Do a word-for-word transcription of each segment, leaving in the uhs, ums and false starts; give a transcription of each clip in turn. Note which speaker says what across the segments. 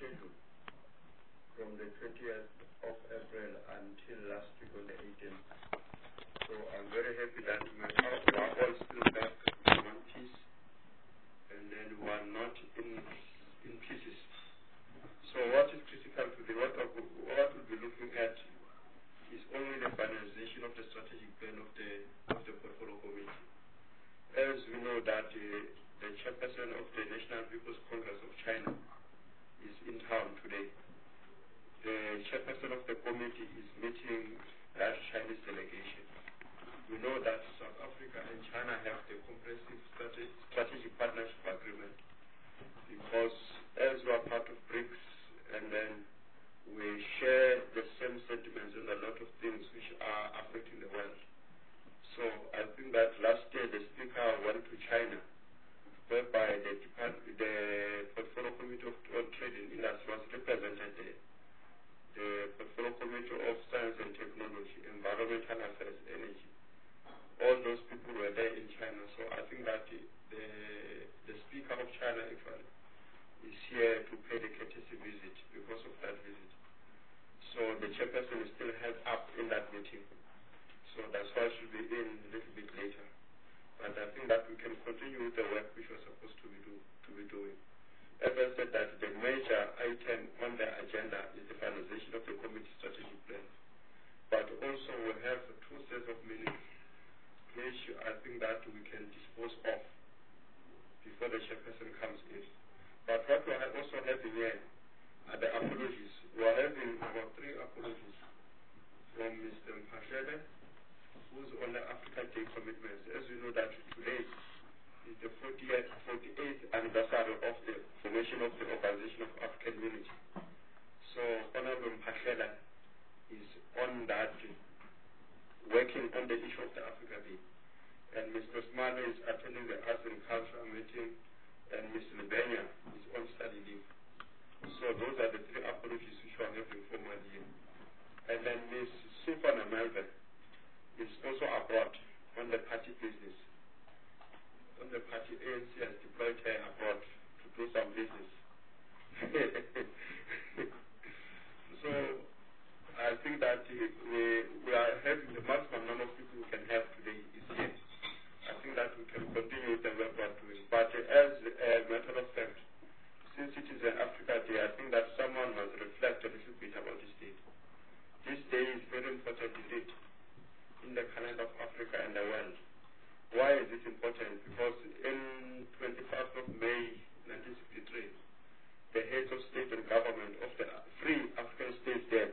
Speaker 1: schedule from the twentieth of April until last week on the eighteenth. So I'm very happy that we are all still back in one piece, and then we are not in in pieces. So what is critical to the what, what we'll be looking at is only the finalization of the strategic plan of the of the portfolio committee. As we know that uh, the chairperson of the National People's Congress of China is in town today. The chairperson of the committee is meeting that Chinese delegation. We know that South Africa and China have the comprehensive strate strategic partnership agreement, because as we are part of BRICS, and then we share the same sentiments on a lot of things which are affecting the world. So I think that last year the speaker went to China, whereby the, the Portfolio Committee of Trade and Industry was represented there. The Portfolio Committee of Science and Technology, Environmental Affairs, Energy. All those people were there in China. So I think that the, the, the speaker of China actually is here to pay the courtesy visit because of that visit. So the chairperson is still held up in that meeting. So that's why she will be in a little bit later. But I think that we can continue with the work which we're supposed to be, do, to be doing. As I said, that the major item on the agenda is the finalization of the committee strategic plan. But also we have two sets of minutes which I think that we can dispose of before the chairperson comes in. But what we are also having here are the apologies. We are having about three apologies from Mister Mpashele, who's on the Africa Day commitments. As you know that today is the forty-eighth anniversary of the formation of the Organization of African Unity. So Honorable Mpashele is on that, working on the issue of the Africa Day. And Mister Smale is attending the Arts and Culture meeting, and Mister Lebenya is on study leave. So those are the three apologies which we are having formally. And then Miz Sufana Melvin is also abroad on the party business. On the party, A N C has deployed her abroad to do some business. So I think that we, we are having the maximum number of people we can have today is here. I think that we can continue with the work we are doing. But as a matter of fact, since it is an Africa Day, I think that someone must reflect a little bit about this day. This day is very important indeed in the calendar of Africa and the world. Why is it important? Because in twenty-first of May nineteen sixty-three, the heads of state and government of the free African states there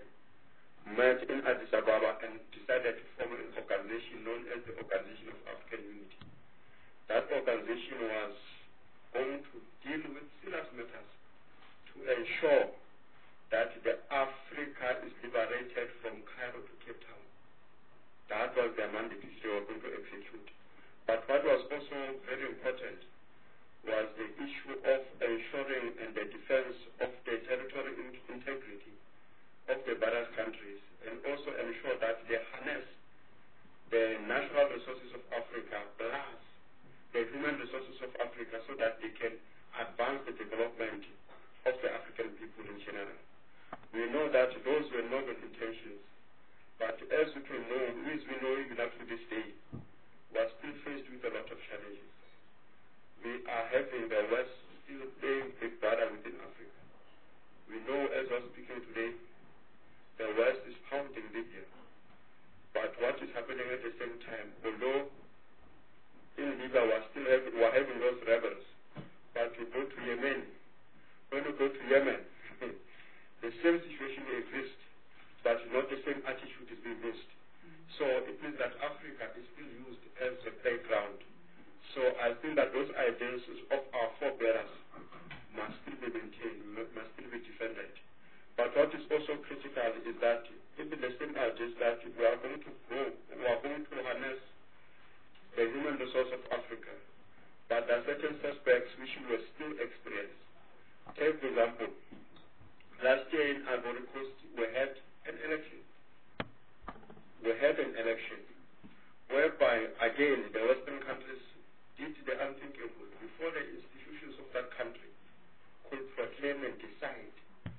Speaker 1: met in Addis Ababa and decided to form an organization known as the Organization of African Unity. That organization was going to deal with serious matters to ensure that the Africa is liberated from Cairo to Cape Town. That was their mandate which they were going to execute. But what was also very important was the issue of ensuring and the defense of the territorial integrity of the various countries, and also ensure that they harness the natural resources of Africa plus the human resources of Africa so that they can advance the development of the African people in general. We know that those were noble intentions, but as we can know, as we know even up to this day, we are still faced with a lot of challenges. We are having the West still playing big brother within Africa. We know, as we're speaking today, the West is pounding Libya. But what is happening at the same time, although in Libya we're still having, we're having those rebels, but we go to Yemen. When we go to Yemen, the same situation exists, but not the same attitude is being used. So it means that Africa is still used as a playground. So I think that those ideals of our forebearers must still be maintained, must still be defended. But what is also critical is that even the same ideas that we are going to grow, we are going to harness the human resource of Africa, but there are certain suspects which we will still experience. Take for example, last year in Ivory Coast we had an election. We had an election whereby, again, the Western countries did the unthinkable before the institutions of that country could proclaim and decide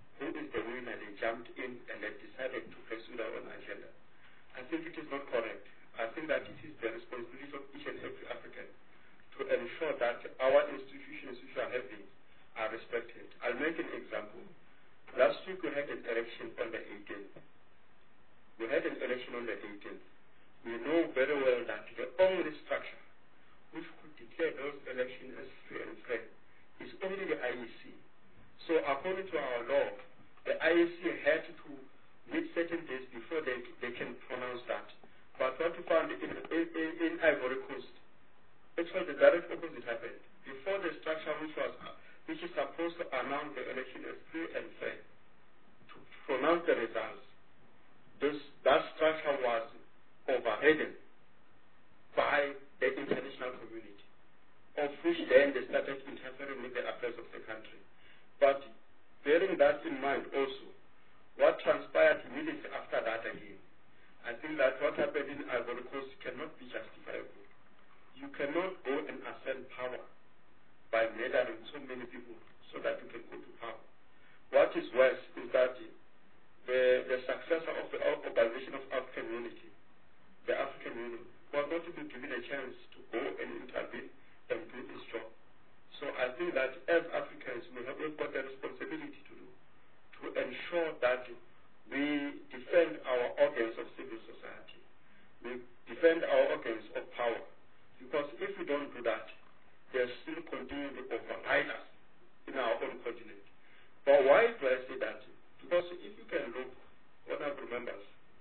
Speaker 1: unilaterally jumped in and they decided to pursue their own agenda. I think it is not correct. I think that it is the responsibility of each and every African to ensure that our institutions which are having are respected. I'll make an example. Last week we had an election on the eighteenth. We had an election on the eighteenth. We know very well that the only structure which could declare those elections as free and fair is only the I E C. So according to our law, the I E C had to meet certain days before they, they can pronounce that. But what we found in, in, in Ivory Coast, actually the direct opposite happened. Before the structure which was which is supposed to announce the election as free and fair, to pronounce the results, this, that structure was overridden by the international community, of which then they started interfering with the affairs of the country. But bearing that in mind also, what transpired immediately after that again, I think that what happened in Ivory Coast cannot be justifiable. You cannot go and ascend power by murdering so many people so that you can go to power. What is worse is that the, the successor of the Organization of African Unity, the African Union, was not even given a chance to go and intervene and do its job. So I think that as Africans, we have got a responsibility to do, to ensure that we defend our organs of civil society. We defend our organs of power. Because if we don't do that, they'll still continue to override us in our own continent. But why do I say that? Because if you can look, honorable members,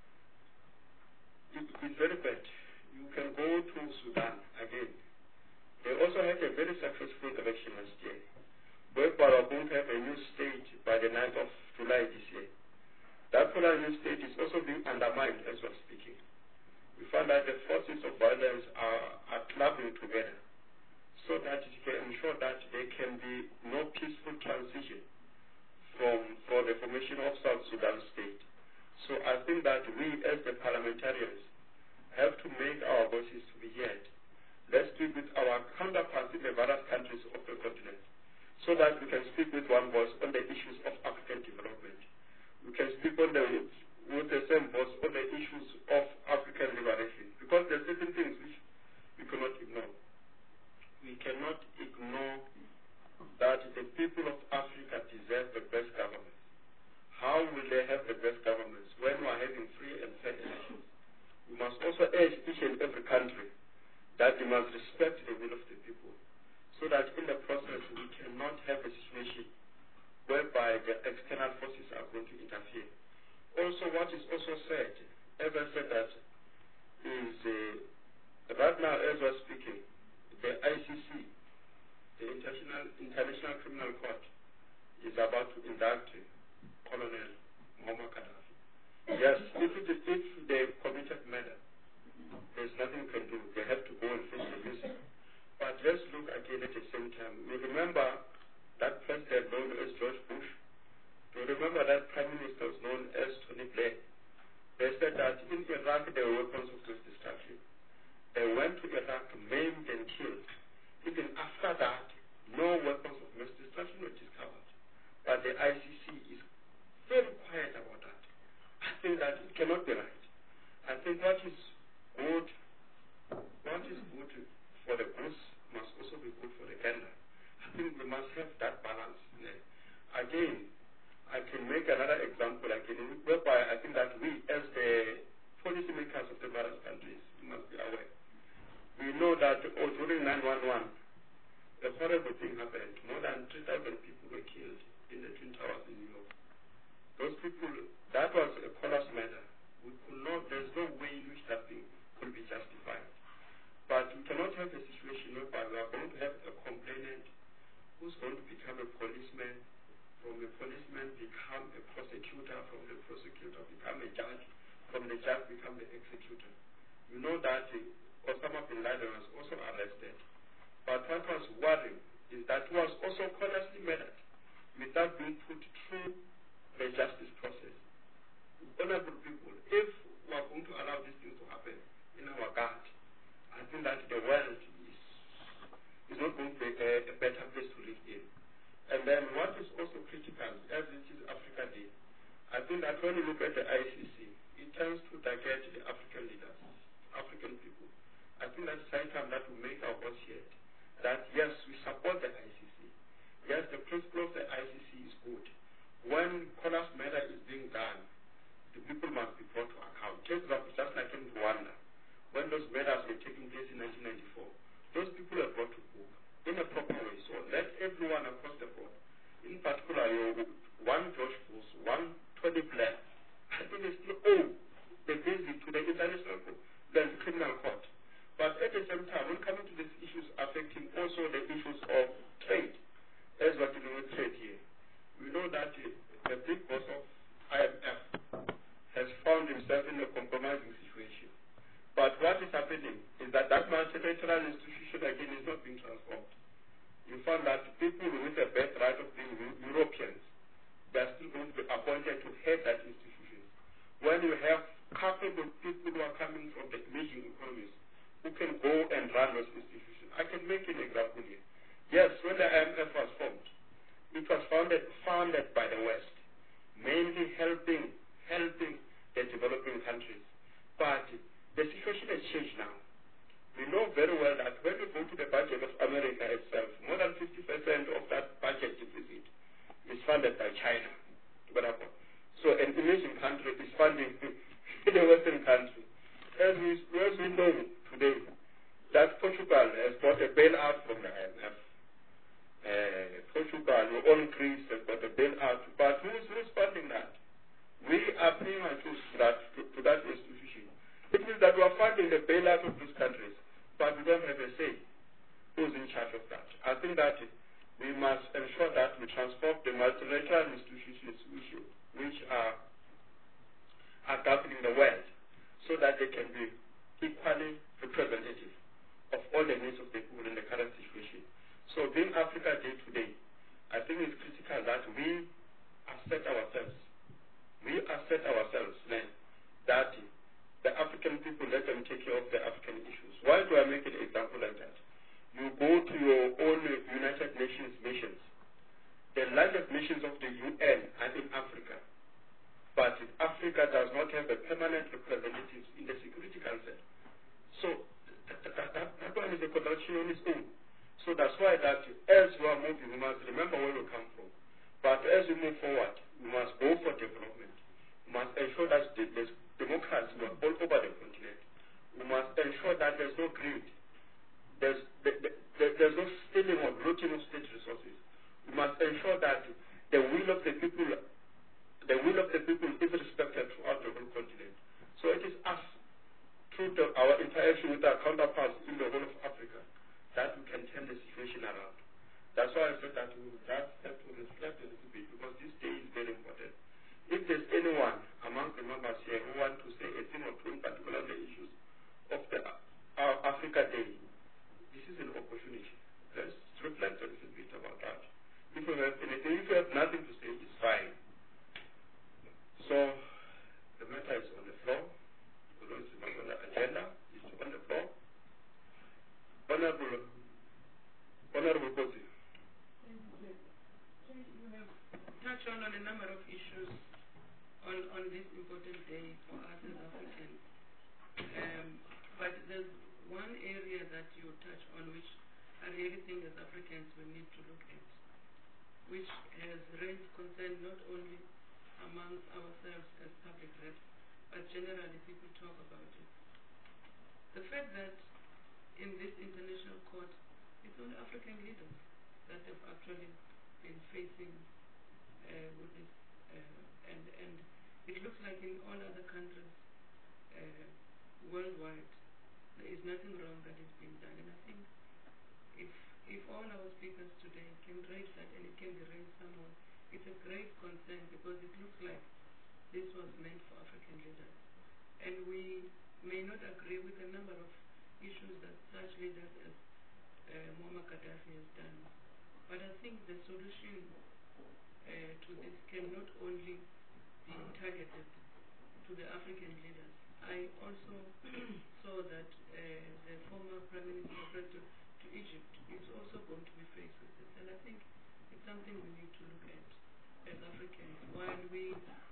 Speaker 1: it is very bad. You can go to Sudan again. They also had a very successful election last year, whereby we are going to have a new state by the ninth of July this year. That new state is also being undermined as we're speaking. We find that the forces of violence are, are clubbing together so that it can ensure that there can be no peaceful transition from for the formation of South Sudan state. So I think that we as the parliamentarians have to make our voices to be heard. Let's speak with our counterparts in the various countries of the continent so that we can speak with one voice on the issues of African development. We can speak on the, with the same voice on the issues of African liberation, because there are certain things which we cannot ignore. We cannot ignore that the people of Africa deserve the best government. How will they have the best governments when we are having free and fair elections? We must also urge each and every country that they must respect the will of the people, so that in the process we cannot have a situation whereby the external forces are going to interfere. Also, what is also said, as I said that, is uh, right now as we're speaking, the I C C, the International, International Criminal Court, is about to indict Colonel Muammar Gaddafi. Yes, if, it is, if they committed murder, there's nothing you can do. They have to go and face the music. But let's look again at the same time. We remember that president known as George Bush. We remember that prime minister was known as Tony Blair. They said that in Iraq there were weapons of mass destruction. They went to Iraq, maimed and killed. Even after that, no weapons of mass destruction were discovered. But the I C C is very quiet about that. I think that it cannot be right. I think what is good, what is good for the goose must also be good for the gander. I think we must have that balance. Again, I can make another example again, whereby I think that we, as the policymakers of the various countries, must be aware. We know that oh, during nine one one, a horrible thing happened. More than three thousand people were killed in the Twin Towers in New York. Those people, that was a colossal matter. We could not, there's no way in which that thing could be justified. But we cannot have a situation whereby we are going to have a complainant who's going to become a policeman, from a policeman become a prosecutor, from the prosecutor become a judge, from the judge become the executor. You know that uh, Osama bin Laden was also arrested. But what was worrying is that he was also honestly murdered without being put through the justice process. Honorable people, if we are going to allow these things to happen in our guard, I think that the world is, is not going to be a, a better place to live in. And then what is also critical, as it is Africa Day, when you look at the I C C, it tends to target the African leaders, African people. I think that's high time that we make our voice heard. That yes, we support the I C C. Yes, the principle of the I C C is good. When Collapse Matter is being done, the people must be brought to account. Just like in Rwanda, when those matters were taking place in nineteen ninety-four, those people were brought to book in a proper way. So let everyone across the board, in particular, your one George Bush, one Tony Blair, I think they still owe the visit to the international court, the criminal court. But at the same time, when coming to these issues affecting also the issues of trade, as what we know trade here, we know that uh, the big boss of I M F has found himself in a compromising situation. But what is happening is that that multilateral institution again is not being transformed. You find that people with a birthright of being Europeans, they are still going to be appointed to head that institution. When you have capable people who are coming from the emerging economies, who can go and run those institutions. I can make an example here. Yes, when the I M F was formed, it was founded, founded by the West, mainly helping, helping the developing countries. But the situation has changed now. We know very well that when we go to the budget of America itself, more than fifty percent of that budget deficit is funded by China. So an emerging country is funding the Western country. As we, as we know today, that Portugal has got a bailout from the I M F. Uh, Portugal, your own Greece has got a bailout. But who is, who is funding that? We are paying our dues to that, to, to that institution. It means that we are funding the bailout of these countries, but we don't have a say who's in charge of that. I think that we must ensure that we transform the multilateral institutions which, which are, are governing the world so that they can be equally representative of all the needs of the people in the current situation. So being Africa Day today, I think it's critical that we assert ourselves. We assert ourselves then that the African people, let them take care of the African issues. Why do I make an example like that? You go to your own United Nations missions. The largest missions of the U N are in Africa. But Africa does not have a permanent representative in the Security Council. So that, that, that, that one is a contradiction on its own. So that's why that as we are moving, we must remember where we come from. But as we move forward, we must go for development. We must ensure that there's democracy all over the continent. We must ensure that there's no greed. There's, there, there's no stealing or looting of state resources. We must ensure that the will of the people, the will of the people is respected throughout the whole continent. So it is us, through the, our interaction with our counterparts in the whole of Africa, that we can turn the situation around. That's why I said that we have to reflect a little bit, because this day is very important. If there's anyone among the members here who want to say a thing or two, in particular the issues of the uh, Africa Day, this is an opportunity. Let's reflect a little bit about that. If you have anything, if you have nothing to say, it's fine. So the matter is on the floor. We don't see on the agenda. It's on the floor. Honorable, Honorable Kosi.
Speaker 2: You have touched on, on a number of issues on, on this important day for us as Africans. Um, but there's one area that you touch on which I really think as Africans we need to look at, which has raised concern not only amongst ourselves as public reps, but generally people talk about it. The fact that in this international court, it's only African leaders that have actually been facing uh, with this, uh, and, and it looks like in all other countries uh, worldwide, there is nothing wrong that is being done. And I think if if all our speakers today can raise that, and it can be raised somewhere, it's a great concern, because it looks like this was meant for African leaders. And we may not agree with a number of issues that such leaders as uh, Muammar Gaddafi has done. But I think the solution uh, to this can not only be targeted to the African leaders. I also saw that uh, the former Prime Minister President to Egypt is also going to be faced with this. And I think it's something we need to look at as Africans. While we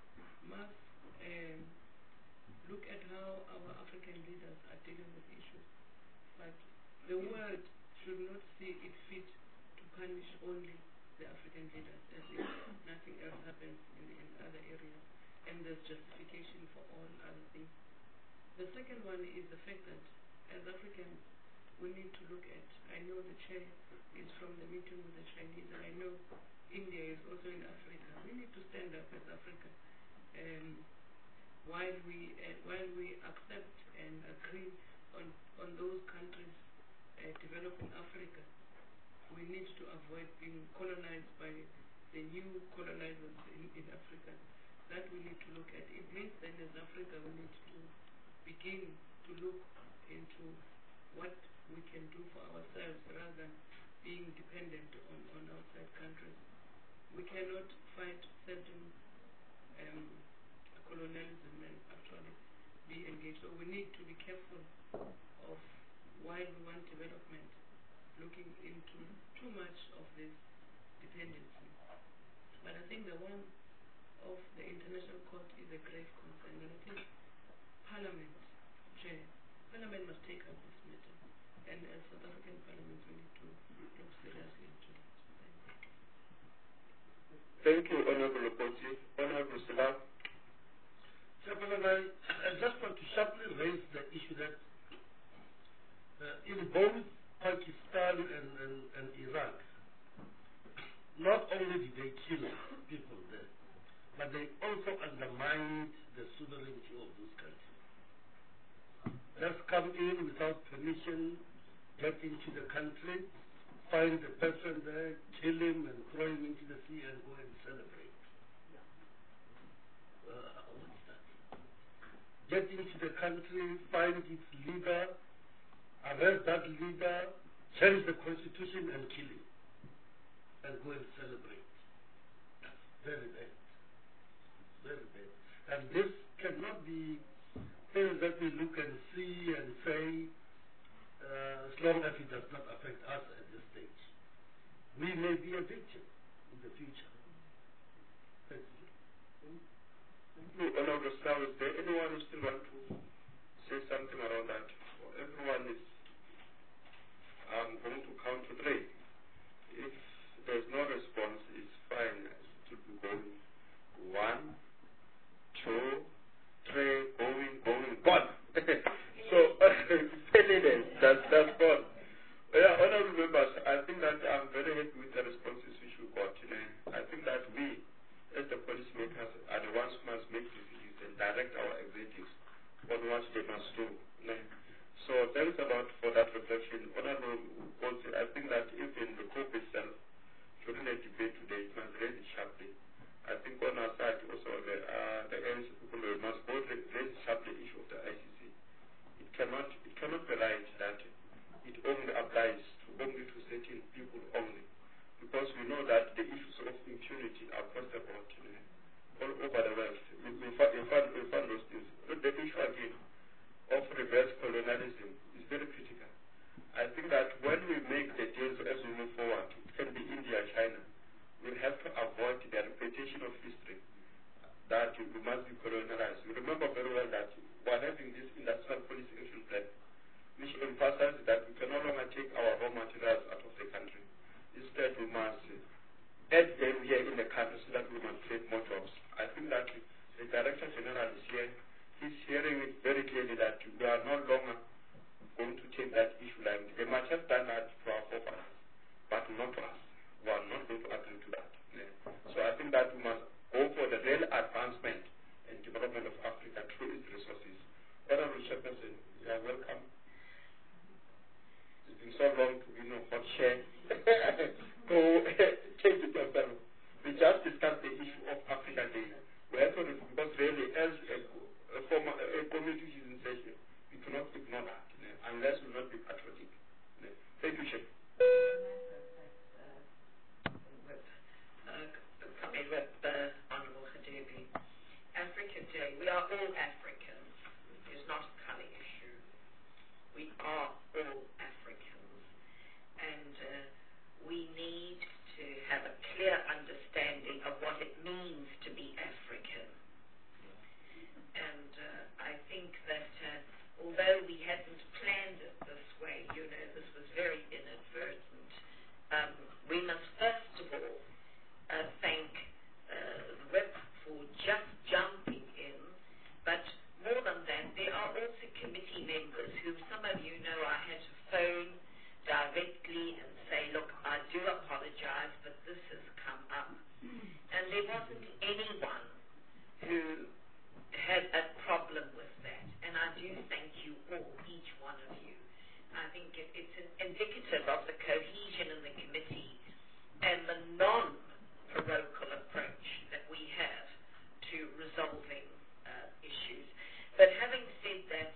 Speaker 2: must um, look at how our African leaders are dealing with issues. But the world should not see it fit to punish only the African leaders, as if nothing else happens in, in other areas, and there's justification for all other things. The second one is the fact that as Africans, we need to look at, I know the chair is from the meeting with the Chinese, and I know India is also in Africa. We need to stand up as Africa. Um, while we uh, while we accept and agree on, on those countries uh, developing Africa, we need to avoid being colonized by the new colonizers in, in Africa. That we need to look at. It means then as Africa we need to begin to look into what we can do for ourselves rather than being dependent on, on outside countries. We cannot fight certain um, colonialism and actually be engaged. So we need to be careful of, while we want development, looking into too much of this dependency. But I think the one of the International Court is a grave concern, and I think Parliament, Chair, Parliament must take up this matter, and as South African Parliament we need to look seriously into it.
Speaker 1: Thank you, Honorable Okoti. Honorable Salah.
Speaker 3: Chairman, I, I just want to sharply raise the issue that uh, in both Pakistan and, and, and Iraq, not only did they kill people there, but they also undermined the sovereignty of those countries. Just come in without permission, get into the country, find the person there, kill him and throw him into the sea and go and celebrate. Uh, what's that? Get into the country, find its leader, arrest that leader, change the constitution and kill him, and go and celebrate. That's very bad. Very bad. And this cannot be things that we look and see and say, uh, as long as it does not affect us at this stage. We may be a victim in the future. Thank you.
Speaker 1: Thank you, Honorable Salah. Is there anyone who still want to say something around that? Well, everyone is um, going to count to three. If there's no response, it's fine. It will be going one, two, three, going, going, gone. So, that's, that's gone. Yeah, honorable members, I think that I'm very happy with the responses which we got. You know. I think that we, as the policymakers, are the ones who must make decisions and direct our executives on what they must do. You know. So, thanks a lot for that reflection. Honorable Okoti, I think that even the group itself, during the debate today, it must raise it sharply. I think on our side also the uh, the N C people must both raise sharply the issue of the I C C. It cannot it cannot be right that it only applies to only to certain people only, because we know that the issues of impunity are across the board, you know, all over the world. We, we, find, we, find, we find those things. But the issue again of reverse colonialism is very critical. I think that when we make the deals as we move forward, it can be India, China. We have to avoid the repetition of history that we must be colonialized. You remember very well that we are having this industrial policy action plan, which emphasizes that we can no longer take our raw materials out of the country. Instead, we must add them here in the country so that we must create more jobs. I think that the Director General is here. He's hearing it very clearly that we are no longer going to take that issue like they might have done that to our forefathers, but not to us. We are not going to agree to that. Yeah. So I think that we must go for the real advancement and development of Africa through its resources. Honorable Chairperson, you are welcome. It's been so long to be no hot chair. So take it yourself. We just discussed the issue of Africa Day. We have to, because really as a, a, former, a committee is in session, we cannot ignore that, yeah, unless we not be patriotic. Yeah. Thank you, Chair.
Speaker 4: Coming with the Honourable Khadebi. Africa Day. We are all Africans. It's not a colour issue. We are all Africans. And uh, we need to have a clear understanding of what it means to be African. And there wasn't anyone who had a problem with that. And I do thank you all, each one of you. I think it, it's an indicative of the cohesion in the committee and the non-parochial approach that we have to resolving uh, issues. But having said that,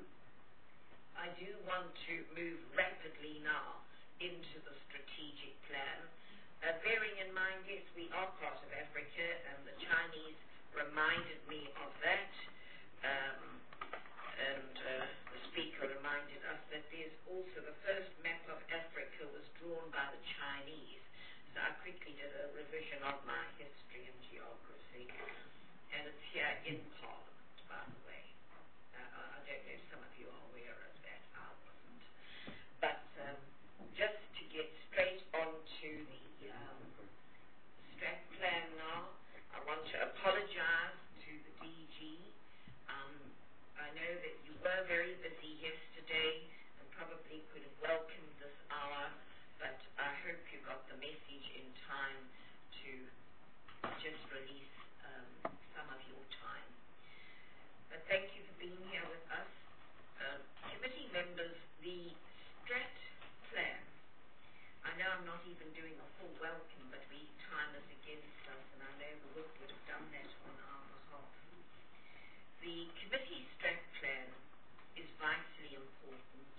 Speaker 4: I do want to move rapidly now into the strategic plan, uh, bearing in mind, yes, we are part of Africa, and the Chinese reminded me of that, um, and uh, the speaker reminded us that there's also the first map of Africa was drawn by the Chinese. So I quickly did a revision of my history and geography, and it's here in Parliament, by the way. Uh, I don't know if some of you are aware of that. I wasn't. But um, just to get straight on to the um, strat plan now, I want to apologize to the D G. Um, I know that you were very busy yesterday and probably could have welcomed this hour, but I hope you got the message in time to just release um, some of your time. But thank you for being here with us. Uh, committee members, the strat plan. I know I'm not even doing a full welcome, but we time is against us, and I know the work would have done that on our behalf. The committee strat plan is vitally important,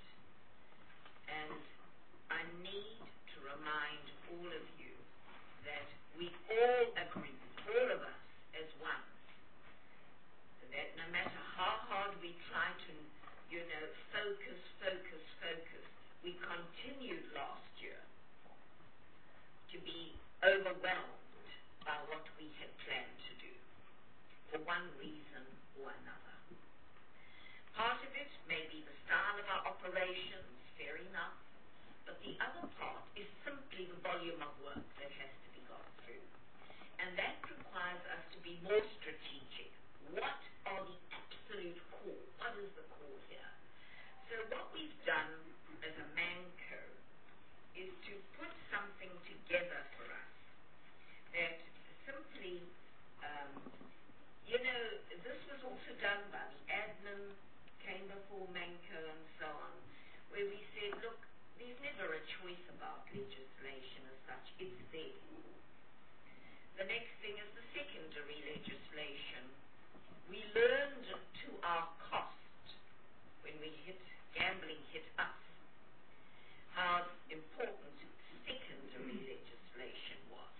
Speaker 4: and I need to remind all of you that we all agree, all of us as one, that no matter how hard we try to, you know, focus, focus, focus, we continued last year to be overwhelmed by what we had planned to do, for one reason or another. Part of it may be the style of our operations, fair enough, but the other part is simply the volume of work that has to be got through. And that requires us to be more strategic. What are the absolute core? What is the core here? So what we've done as a MANCO is to put something together for us that simply, um, you know, this was also done by the admin, came before MANCO and so on, where we said, look, there's never a choice about legislation as such, it's there. The next thing is the secondary legislation. We learned to our cost when we hit, gambling hit us, how important secondary legislation was.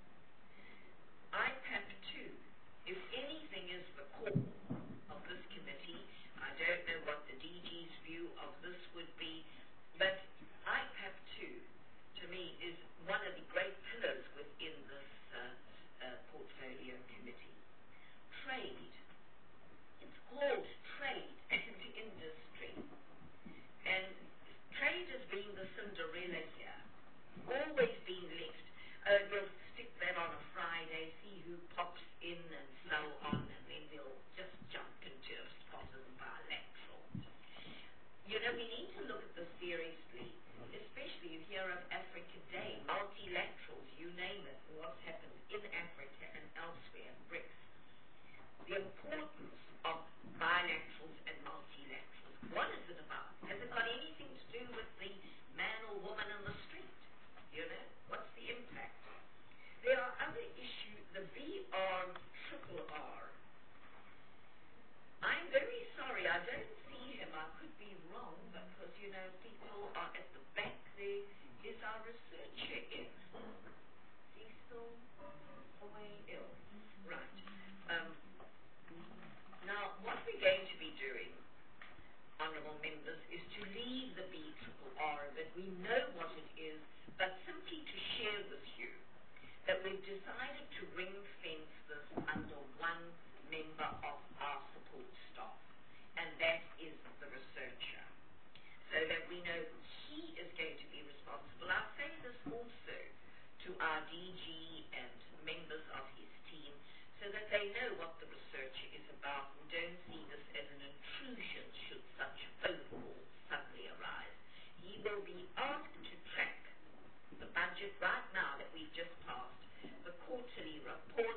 Speaker 4: I P A P two, if anything is the core of this committee, I don't know what the D G's view of this would be, but I P A P two, to me, is one of the great pillars within this uh, uh, portfolio committee. Trade. It's called trade and industry. And trade has been the Cinderella here, always been left. Uh, we'll stick that on a Friday, see who pops in and so on, and then we'll just jump into a spot and bilateral. You know, we need to look at this seriously, especially you hear of Africa Day, multilaterals, you name it, and what's happened in Africa and elsewhere, BRICS. The importance of bilaterals and multilaterals. What is it about? Has it got anything to do with the man or woman in the street? You know, what's the impact? There are other issues, the B R triple R. I'm very sorry, I don't see him. I could be wrong because, you know, people are at the back there. Is our researcher in? Cecil Oil. Right. Um, now, what we're going to be doing, honourable members, is to leave the B R R, that we know what it is, but simply to share with you that we've decided to ring-fence this under one member of our support staff, and that is the researcher, so that we know he is going to be responsible. I'll say this also to our D G and members of his team, so that they know what the researcher is about and don't see this as an intrusion should such phone calls suddenly arise. He will be asked to track the budget right now that we've just passed, the quarterly report,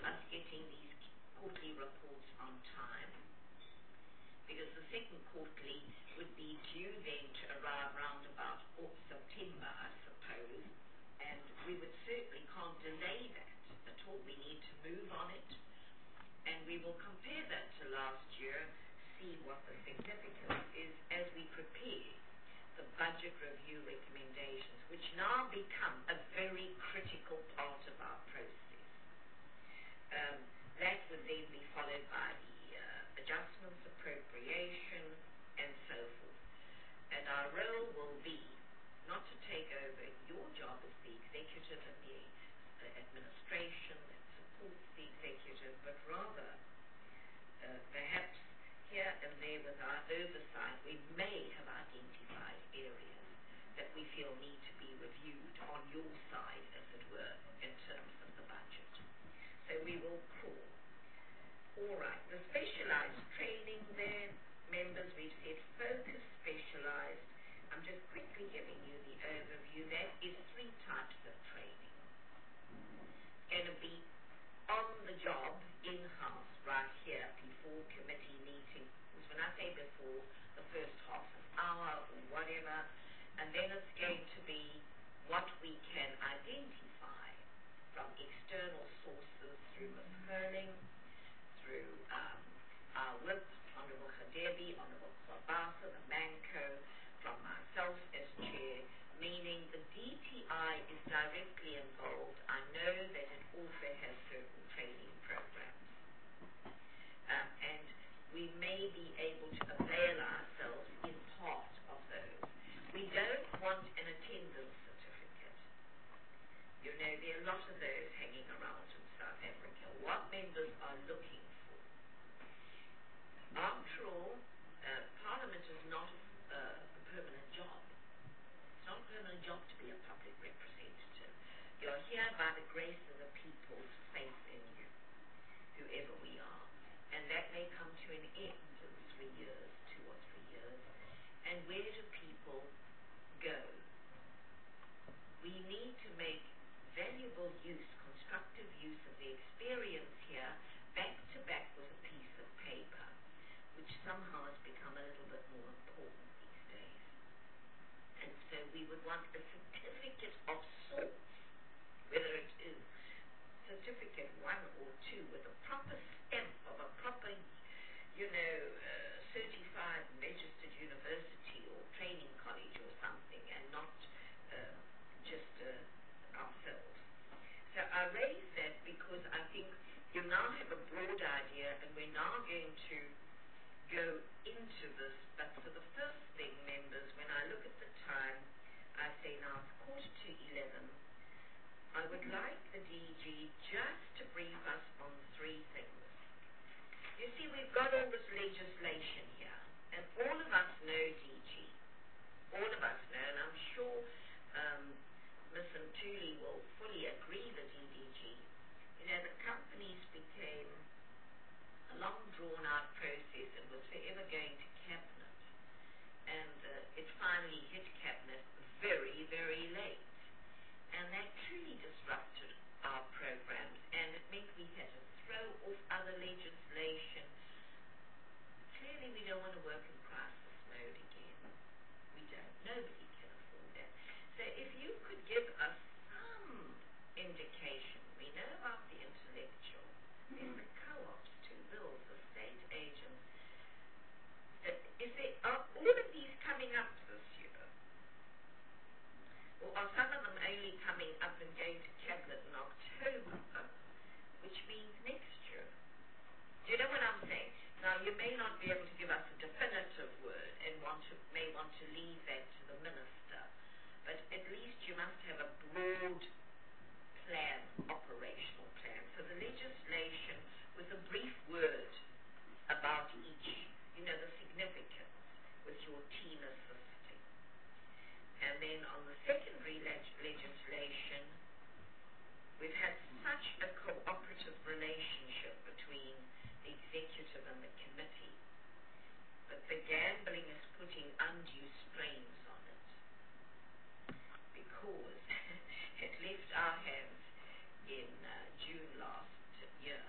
Speaker 4: us getting these quarterly reports on time, because the second quarterly would be due then to arrive round about September, I suppose, and we would certainly can't delay that at all. We need to move on it, and we will compare that to last year, see what the significance is as we prepare the budget review recommendations, which now become a very critical part of our process. Um, that would then be followed by the uh, adjustments, appropriation, and so forth. And our role will be not to take over your job as the executive and the uh, administration that supports the executive, but rather uh, perhaps here and there with our oversight, we may have identified areas that we feel need to be reviewed on your side, as it were, in terms of the budget. So we will call. All right, the specialized training there, members, we've said focus, specialized. I'm just quickly giving you the overview. That is three types of training. Going to be on the job, in-house, right here, before committee meeting. When I say before, the first half an hour or whatever, and then it's going to be what we can identify from external sources through Miz Hurling, through um, our whip, Honourable Khadebi, Honourable Kwabasa, the Manco, from myself as chair, meaning the D T I is directly involved. I know that it also has certain training programs. Um, and we may be able to avail ourselves in part of those. We don't want an attendance certificate. You know, there are a lot of those hanging around in South Africa. What members are looking for? After all, uh, Parliament is not a, a permanent job. It's not a permanent job to be a public representative. You're here by the grace of the people's faith in you, whoever we are. And that may come to an end in three years, two or three years. And where do people go? We need to make valuable use, constructive use of the experience here, back to back with a piece of paper, which somehow has become a little bit more important these days. And so we would want a certificate of sorts, whether it is certificate one or two, with a proper stamp of a proper, you know, uh, certified registered university or training college or something, and not uh, just uh, ourselves. So I raise that because I think you now have a broad idea, and we're now going to go into this. But for the first thing, members, when I look at the time, I say now it's quarter to eleven. I would like the D G just to brief us on three things. You see, we've got all this legislation here, and all of us know D G. All of us know, and I'm sure um, Miz Ntuli will fully agree with D D G. You know, the companies became a long drawn-out process and was forever going to Cabinet. And uh, it finally hit Cabinet very, very late. And that truly disrupted our programs, and it meant we had to throw off other legislation. Clearly, we don't want to work in crisis mode again. We don't. Nobody can afford that. So if you could give us some indication, we know about the intellectual, there's the co-ops, two bills, the state agents. Uh, is there, are all of these coming up this year? Or are some of them only coming up and going to Cabinet in October, which means next year? Do you know what I'm saying? Now, you may not be able to give us a definitive word and want to, may want to leave that to the minister, but at least you must have a broad plan, operational plan. So the legislation with a brief word about each, you know, the significance with your team assisting. And then on the secondary leg- legislation, we've had such a cooperative relationship between the executive and the committee, but the gambling is putting undue strains on it because it left our hands in uh, June last year,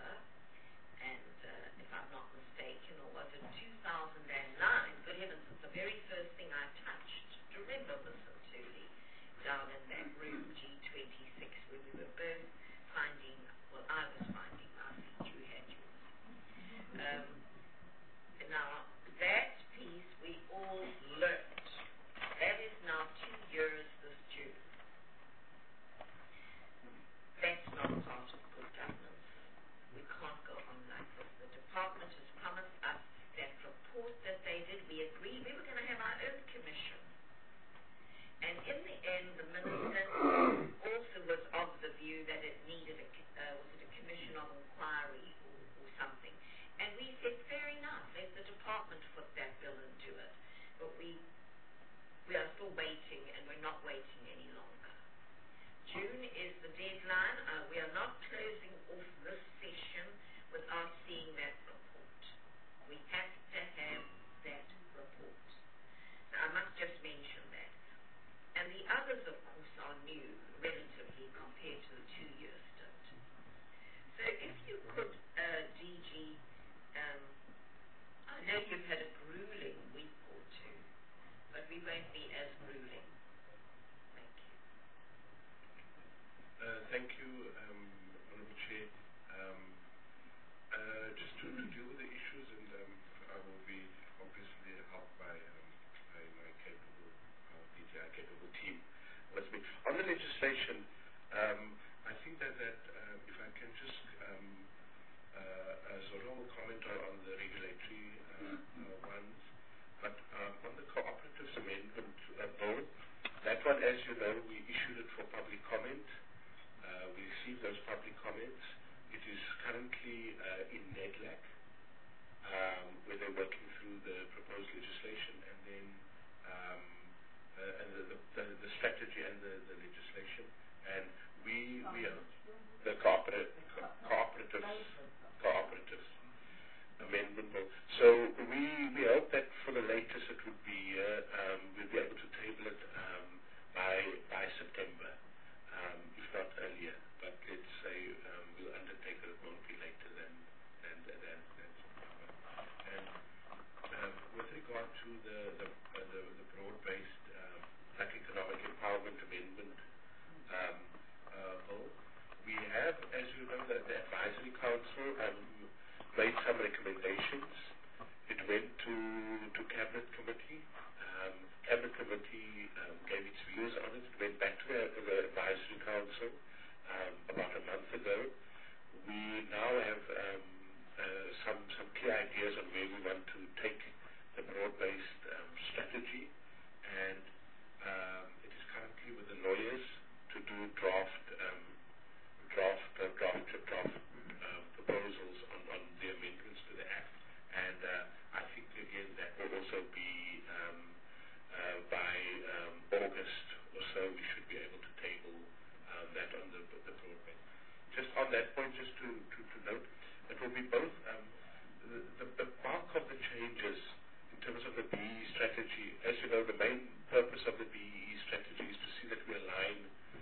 Speaker 5: legislation, um, I think that, that uh, if I can just um, uh, uh, sort of comment on, on the regulatory uh, uh, ones, but um, on the cooperatives amendment uh, bill, that one, as you know, we issued it for public comment. Uh, we received those public comments. It is currently uh, in NEDLAC, um, where they're working through the proposed legislation, and then um, uh, and the, the, the, the strategy and the, the legislation. And we we are the cooperative co cooperatives cooperatives amendment bill. So we we hope that for the latest it would be uh, um, we'll be able to table it um, by by September, um, if not earlier. But let's say um, we'll undertake that it won't be later than than than, than September. And um, with regard to the the, uh, the, the broad-based um, Black Economic Empowerment Amendment um, uh, bill, we have, as you know, the, the Advisory Council um, made some recommendations. It went to to Cabinet Committee. Um, Cabinet Committee um, gave its views on it. It went back to the, the Advisory Council um, about a month ago. We now have um, uh, some some clear ideas on where we want to take the broad-based um, strategy, and um, it is currently with the lawyers to do draft um, draft uh, draft draft uh, proposals on, on the amendments to the Act, and uh, I think again that will also be um, uh, by um, August or so we should be able to table um, that on the the broadband. Just on that point, just to, to, to note, it will be both um, the, the, the bulk of the changes in terms of the B E E strategy. As you know, the main purpose of the B E E strategy is to see that we align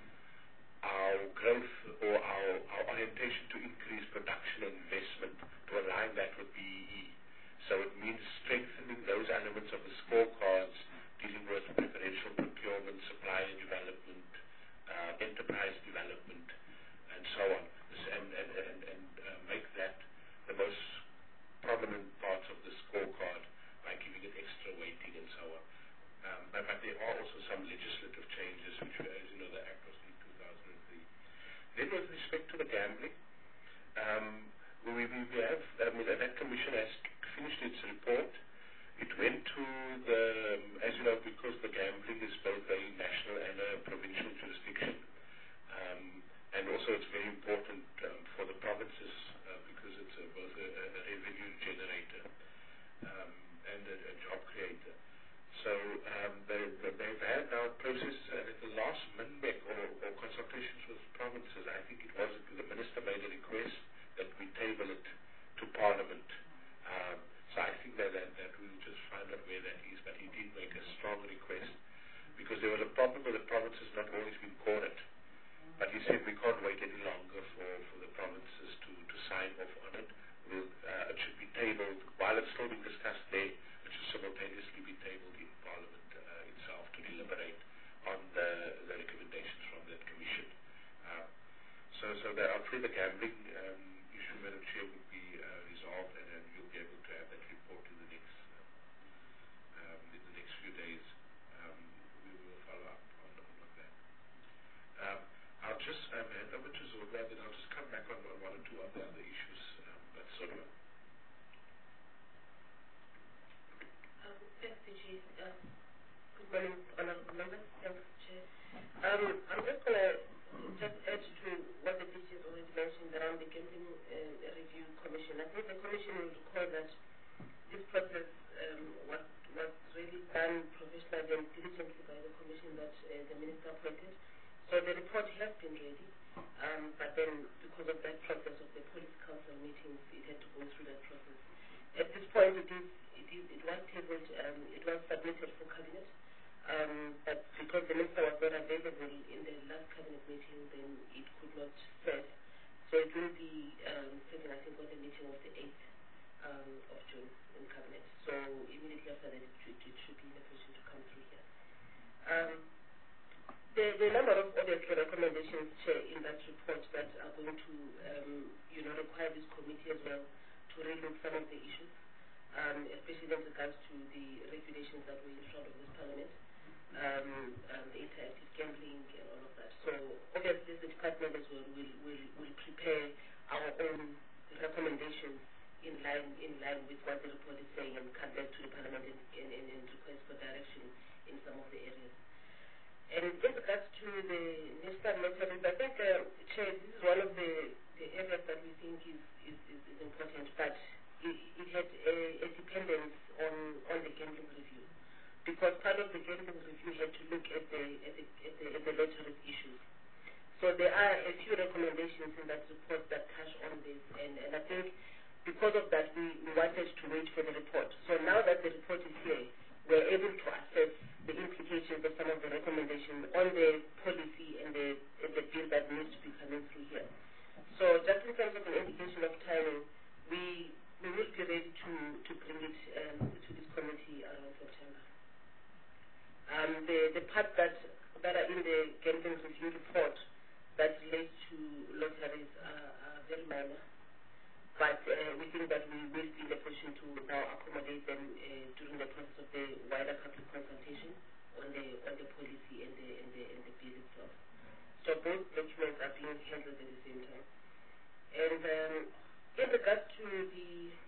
Speaker 5: our growth or our, our orientation to increase production and investment, to align that with B E E. So it means strengthening those elements of the scorecards dealing with preferential procurement, supplier development, uh, enterprise development, and so on, and, and, and, and uh, make that the most prominent parts of the scorecard by giving it extra weighting and so on. Um, but, but there are also some legislative changes, which, as you know, the Act was in two thousand three. Then with respect to the gambling, um, we, we, we have, I mean, that commission has finished its report. It went to the, um, as you know, because the gambling is both a national and a provincial jurisdiction. Um, and also it's very important um, for the provinces uh, because it's a, both a, a revenue generator um, and a, a job creator. So um, they, they've had now process, and at the last MINMEC or, or consultations with provinces, I think it was the minister made a request that we table it to Parliament. Um, so I think that, that, that we'll just find out where that is, but he did make a strong request because there was a problem with the provinces not always being quoted. But he said we can't wait any longer for, for the provinces to, to sign off on it. We'll, uh, it should be tabled, while it's still being discussed there, it should simultaneously be tabled in Parliament uh, itself to deliberate on the, the recommendations from that commission. Uh, so so that I'm sure the gambling um, issue, Madam Chair, will be uh, resolved, and then you'll be able to have that report in the next, um, um, in the next few days. Um, we will follow up on, on that. Um, I'll just um, hand over to Zodwa, then I'll just come back on, on one or two of the other issues. Um, but Zodwa.
Speaker 6: Um, thanks, Chief. Uh, good morning, honorable members. Thanks, Chair. Um, I'm just going to just add to what the D C has already mentioned around the Gambling uh, Review Commission. I think the Commission will recall that this process um, was, was really done professionally and diligently by the Commission that uh, the Minister appointed. So the report has been ready, um, but then because of that process of the Policy Council meetings, it had to go through that process. At this point, it is it is it was tabled, um, it was submitted for cabinet, um, but because the minister was not available in the last cabinet meeting, then it could not serve. So it will be um, taken, I think, on the meeting of the eighth um, of June in cabinet. So immediately after that, it should, it should be in a position to come through here. Um, The, the number of obviously recommendations, Chair, in that report that are going to, um, you know, require this committee as well to relook some of the issues, um, especially in regards to the regulations that were in front of this Parliament. um, um, interactive gambling and all of that. So obviously the department as well will, will, will prepare our own recommendations in line in line with what the report is saying and come back to the Parliament and, and, and, and request for direction in some of the areas. And in regards to the national lotteries, I think, uh, Chair, this is one of the, the areas that we think is, is, is, is important, but it, it had a, a dependence on, on the gambling review, because part of the gambling review had to look at the, at the, at the, at the lottery issues. So there are a few recommendations in that report that touch on this, and, and I think because of that we, we wanted to wait for the report. So now that the report is here, we're able to assess the implications of some of the recommendations on the policy and the, and the bill that needs to be coming through here. So just in terms of an indication of timing, we, we will be ready to, to bring it um, to this committee around September. Um, the, the part that, that are in the gambling review report that relates to lotteries are, are very minor, but uh, we think that we will be in a position to now accommodate them uh, during the process of the wider public consultation on the on the policy and the and the, and the bill itself. So both documents are being handled at the same time. And um, in regard to the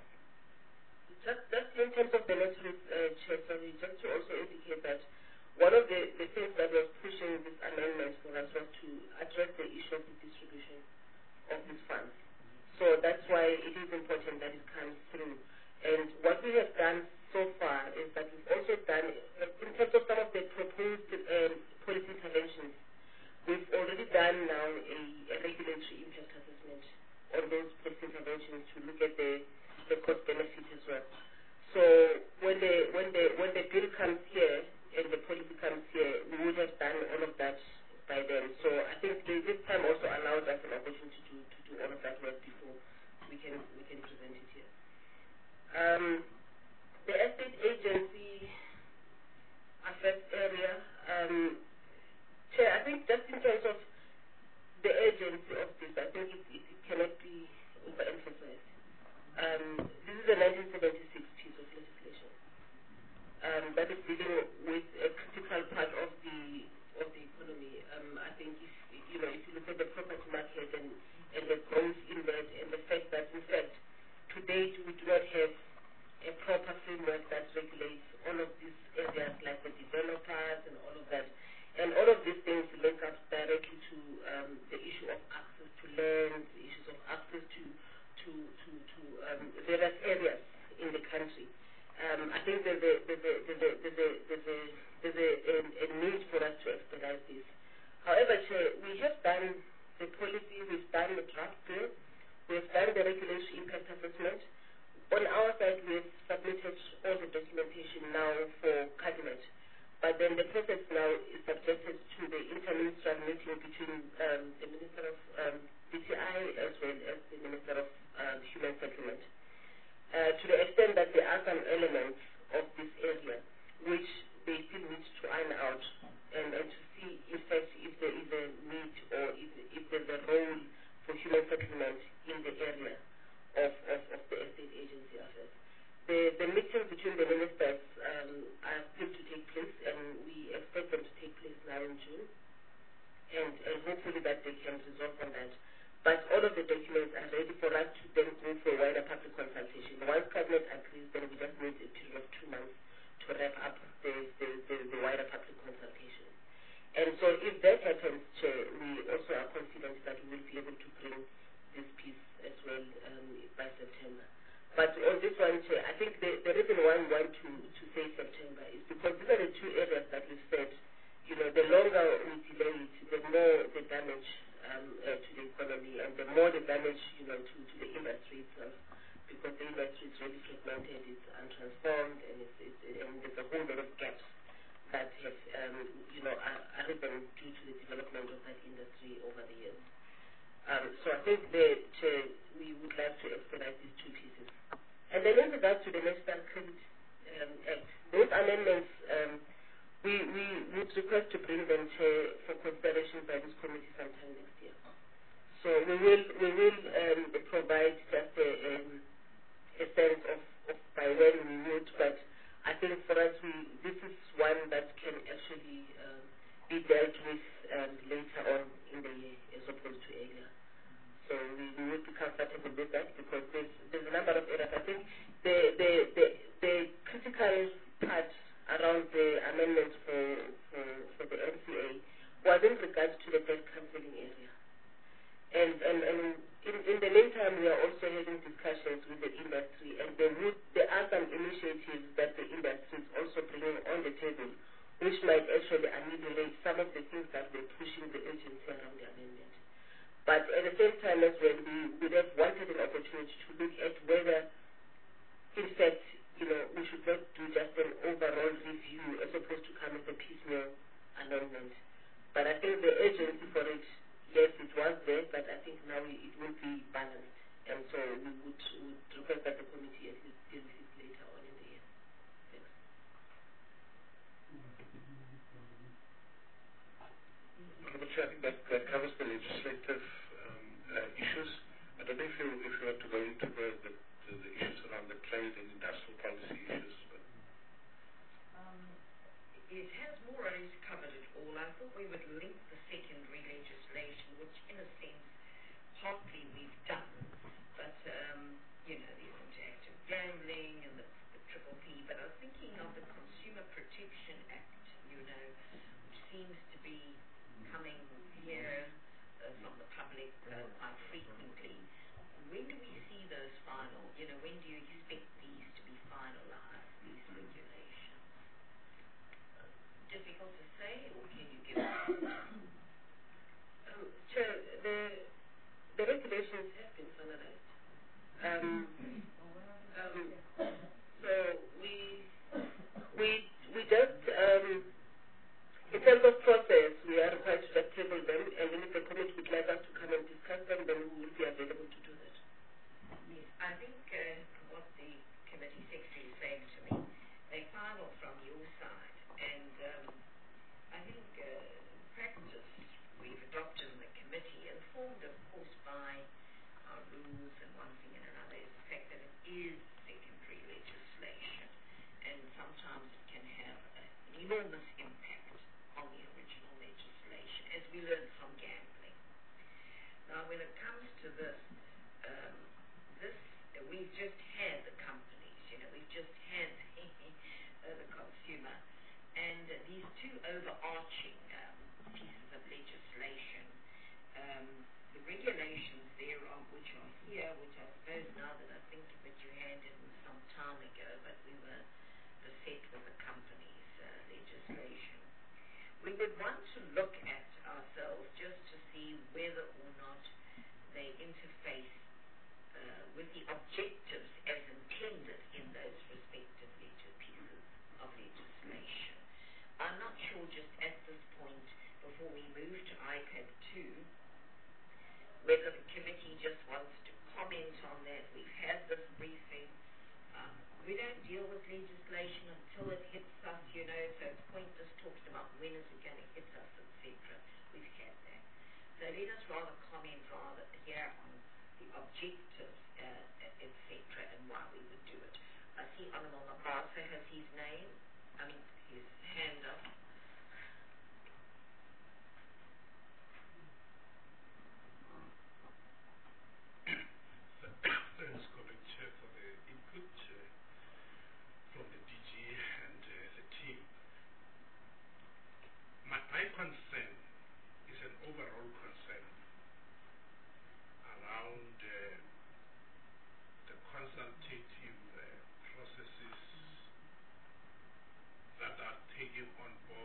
Speaker 6: just just in terms of the lotteries, uh, Chair, sorry, just to also indicate that one of the, the things that was pushing this amendment for us was to address the issue of the distribution of these funds. So that's why it is important that it comes through. And what we have done so far is that we've also done, in terms of some of the proposed um, policy interventions, we've already done now a, a regulatory impact assessment on those policy interventions to look at the, the cost benefit as well. So when the when the when the bill comes here and the policy comes here, we would have done all of that by then. So I think this time also allows us an opportunity to, to do all of that work before we can we can present it here. Um, the estate agency affairs area, um, Chair, I think just in terms of the urgency of this, I think it, it, it cannot be overemphasized. Um, this is a nineteen seventy-six piece of legislation um, that is dealing with a critical part of the of the economy. Um, I think if you know if you look at the property market and, and the growth in that, and the fact that in fact to date we do not have a proper framework that regulates all of these areas like the developers and all of that. And all of these things link up directly to um, the issue of access to land, the issues of access to to to, to um, various areas in the country. Um, I think there's a there's a there's a there's a there's a, there's a, a, a need for us to expedite this. However, Chair, we have done the policy, we've done the draft bill, we've done the regulatory impact assessment. On our side, we've submitted all the documentation now for cabinet. But then the process now is subjected to the interministerial meeting between um, the Minister of um, D T I as well as the Minister of um, Human Settlement. Uh, to the extent that there are some elements of this area which they still need to iron out and, and to see in fact if there is a need or if, if there's a role for human settlement in the area of, of, of the estate agency affairs. The, the meetings between the ministers um, are still to take place, and we expect them to take place now in June, and, and hopefully that they can resolve on that. But all of the documents are ready for us to then go for a wider public consultation. Once Cabinet agrees, then we just need a period of two months to wrap up the, the, the, the wider public consultation. And so if that happens, Chair, we also are confident that we will be able to bring this piece as well um, by September. But on this one, Chair, I think the, the reason why we want to, to say September is because these are the two areas that we've said, you know, the longer we delay it, the more the damage um, uh, to the economy and the more the damage, you know, to, to the industry itself, because the industry is really fragmented, it's untransformed, and, it's, it's, and there's a whole lot of gaps that have, um, you know, are, are arisen due to the development of that industry over the years. Um, so I think that uh, we would like to expedite these two pieces. And then in regard to the National Credit um, Act, those amendments, um, we, we would request to bring them to, for consideration by this committee sometime next year. So we will, we will um, provide just a, um, a sense of, of by when we would, but I think for us, we, this is one that can actually um, be dealt with um, later on in the year as opposed to earlier. So we, we would be comfortable with that because there's, there's a number of areas. I think the, the, the, the critical part around the amendment for, for, for the N C A was in regards to the debt cancelling area. And, and, and in, in the meantime, we are also having discussions with the industry, and there, would, there are some initiatives that the industry is also bringing on the table, which might actually ameliorate some of the things that we're pushing the agency around the amendment. But at the same time as well, we would have wanted an opportunity to look at whether, in fact, you know, we should not do just an overall review as opposed to come with a piecemeal amendment. But I think the agency for it, yes, it was there, but I think now it will be balanced. And so we would, would request that the committee at least deal with it later on in the year. Thanks.
Speaker 5: Honorable Chair, I think that, that covers the legislative um, uh, issues. I don't know if you, if you want to go into the, the, the, the issues around the trade and industrial policy issues. But
Speaker 4: Um, it has more or less covered it all. I thought we would link the secondary legislation, which in a sense partly we've done, but um, you know, the interactive gambling and the, the triple P, but I was thinking of the Consumer Protection Act, you know, which seems to be coming here uh, from the public uh, quite frequently. When do we see those final, you know, when do you expect these to be finalized, these regulations? Difficult to say, or can you give us?
Speaker 6: Um, Chair, the, the regulations have been finalized. Um, um, so we, we, we just, um, in terms of process, we are required to just table them, and then if the committee would like us to come and discuss them, then we will be available to do that.
Speaker 4: Yes, I think uh, what the committee secretary is saying to me, they final from your side, and um, I think uh, practice we've adopted in the committee, informed of course by our rules and one thing and another, is the fact that it is secondary legislation, and sometimes it can have an enormous impact on the original legislation, as we learned from gambling. Now, when it comes to this, um, this uh, we've just had the companies, you know, we've just had uh, the consumer, and uh, these two overarching um, pieces of legislation, um, the regulations thereof which are here, which I suppose now that I think of it, you had it some time ago, but we were beset with the companies' uh, legislation. We would want to look at ourselves just to see whether or not they interface uh, with the objectives as intended in those respective leg- pieces of legislation. I'm not sure just at this point, before we move to I C A B two, whether the committee just wants to comment on that. We've had this briefing. Um, we don't deal with legislation until it hits us, you know, so it's pointless talking about when is it going to hit us, et cetera. We've had that. So let us rather comment rather here on the objectives, uh, et cetera, and why we would do it. I see Honourable Mabasa has his name, I mean, his hand up.
Speaker 5: thanks, Colleague Chair, for the input uh, from the D G and uh, the team. My, my concern is an overall concern around uh, the consultative uh, processes that are taken on board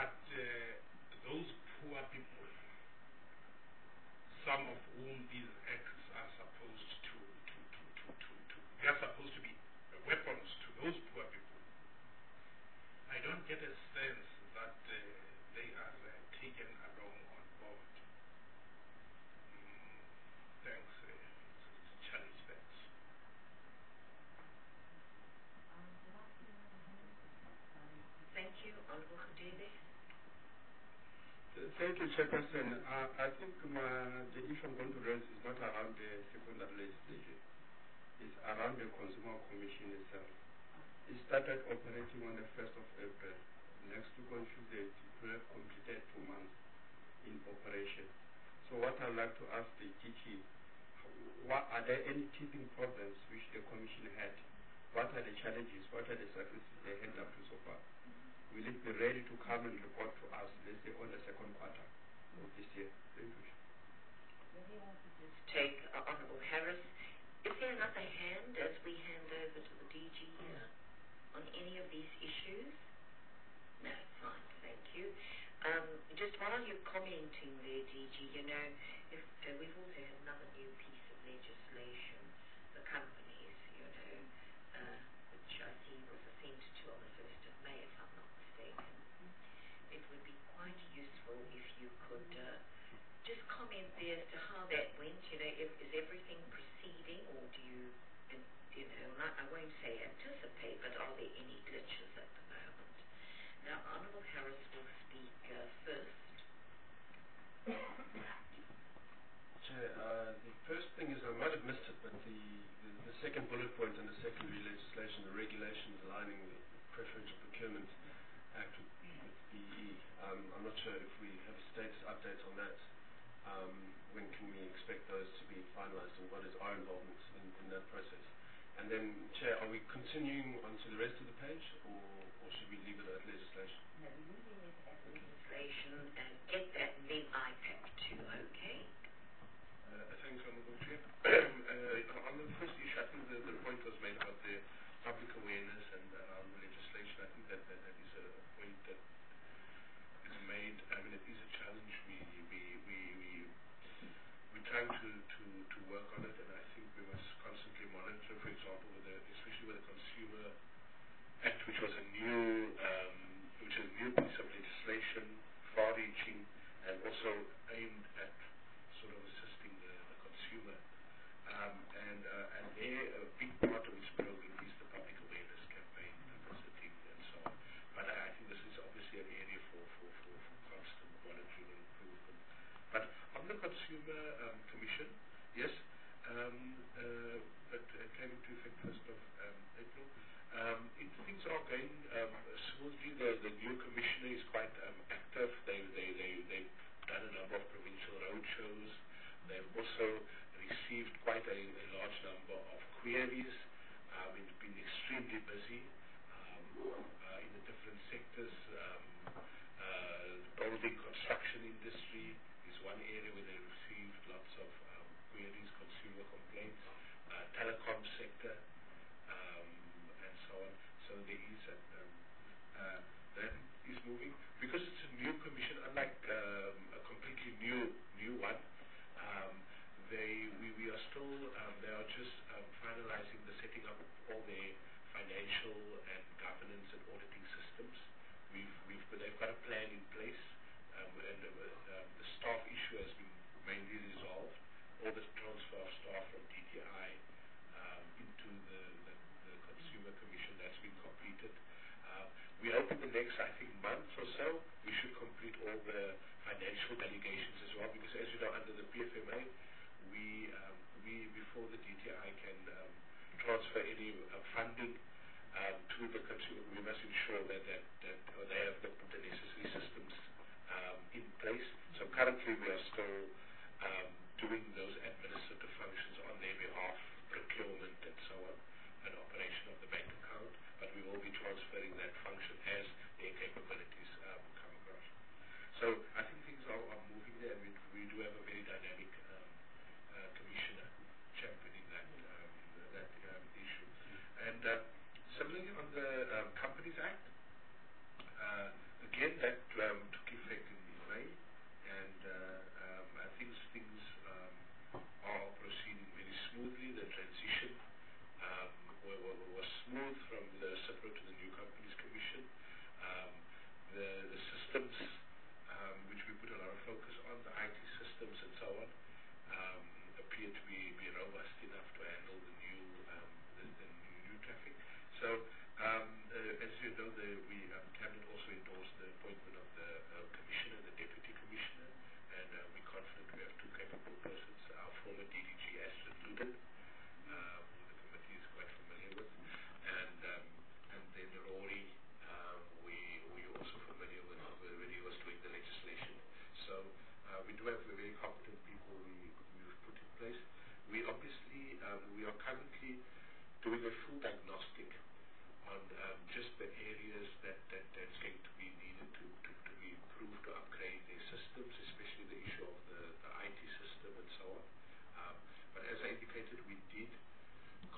Speaker 5: but uh, those poor people, some of whom these acts are supposed to, to, to, to, to, to they are supposed to be weapons to those poor people, I don't get a sense that uh, they are uh, taken along on board. Mm, thanks. Uh, it's a challenge, thanks.
Speaker 4: Thank you. Honorable Khadebe.
Speaker 1: Thank you, Chairperson. Uh, I think my, the issue I'm going to raise is not around the secondary legislation. It's around the Consumer Commission itself. It started operating on the first of April. Next week on Tuesday, it will have completed two months in operation. So what I'd like to ask the G T, what, are there any teething problems which the Commission had? What are the challenges? What are the successes they had up to so far? Will it be ready to come and report to us, let's say, on the second quarter of this year? Thank you.
Speaker 4: Take uh, Honorable Harris. Is there another hand as we hand over to the D G here on any of these issues? No, fine, thank you. Um, just while you're commenting there, D G, you know, if, uh, we've also had another new piece of legislation, the companies, you know, uh, which I see was sent to on the first of May, if I'm not mistaken. It would be quite useful if you could uh, just comment there as to how that went. You know, if, is everything proceeding, or do you, and, you know, not, I won't say anticipate, but are there any glitches at the moment? Now, Honourable Harris will speak uh, first.
Speaker 7: Chair, uh, the first thing is, I might have missed it, but the, the, the second bullet point in the secondary legislation, the regulations aligning the Preferential Procurement Act with, with B E E, um, I'm not sure if we have a status update on that. Um, when can we expect those to be finalised, and what is our involvement in, in that process? And then, Chair, are we continuing on to the rest of the page, or, or should we leave it at legislation?
Speaker 4: No, leaving it at legislation and get that and then I PAC too, okay?
Speaker 5: Uh, thanks, Honourable Chair. uh, on the first issue, I think the, the point was made about the public awareness and around uh, the legislation. I think that, that that is a point that is made. I mean, it is a challenge. We we we we we're trying to, to, to work on it, and I think we must constantly monitor. For example, with the, especially with the Consumer Act, which was a new um, which is a new piece of legislation, far-reaching, and also aimed at sort of assisting the, the consumer. Um, and uh, and there, a big part of its program is the public awareness campaign, publicity, and so on. But I, I think this is obviously an area for, for, for, for constant monitoring and improvement. But on the Consumer um, Commission, yes, um, uh, it uh, came into effect first of um, April. Um, it, things are going um, smoothly. The, the new commissioner is quite um, active. They, they, they, they've done a number of provincial roadshows. They've also received quite a, a large number of queries. Um, it's been extremely busy um, uh, in the different sectors. Um, uh, building construction industry is one area where they received lots of um, queries, consumer complaints. Uh, telecom sector, um, and so on. So there is a, um, uh, that is moving because it's a new commission, unlike um, a completely new new one. Um, they we, we are still um, they are just um, finalizing the setting up of all their financial and governance and auditing systems. We've we've they've got a plan in place, um, and uh, um, the staff issue has been mainly resolved. All the transfer of staff from D T I um, into the, the, the Consumer Commission, that's been completed. Uh, we hope in the next, I think, month or so, we should complete all the financial allegations as well, because as you know, under the P F M A, we, um, we before the D T I can um, transfer any uh, funding um, to the consumer, we must ensure that, that, that uh, they have the, the necessary systems um, in place. So currently we are still um, doing those administrative functions on their behalf, procurement and so on, and operation of the bank account, but we will be transferring that function as their capabilities um, come across. So I think things are, are moving there, and we, we do have a very dynamic um, uh, commissioner championing that, um, that um, issue. And uh, similarly on the um, Companies Act, uh, again that um,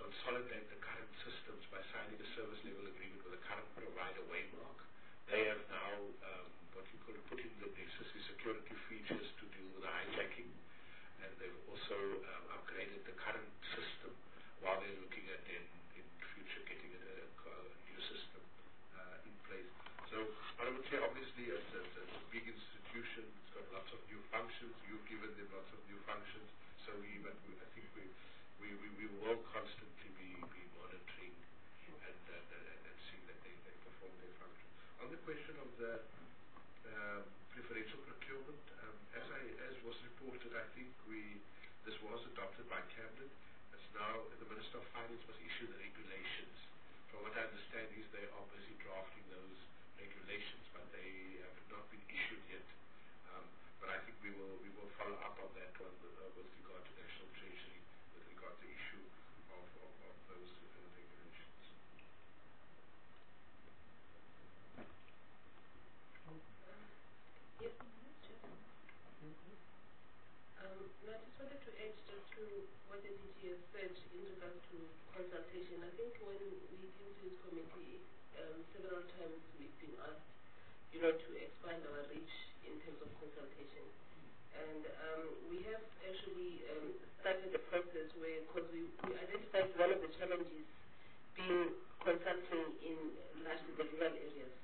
Speaker 5: consolidate the current systems by signing a service level agreement with a current provider, Waymark. They have now um, what you call put in the necessary security features to deal with the hijacking, and they've also um, upgraded the current system while they're looking at in, in future getting a, a new system uh, in place. So I would say obviously it's a, it's a big institution, it's got lots of new functions, you've given them lots of new functions, so we, but we, I think we, we, we, we will constantly be, be monitoring and, uh, and, and seeing that they, they perform their function. On the question of the um, preferential procurement, um, as, I, as was reported, I think we this was adopted by Cabinet. It's now the Minister of Finance must issue the regulations. From what I understand is they are busy drafting those regulations, but they have not been issued yet. Um, but I think we will we will follow up on that one with, uh, with regard to National Treasury, with regard to issue of, of, of those uh, regulations.
Speaker 6: Yes. Um, no, I just wanted to add just to what the D G has said in regards to consultation. I think when we came to this committee, um, several times we've been asked, you know, to expand our reach in terms of consultation. And um, we have actually um, started a process where, because we, we identified one of the challenges being consulting in largely the rural areas.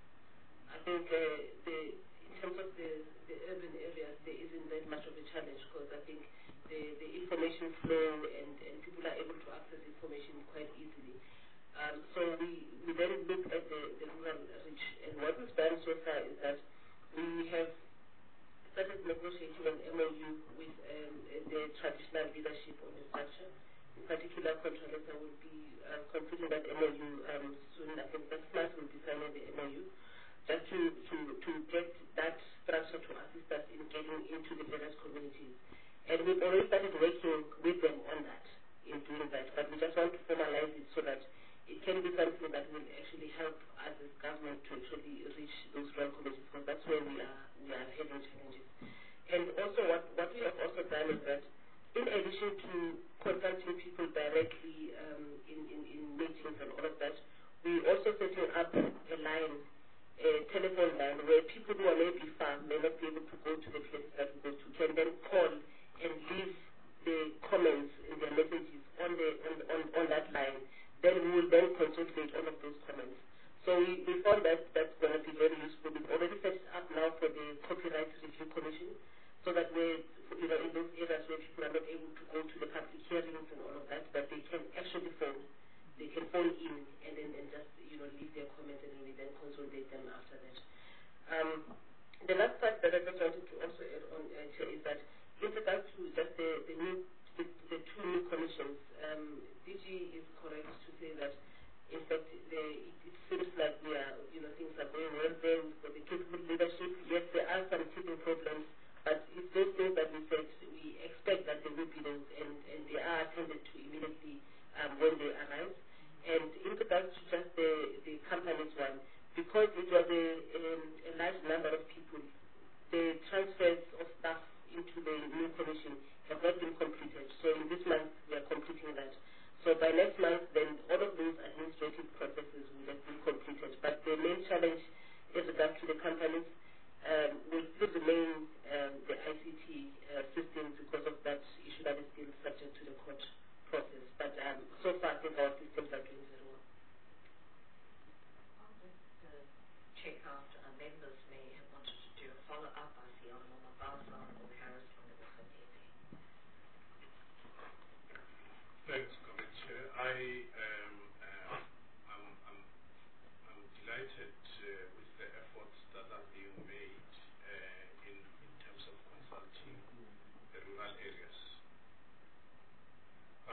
Speaker 6: I think uh, the in terms of the, the urban areas, there isn't that much of a challenge because I think the, the information flow and, and people are able to access information quite easily. Um, so we, we then looked at the, the rural reach, and what we've done so far is that we have started negotiating an M O U with um, the traditional leadership on the structure. In particular, Controlesa will be uh, completing that M O U um, soon. I think next month we'll be signing the M O U. Just to, to, to get that structure to assist us in getting into the various communities. And we've already started working with them on that, in doing that, but we just want to formalize it so that it can be something that will actually help us as government to actually reach those rural communities, because that's where we are, we are having challenges. And also what, what we have also done is that in addition to consulting people directly um, in, in, in meetings and all of that, we also setting up a line, a telephone line where people who are maybe far may not be able to go to the places that we go to can then call and leave the comments in their messages on the on, on, on that line. Then we will then consolidate all of those comments. So we, we found that that's going to be very useful. We've already set it up now for the Copyright Review Commission, so that we, you know, in those areas where people are not able to go to the public hearings and all of that, that they can actually phone. They can phone in and then and just, you know, leave their comments, and then we then consolidate them after that. Um, the last part that I just wanted to also add on uh, here is that in regards to just the, the new the, the two new commissions, um, D G is correct to say that in fact the, it, it seems like we are, you know, things are going well there. We've got the capable leadership. Yes, there are some teething problems, but it's those things that we said we expect that there will be those, and, and they are attended to immediately um, when they arise. And in regards to just the, the companies one, because it was a, a, a large number of people, the transfers of staff into the new commission have not been completed. So in this month, we are completing that. So by next month, then all of those administrative processes will have been completed. But the main challenge in regards to the companies um, will still remain um, the I C T uh, systems because of that issue that is still subject to the court process. But um, so far, I think our systems are doing very well.
Speaker 4: I'll just uh, check out, uh, members may have wanted to do a follow-up. I see Honourable Mabasa, Honourable Harris, Honourable Khadebe.
Speaker 8: Thanks, Committee Chair. I am uh, I'm, I'm, I'm delighted uh, with the efforts that are being made uh, in, in terms of consulting the rural areas.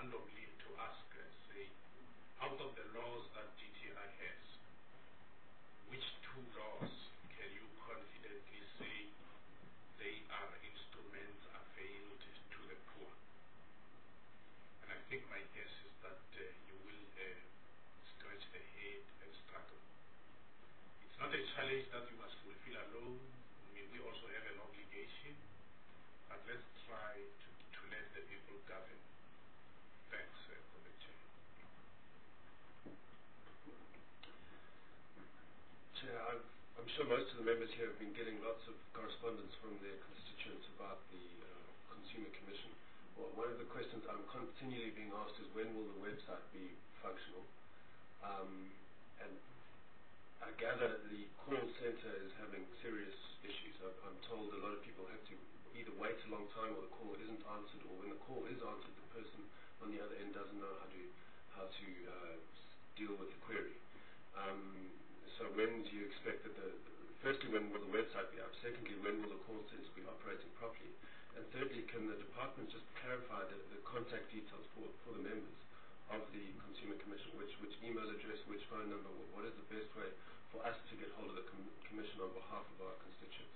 Speaker 8: randomly to ask, uh, say, out of the laws that D T I has, which two laws can you confidently say they are instruments availed to the poor? And I think my guess is that uh, you will uh, scratch the head and struggle. It's not a challenge that you must fulfill alone. I mean, we also have an obligation, but let's try to, to let the people govern. Thanks, uh, Comrade Chair.
Speaker 7: Chair, I've, I'm sure most of the members here have been getting lots of correspondence from their constituents about the uh, Consumer Commission. Well, one of the questions I'm continually being asked is when will the website be functional? Um, and I gather the call center is having serious issues. I'm told a lot of people have to either wait a long time or the call isn't answered, or when the call is answered, the person on the other end doesn't know how to how to uh, deal with the query. Um, so when do you expect that the, firstly, when will the website be up? Secondly, when will the call center be operating properly? And thirdly, can the department just clarify the, the contact details for, for the members of the Consumer Commission, which, which email address, which phone number, what is the best way for us to get hold of the com Commission on behalf of our constituents?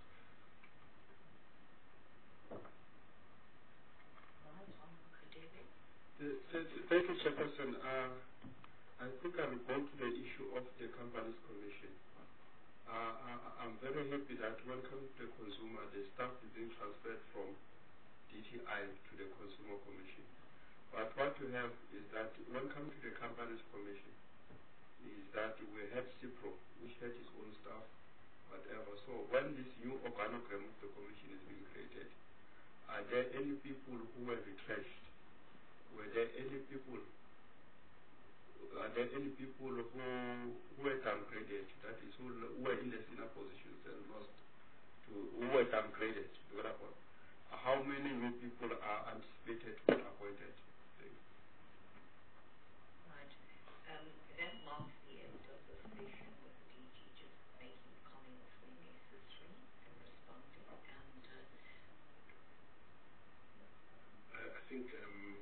Speaker 1: The, the, thank you, Chairperson. Uh, I think I will go to the issue of the Companies Commission. Uh, I, I'm very happy that when coming to the consumer, the staff is being transferred from D T I to the Consumer Commission. But what you have is that when coming to the Companies Commission, is that we have CIPRO, which has its own staff, whatever. So when this new organogram of the Commission is being created, are there any people who were retrenched? Were there any people, are there any people who, who were downgraded, that is, who, who were in the senior positions and lost to, who were downgraded? How many new people are anticipated to be appointed?
Speaker 4: Right. Um, that marks the end of the session with the D G just making comments when necessary and responding. And uh,
Speaker 5: I, I think um,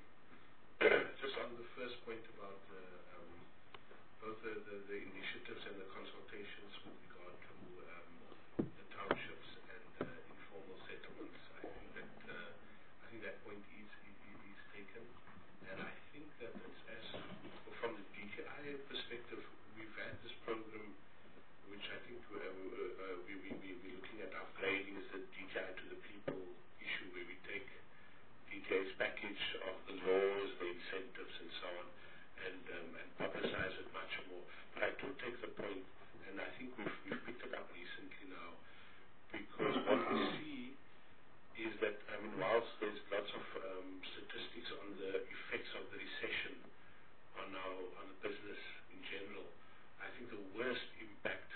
Speaker 5: just on the first point about the, um, both the, the, the initiatives and the consultations with regard to um, the townships and uh, informal settlements, I think that uh, I think that point is, is, is taken, and I think that it's as from the D T I perspective, we've had this program, which I think uh, uh, we, we, we, we're looking at upgrading is the D T I to the people issue, where we take D T I's package of the laws, the incentives, and so on, and, um, and publicize it much more. But I do take the point, and I think we've, we've picked it up recently now, because what we see is that, I mean, whilst there's lots of um, statistics on the effects of the recession on our on the business in general, I think the worst impact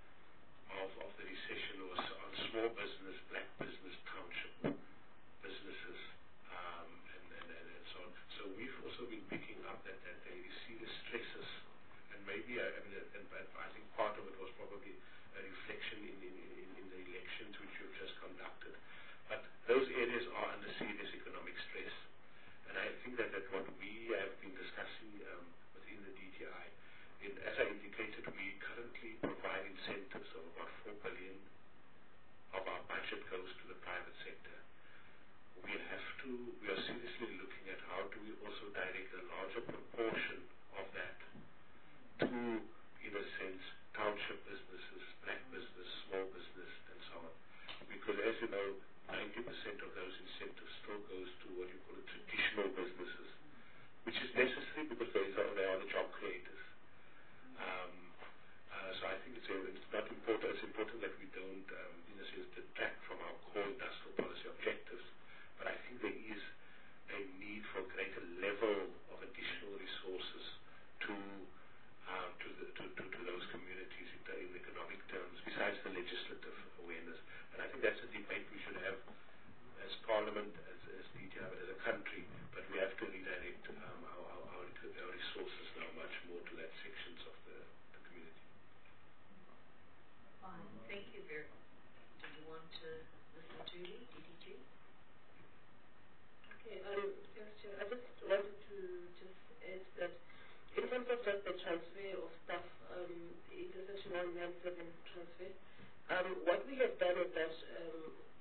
Speaker 5: of, of the recession was on small business, black business, township businesses, um, and, and, and, and so on. So we've also been picking up that, that they see the stresses, and maybe, I, I mean, and, and I think part of it was probably a reflection in, in, in, in the elections which you've just conducted. But those areas are under serious economic stress. And I think that, that what we have been discussing um, within the D T I, in, as I indicated, we currently provide incentives of about four billion of our budget goes to the private sector. We have to, we are seriously looking at how do we also direct a larger proportion of that to, in a sense, township businesses, black business, small business, and so on. Because as you know, ninety percent of those incentives still goes to what you call it traditional businesses, which is necessary because they are, they are the job creators. Um, uh, so I think it's, a, it's not important. It's important that we don't, um, in a sense, detract from our core industrial policy objectives. But I think there is a need for a greater level of additional resources to um, to, the, to, to, to those communities in, the, in economic terms, besides the legislative awareness. And I think that's a debate we should have as Parliament, as, as D T I, but as a country. But we have to redirect um, our, our, our, our resources now much more to that sections of the, the community.
Speaker 4: fine. Thank you very much. Do you want to listen to me, D D G?
Speaker 6: Okay, um, thanks, Chair. I just wanted to just add that in terms of just the transfer of staff, um, it is section one ninety-seven transfer. Um, what we have done is that um,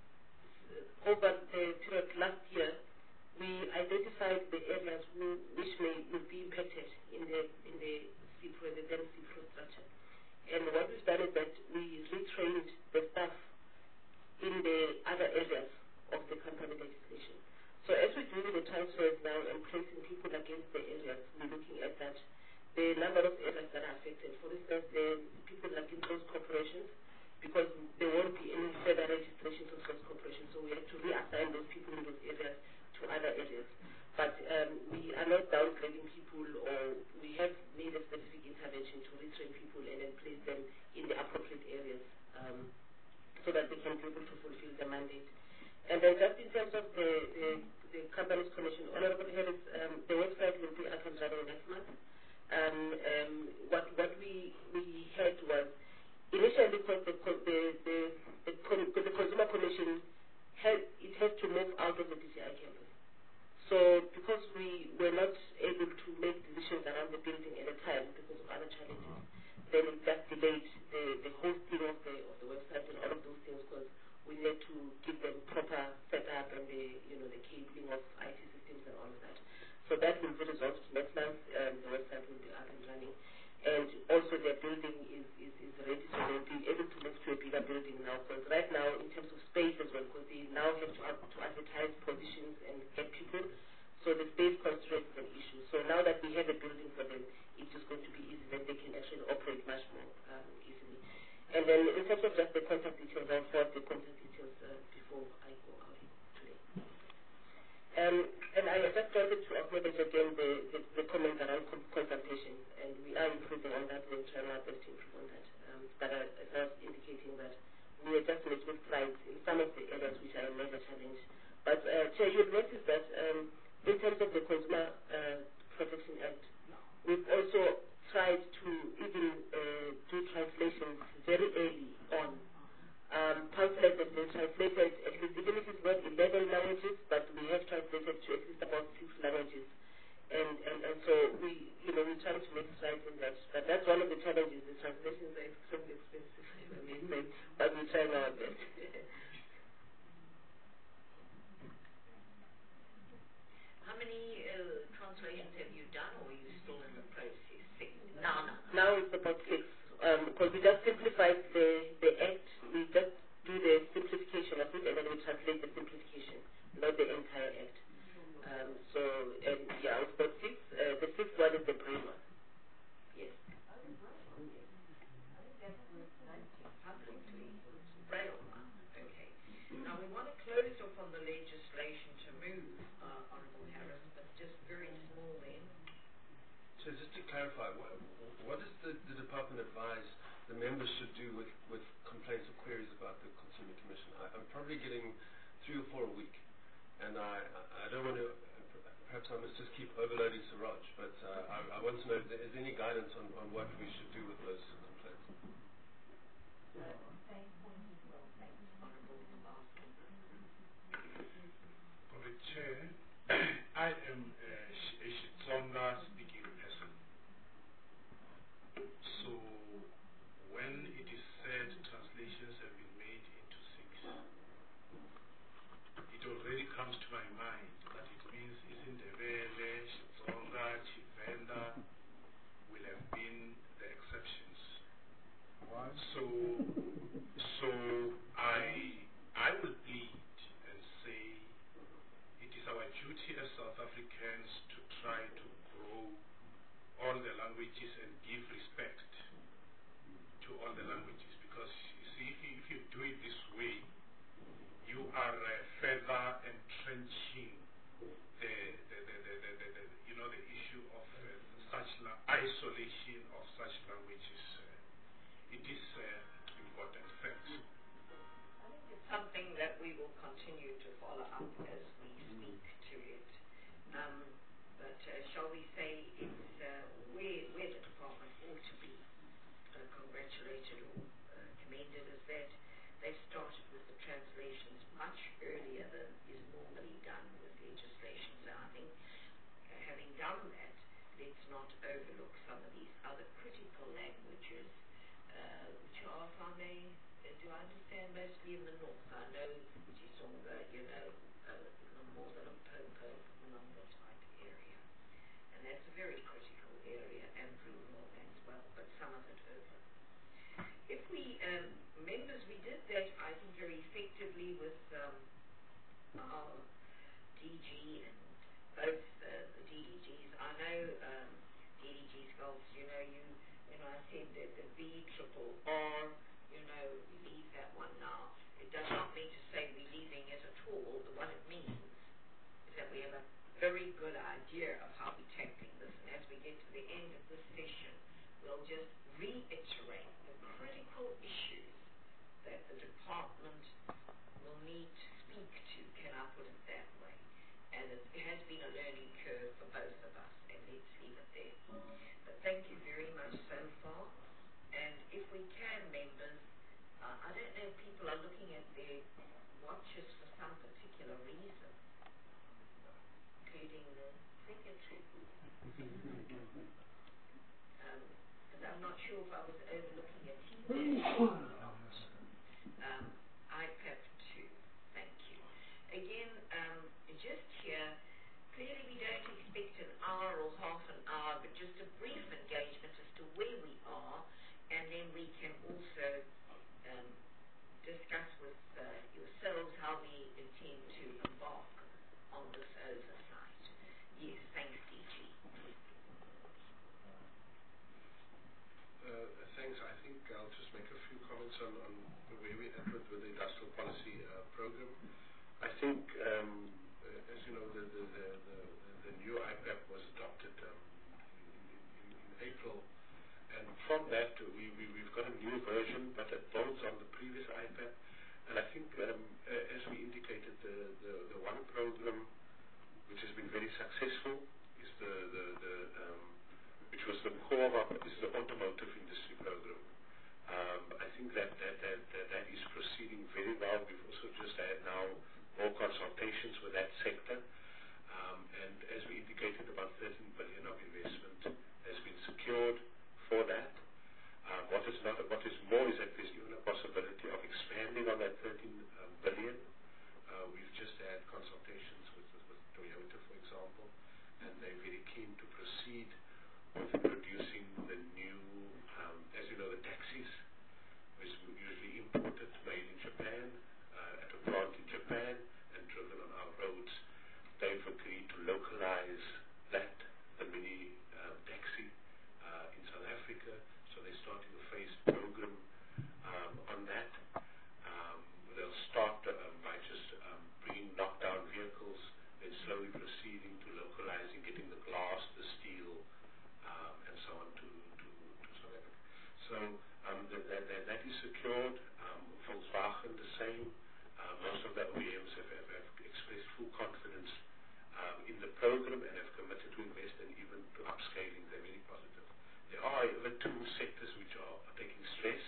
Speaker 6: over the period last year, we identified the areas who, which may will be impacted in the in the C P R O, the then C P R O structure. And what we've done is that we retrained the staff in the other areas of the company legislation. So as we do the transfers now and placing people against the areas, we're looking at that. The number of areas that are affected, for instance, the people like in close corporations, because there won't be any further registrations of close corporations, so we have to reassign those people in those areas to other areas. But um, we are not downgrading people, or we have made a specific intervention to retrain people and then place them in the appropriate areas um, so that they can be able to fulfill the mandate. And then just in terms of the, the, the company's commission, Honorable Harris, um, the website will be up and running next month. Um, um, what what we we had was initially because the the the, the, the, the consumer commission had it had to move out of the D C I campus. So because we were not able to make decisions around the building at the time because of other challenges, then it just delayed the, the hosting of the of the website and all of those things because we had to give them proper setup and the you know the cabling of I T systems and all of that. So that will be resolved next month. Um, the website will be up and running, and also their building is, is, is ready, so they'll be able to move to a bigger building now. Because right now, in terms of space as well, because they now have to, have to advertise positions and get people, so the space constraint is an issue. So now that we have a building for them, it's just going to be easy. Then they can actually operate much more um, easily. And then in terms of just the contact details, I'll forward the contact details uh, before I go out today. Um, and I just wanted to acknowledge again the, the, the comments around consultation, and we are improving on that. We're trying our best to improve on that. Um, but I, as I was indicating that we are just making strides in some of the areas which are a major challenge. But uh, Chair, you'll notice that um, in terms of the Consumer uh, Protection Act, we've also tried to even uh, do translations very early on. Um, pamphlets have been translated, at least, even if it's not eleven languages, but we have translated to at least about six languages. And, and, and so we, you know, we're trying to make strides in that. But that's one of the challenges. The translations are extremely expensive, if I may say, but we're trying our best.
Speaker 4: How many uh, translations have you done, or are you still in the process? Six? No, no.
Speaker 6: Now it's about six, because um, we just simplified the, the act. We just do the simplification of it, and then we translate the simplification, not the entire act. Um, so, and yeah, it's about six. Uh, the sixth one is the brain one. Yes.
Speaker 4: Braille one. Okay. Now we want to close off on the legislation to move, uh, Honourable Harris, but just very small then.
Speaker 7: So just to clarify, what, what does the, the department advise the members should do with, with complaints or queries about the Consumer Commission? I, I'm probably getting three or four a week, and I, I don't want to, perhaps I must just keep overloading Siraj, but uh, I, I want to know if there is any guidance on, on what we should do with those complaints.
Speaker 8: For the Chair, I am a Xitsonga speaking person. So when it is said translations have been made into six, it already comes to my mind that it means Isindebele, Xitsonga, Chivenda will have been the exceptions. So, so I, I will plead and say it is our duty as South Africans to try to grow all the languages and give respect to all the languages, because you see, if you, if you do it this way, you are uh, further entrenching the, the, the, the, the, the, the you know the issue of uh, such la isolation of such languages. Uh, it is uh, important. Thanks.
Speaker 4: I think it's something that we will continue to follow up as we speak to it. Um, but uh, shall we say it's uh, where, where the department ought to be uh, congratulated or uh, commended is that they started with the translations much earlier than is normally done with legislation. done that, let's not overlook some of these other critical languages, uh, which are, if I may, uh, do I understand, mostly in the north. I know Chisonga, you know, uh, more than a Popo, Manga type area. And that's a very critical area and rural as well, but some of it urban. If we, um, members, we did that, I think, very effectively with um, our D G and both uh, the D D Gs. I know um, D D Gs Gulf, you know, you, you know, I said that the B triple R, you know, we leave that one now. It does not mean to say we're leaving it at all, but what it means is that we have a very good idea of how we're tackling this, and as we get to the end of this session, we'll just reiterate the critical issues that the department will need to speak to, can I put it that way? And it has been a learning curve for both of us, and let's leave it there. But thank you very much so far, and if we can, members, uh, I don't know if people are looking at their watches for some particular reason, including the secretary. Um, because I'm not sure if I was overlooking a T V or not. Um, I P A P two, thank you. Again, um, just here, clearly we don't expect an hour or half an hour, but just a brief engagement as to where we are, and then we can also um, discuss with uh, yourselves how we intend to embark on this oversight. Yes, thanks, D G.
Speaker 5: Uh, thanks. I think I'll just make a few comments on, on where we're at with, with the industrial policy uh, program. I think, um, uh, as you know, the, the, the, the, the new I P A P was adopted um, in, in, in April, and from that we, we, we've got a new version, but it builds on the previous I P A P. And I think, um, uh, as we indicated, the, the, the one program which has been very successful is the, the, the um, which was the core of our, is the automotive industry program. Um, I think that that, that that that is proceeding very well. We've also just had now more consultations with that sector. Um, and as we indicated, about thirteen billion of investment has been secured for that. Um, what is not, what is more is that there's even a possibility of expanding on that thirteen billion. Uh, we've just had consultations with, with, with Toyota, for example, and they're very keen to proceed with producing the new, um, as you know, the taxis, which are usually imported, made in Japan, uh, at a plant in Japan, and driven on our roads. They've agreed to localize that, the mini uh, taxi, uh, in South Africa. So they're starting a phased program um, on that. Um, they'll start um, by just um, bringing knockdown vehicles, then slowly proceeding to localizing, getting the glass, the steel, Um, and so on to, to, to South Africa. So um, that, that, that is secured. Um, Volkswagen the same. Uh, most of the O E Ms have, have, have expressed full confidence um, in the program and have committed to invest and even to upscaling. They're very positive. There are the two sectors which are, are taking stress.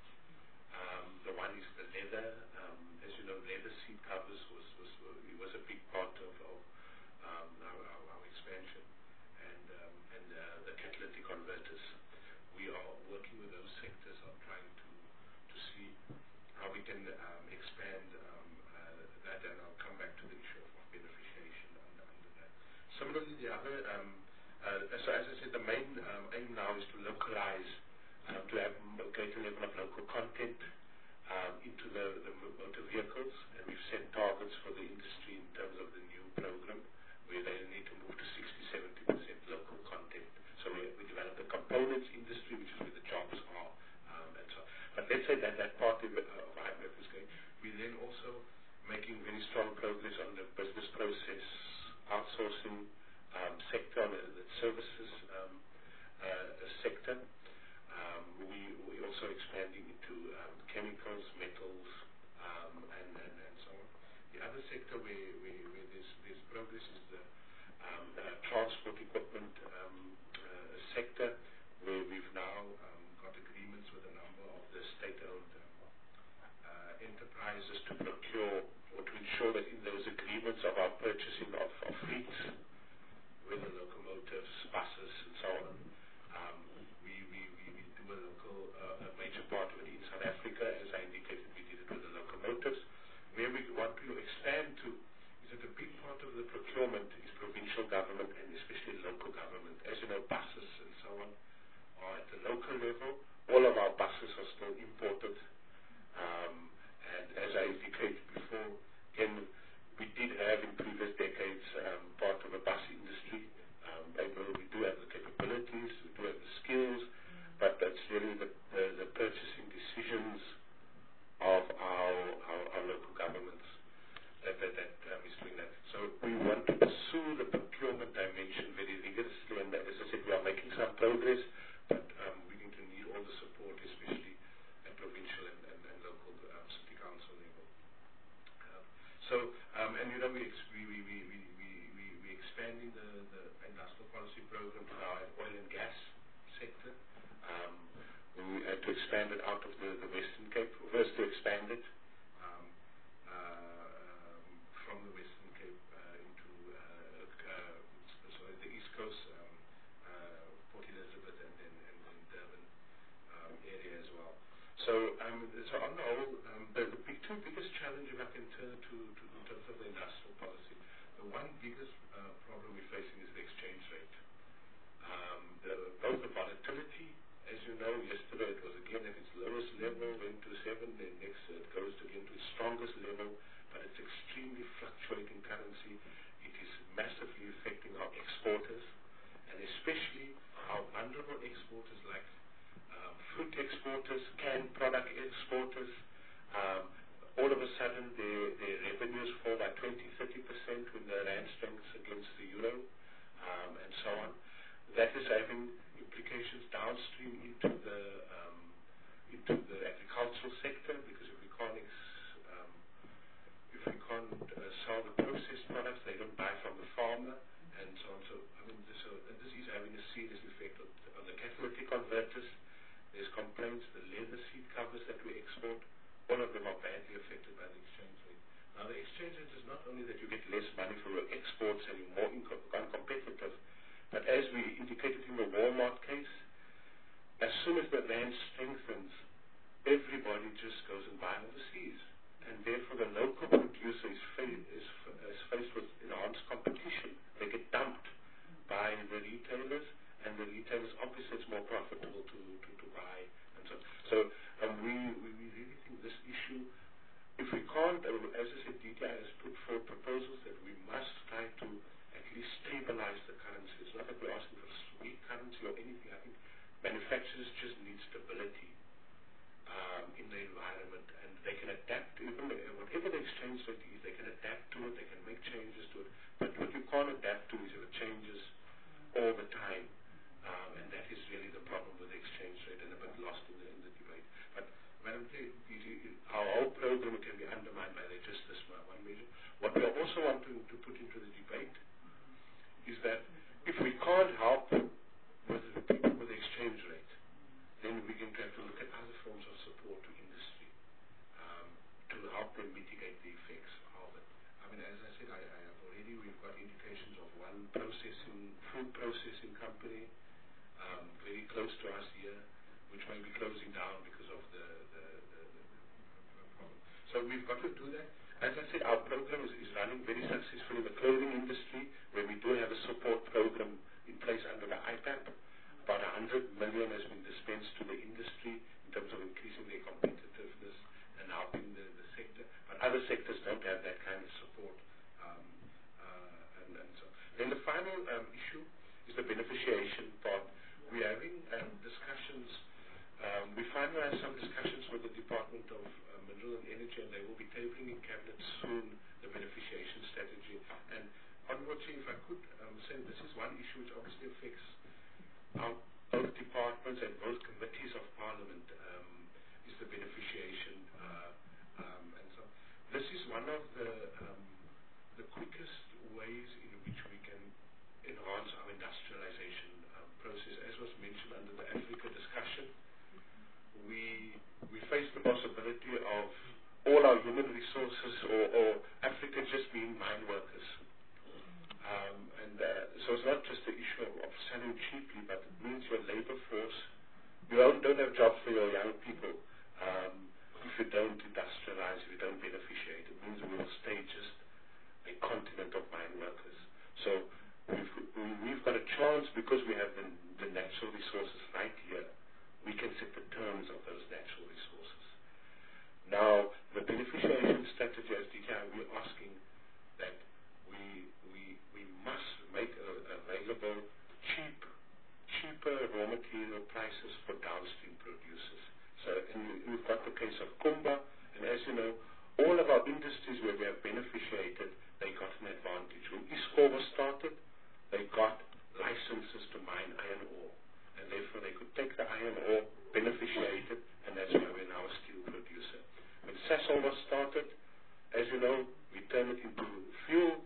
Speaker 5: Um, the one is the leather. Um, as you know, leather seat covers was, was, was a big part of, of um, our, our, our expansion. And, um, and uh, the catalytic converters. We are working with those sectors on trying to to see how we can um, expand um, uh, that, and I'll come back to the issue of beneficiation under, under that. Similarly, the other, um, uh, so as I said, the main um, aim now is to localize, um, to have a greater level of local content um, into the, the motor vehicles, and we've set targets for the industry in terms of the new program, where they need to move to sixty to seventy percent local content. So we, we developed the components industry, which is where the jobs are, um, and so. But let's say that that part of, uh, of I P A P is going. We're then also making very strong progress on the business process outsourcing um, sector, the, the services um, uh, sector. Um, we we also expanding into um, chemicals, metals, um, and, and and so on. The other sector where, where, where there's, there's progress is the um, uh, transport equipment um, uh, sector, where we've now um, got agreements with a number of the state-owned um, uh, enterprises to procure or to ensure that in those agreements of our purchasing of, of fleets, whether locomotives, buses, and so on. Um, we, we, we, we do a local, uh, a major part of it in South Africa, as I indicated, we did it with the locomotives. Where we want to expand to is that a big part of the procurement is provincial government and especially local government. As you know, buses and so on are at the local level. All of our buses are still imported. Um, and as I indicated before, again, we did have in previous decades um, part of a bus industry. Um, we do have the capabilities, we do have the skills, but that's really the, the, the purchasing decisions of our, our, our local governments that, that, that um, is doing that. So we want to pursue the procurement dimension very rigorously, and as I said, we are making some progress, but um, we need to need all the support, especially at provincial and, and, and local um, city council level. Um, so, um, and you know, we, ex we, we, we, we, we, we, we expanding the, the industrial policy program to our oil and gas sector. Um, we had to expand it out of the, the Western Cape. First to expand it um, uh, um, from the Western Cape uh, into uh, uh, sorry, the East Coast, um, uh, Port Elizabeth, and then and then Durban um, area as well. So, um, so on the whole, um, the, the big, two biggest challenges I can turn to, to in terms of the industrial policy. The one biggest uh, problem we're facing is the exchange rate. Um, the, both the volatility. As you know, yesterday it was again at its lowest level, went to seven, then next uh, it goes again to its strongest level, but it's extremely fluctuating currency. It is massively affecting our exporters, and especially our vulnerable exporters like um, fruit exporters, canned product exporters. Um, all of a sudden their, their revenues fall by twenty, thirty percent when the rand strengthens against the euro, um, and so on. That is having implications downstream into the um, into the agricultural sector, because if we can't ex, um, if we can't uh, sell the processed products, they don't buy from the farmer, and so on. So I mean, this, so, and this is having a serious effect on, on the catalytic converters. There's complaints. The leather seed covers that we export, all of them are badly affected by the exchange rate. Now, the exchange rate is not only that you get less money for your exports and you're more uncompetitive. But as we indicated in the Walmart case, as soon as the rand strengthens, everybody just goes and buys overseas. And therefore the local producer is, fa is, is faced with enhanced competition. They get dumped by the retailers, and the retailers obviously it's more profitable to, to, to buy. And so so um, we, we, we really think this issue, if we can't, uh, as I said, D T I has put forward proposals that we must try to at least stabilize the currency. It's not that we're asking for a weak currency or anything. I think manufacturers just need stability um, in the environment, and they can adapt to even whatever the exchange rate is. They can adapt to it. They can make changes to it. But what you can't adapt to is if it changes all the time, um, and that is really the problem with the exchange rate, and a bit lost in the, in the debate. But Madam Chair, our whole program can be undermined by just this one measure. What we are also wanting to put into the debate is that if we can't help with the people with the exchange rate, then we can have to look at other forms of support to industry um, to help them mitigate the effects of it. I mean, as I said, I, I have already, we've got indications of one processing, food processing company um, very close to us here, which may be closing down because of the, the, the, the, the problem. So we've got to do that. As I said, our program is, is running very successfully in the clothing industry, where we do have a support program in place under the I P A P. About one hundred million has been dispensed to the industry in terms of increasing their competitiveness and helping the, the sector. But other sectors don't have that kind of support. Um, uh, and, and so. Then the final um, issue is the beneficiation part. We're having um, discussions. Um, we finalized some discussions with the Department of uh, Mineral and Energy, and they will be tabling in Cabinet soon the beneficiation strategy. And unfortunately, if I could um, say, this is one issue which obviously affects our both departments and both committees of Parliament, um, is the beneficiation. Uh, um, and so this is one of the, um, the quickest ways in which we can enhance our industrialization um, process. As was mentioned under the Africa discussion, we we face the possibility of all our human resources or, or Africa just being mine workers. Um, and uh, so it's not jobs for your young people. Um, if you don't industrialize, if you don't beneficiate, it means we will stay just a continent of mine workers. So we've, we, we've got a chance because we have the, the natural resources right here. We can set the terms of those natural resources. Now, the beneficiation strategy as D T I, we're asking that we, we, we must make uh, available cheap, cheaper raw material prices for downstream producers. So and we've got the case of Kumba, and as you know, all of our industries where we have beneficiated, they got an advantage. When ISCO was started, they got licenses to mine iron ore, and therefore they could take the iron ore, beneficiate it, and that's why we're now a steel producer. When Sasol was started, as you know, we turned it into fuel,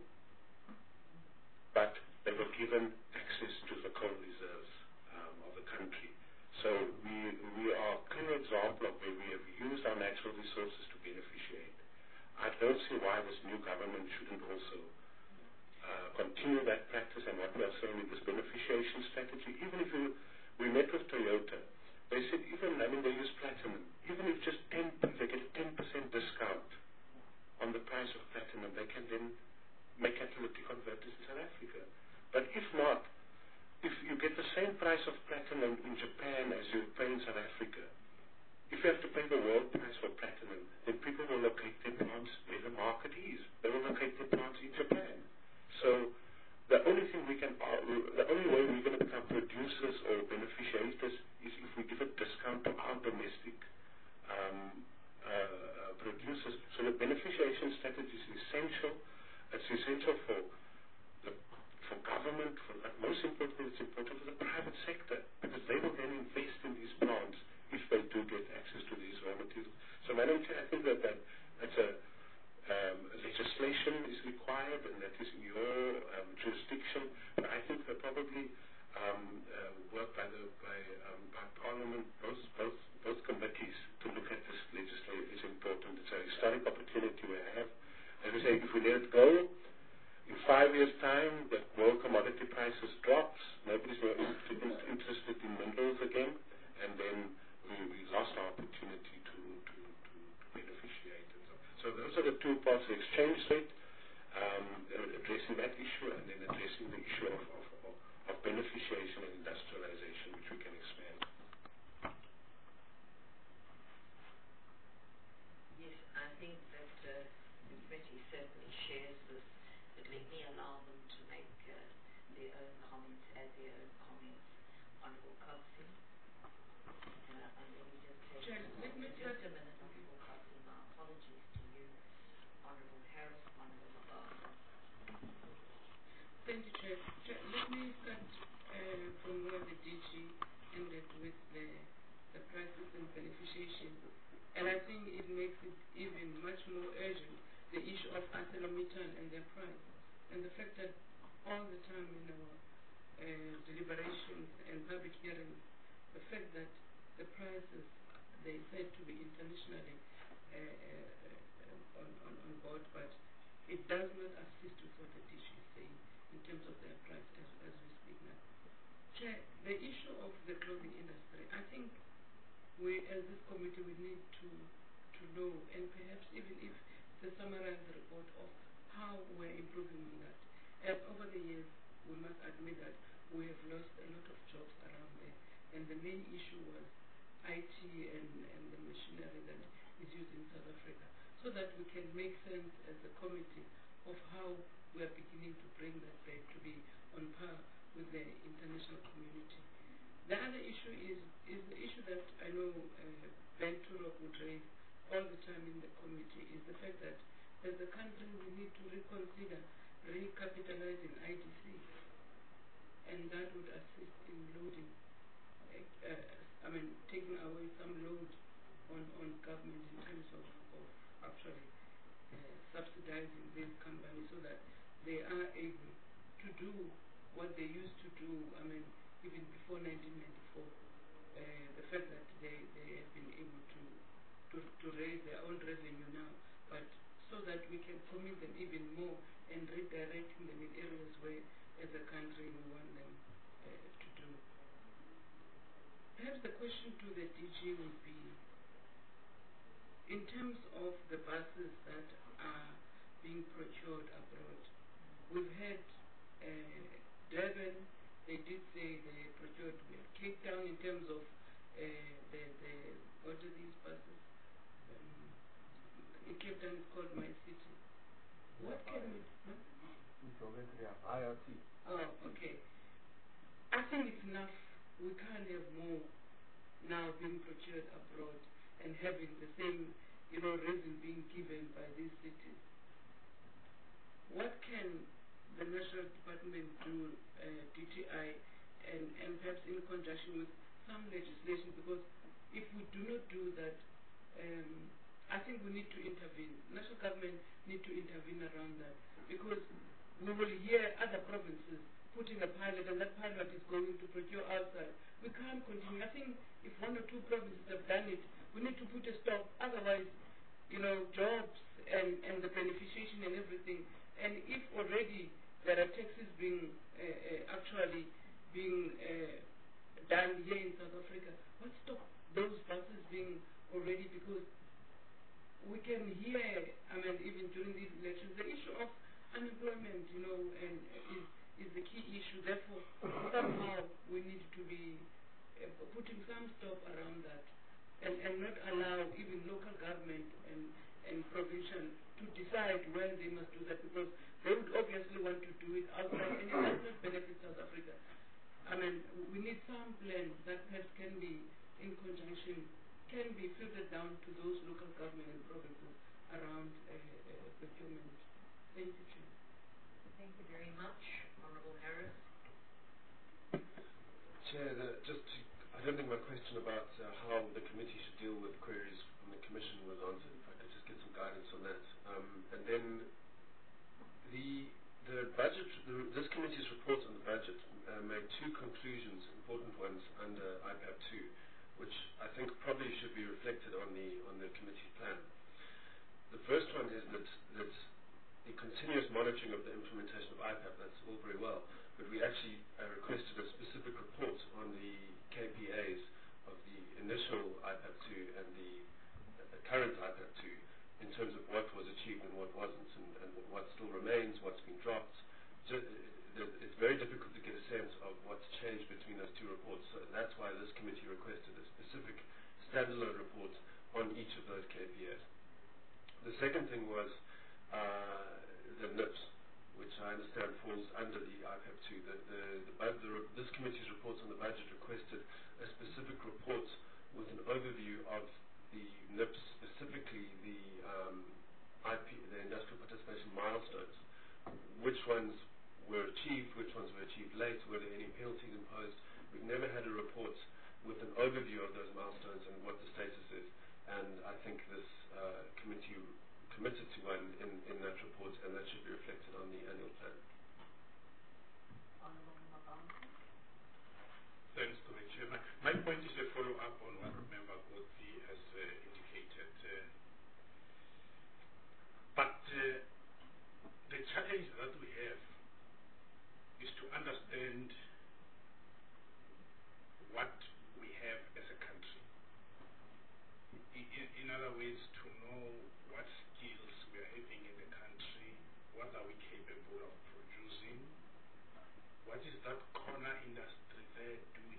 Speaker 5: but they were given access to the coal reserves um, of the country. So we, we are a clear example of where we have used our natural resources to beneficiate. I don't see why this new government shouldn't also uh, continue that practice, and what we are saying with this beneficiation strategy. Even if you, we met with Toyota, they said even, I mean, they use platinum. Even if just ten, they get a ten percent discount on the price of platinum, they can then make catalytic converters in South Africa. But if not, if you get the same price of platinum in Japan as you pay in South Africa, if you have to pay the world price for platinum, then people will locate their plants where the market is. They will locate their plants in Japan. So the only thing we can, uh, the only way we're going to become producers or beneficiators is if we give a discount to our domestic um, uh, producers. So the beneficiation strategy is essential. It's essential for the for government, for, but most importantly, it's important for the private sector, because they will then invest in these plants if they do get access to these raw materials. So, Madam Chair, I think that, that that's a um, legislation is required, and that is in your um, jurisdiction. But I think that probably um, uh, work by the by um, by Parliament, both both both committees, to look at this legislation is important. It's a historic opportunity we have. As we say, if we let it go, in five years' time, the world commodity prices drops. Nobody's more interested, interested in minerals again, and then we, we lost our opportunity to, to, to, to beneficiate. And so, so those are the two parts: the exchange rate, um, addressing that issue, and then addressing the issue of, of, of, of beneficiation and industrialization, which we can expand.
Speaker 4: Yes, I think that uh, the committee certainly shares this. Let me allow them to make uh, their own comments, add their own comments. Honourable Coxon. Uh, and let me just take
Speaker 2: Chair, let me
Speaker 4: just a minute, Honourable Coxon. My apologies to you. Honourable Harris, Honourable Gardner.
Speaker 2: Thank you, Chair. Chair, let me start uh, from where the D G ended with the, the prices and beneficiation. And I think it makes it even much more urgent, the issue of ArcelorMittal and their price. And the fact that all the time in our uh, deliberations and public hearings, the fact that the prices, they said to be internationally uh, uh, on, on, on board, but it does not assist with what the D G is saying in terms of their price as, as we speak now. Chair, the issue of the clothing industry, I think we as this committee we need to, to know, and perhaps even if the summarized report of how we're improving on that. And over the years, we must admit that we have lost a lot of jobs around there. And the main issue was I T and, and the machinery that is used in South Africa, so that we can make sense as a committee of how we are beginning to bring that back to be on par with the international community. The other issue is, is the issue that I know uh, Ben Turok would raise all the time in the committee, is the fact that as a country we need to reconsider recapitalizing I D C, and that would assist in loading, uh, uh, I mean, taking away some load on, on government in terms of, of actually uh, subsidizing these companies so that they are able to do what they used to do, I mean, even before nineteen ninety-four. Uh, the fact that they, they have been able to, to, to raise their own revenue now, but so that we can commit them even more and redirecting them in areas where, as a country, we want them uh, to do. perhaps the question to the D G would be, in terms of the buses that are being procured abroad, we've had uh, Durban, they did say they procured with Cape Town in terms of uh, the, the, what are these buses? Um, in Cape Town it's called My City. What can we, huh?
Speaker 7: I R T.
Speaker 2: Oh, okay. I think it's enough. We can't have more now being procured abroad and having the same, you know, reason being given by these cities. What can the National Department do, uh, D T I, and, and perhaps in conjunction with some legislation? Because if we do not do that, um, I think we need to intervene. National government need to intervene around that, because we will hear other provinces putting a pilot, and that pilot is going to procure outside. We can't continue. I think if one or two provinces have done it, we need to put a stop. Otherwise, you know, jobs and, and the beneficiation and everything. And if already there are taxes being uh, uh, actually being uh, done here in South Africa, what stop those buses being already? Because we can hear, I mean, even during these elections, the issue of unemployment, you know, and is, is the key issue. Therefore, somehow we need to be uh, putting some stop around that, and, and not allow even local government and, and provincial to decide when they must do that, because they would obviously want to do it outside, and it does not benefit South Africa. I mean, we need some plan that perhaps can be in conjunction, can be filtered down to those local government and provinces around uh, uh, procurement. Thank you, Chair.
Speaker 4: Thank you very much. Honourable Harris.
Speaker 7: Chair, the, just to, I don't think my question about uh, how the committee should deal with queries from the Commission was answered. If I could just get some guidance on that. Um, and then the the budget, the, this committee's report on the budget uh, made two conclusions, important ones, under I P A B two, which I think probably should be reflected on the on the committee's plan. The first one is that that the continuous monitoring of the implementation of I P A B, that's all very well, but we actually uh, requested a specific report on the K P As of the initial I P A B two and the, uh, the current I P A B two in terms of what was achieved and what wasn't, and, and what still remains, what's been dropped. Just, uh, it's very difficult to get a sense of what's changed between those two reports, so that's why this committee requested a specific standalone report on each of those K P As. The second thing was Uh, the N I P S, which I understand falls under the I P A B two. The, the, the, the, this committee's reports on the budget requested a specific report with an overview of the N I P S, specifically the um, I P, the industrial participation milestones. Which ones were achieved, which ones were achieved late, were there any penalties imposed? We've never had a report with an overview of those milestones and what the status is. And I think this uh, committee committed to one in, in that report, and that should be reflected on the annual plan.
Speaker 8: Thanks to the Chair. My, my point is a follow-up on what Member Godzi has uh, indicated. Uh, but uh, the challenge that we have is to understand what we have as a country. In, in, in other words, to know what skills we are having in the country, what are we capable of producing, what is that corner industry there doing.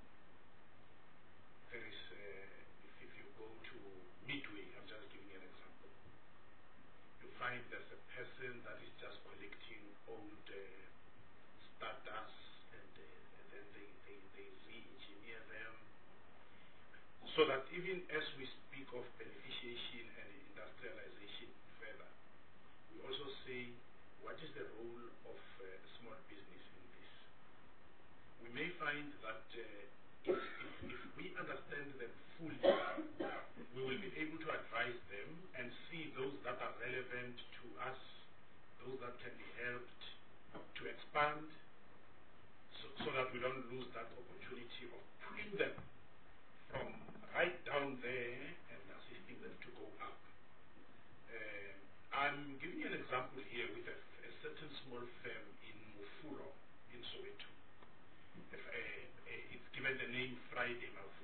Speaker 8: There is, uh, if, if you go to Midway, I'm just giving you an example, you find there's a person that is just collecting old uh, stardust, and, uh, and then they, they, they re-engineer them, so that even as we speak of beneficiation and industrialization further, we also say, what is the role of uh, small business in this? We may find that uh, if, if, if we understand them fully, we will be able to advise them and see those that are relevant to us, those that can be helped to expand, so, so that we don't lose that opportunity of pulling them from right down there and assisting them to go up. Uh, I'm giving you an example here with a, a certain small firm in Mufuro, in Soweto. If, uh, uh, it's given the name Friday Mufuro.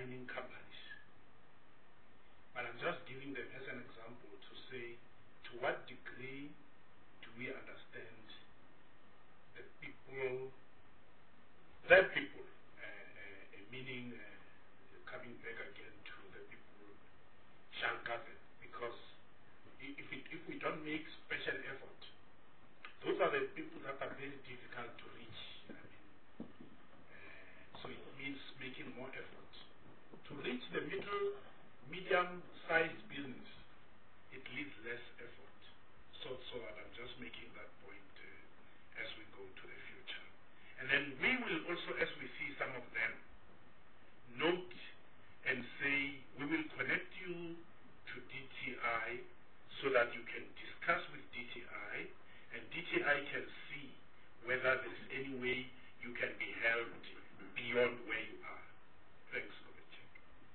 Speaker 8: mining companies. But I'm just giving them as an example to say to what degree do we understand the people, their people, uh, uh, meaning uh, coming back again to the people Shankazen, because if, it, if we don't make special effort, those are the people that are very difficult to reach. I mean, uh, so it means making more effort. To reach the middle, medium-sized business, it needs less effort. So, so I'm just making that point uh, as we go to the future. And then we will also, as we see some of them, note and say, we will connect you to D T I so that you can discuss with D T I, and D T I can see whether there's any way you can be helped beyond where you are. Thanks, Commissioner.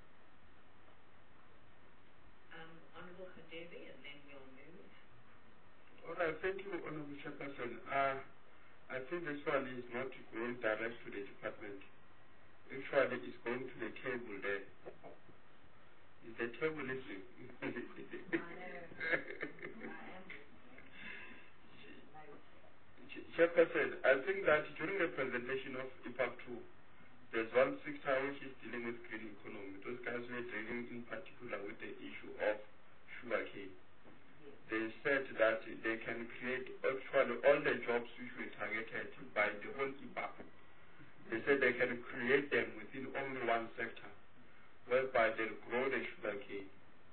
Speaker 4: Um, Honorable Khadebi, and then we'll move.
Speaker 1: All right, thank you, Honorable Chairperson. Uh, I think this one is not going direct to the department. Actually, it's going to the table there. Is the table listening? Chairperson, I think that during the presentation of I P A C two, there's one sector which is dealing with green economy. Those guys were dealing in particular with the issue of sugarcane. They said that they can create actually all the jobs which were targeted by the whole I P A C. They said they can create them within only one sector, whereby they'll grow the sugarcane,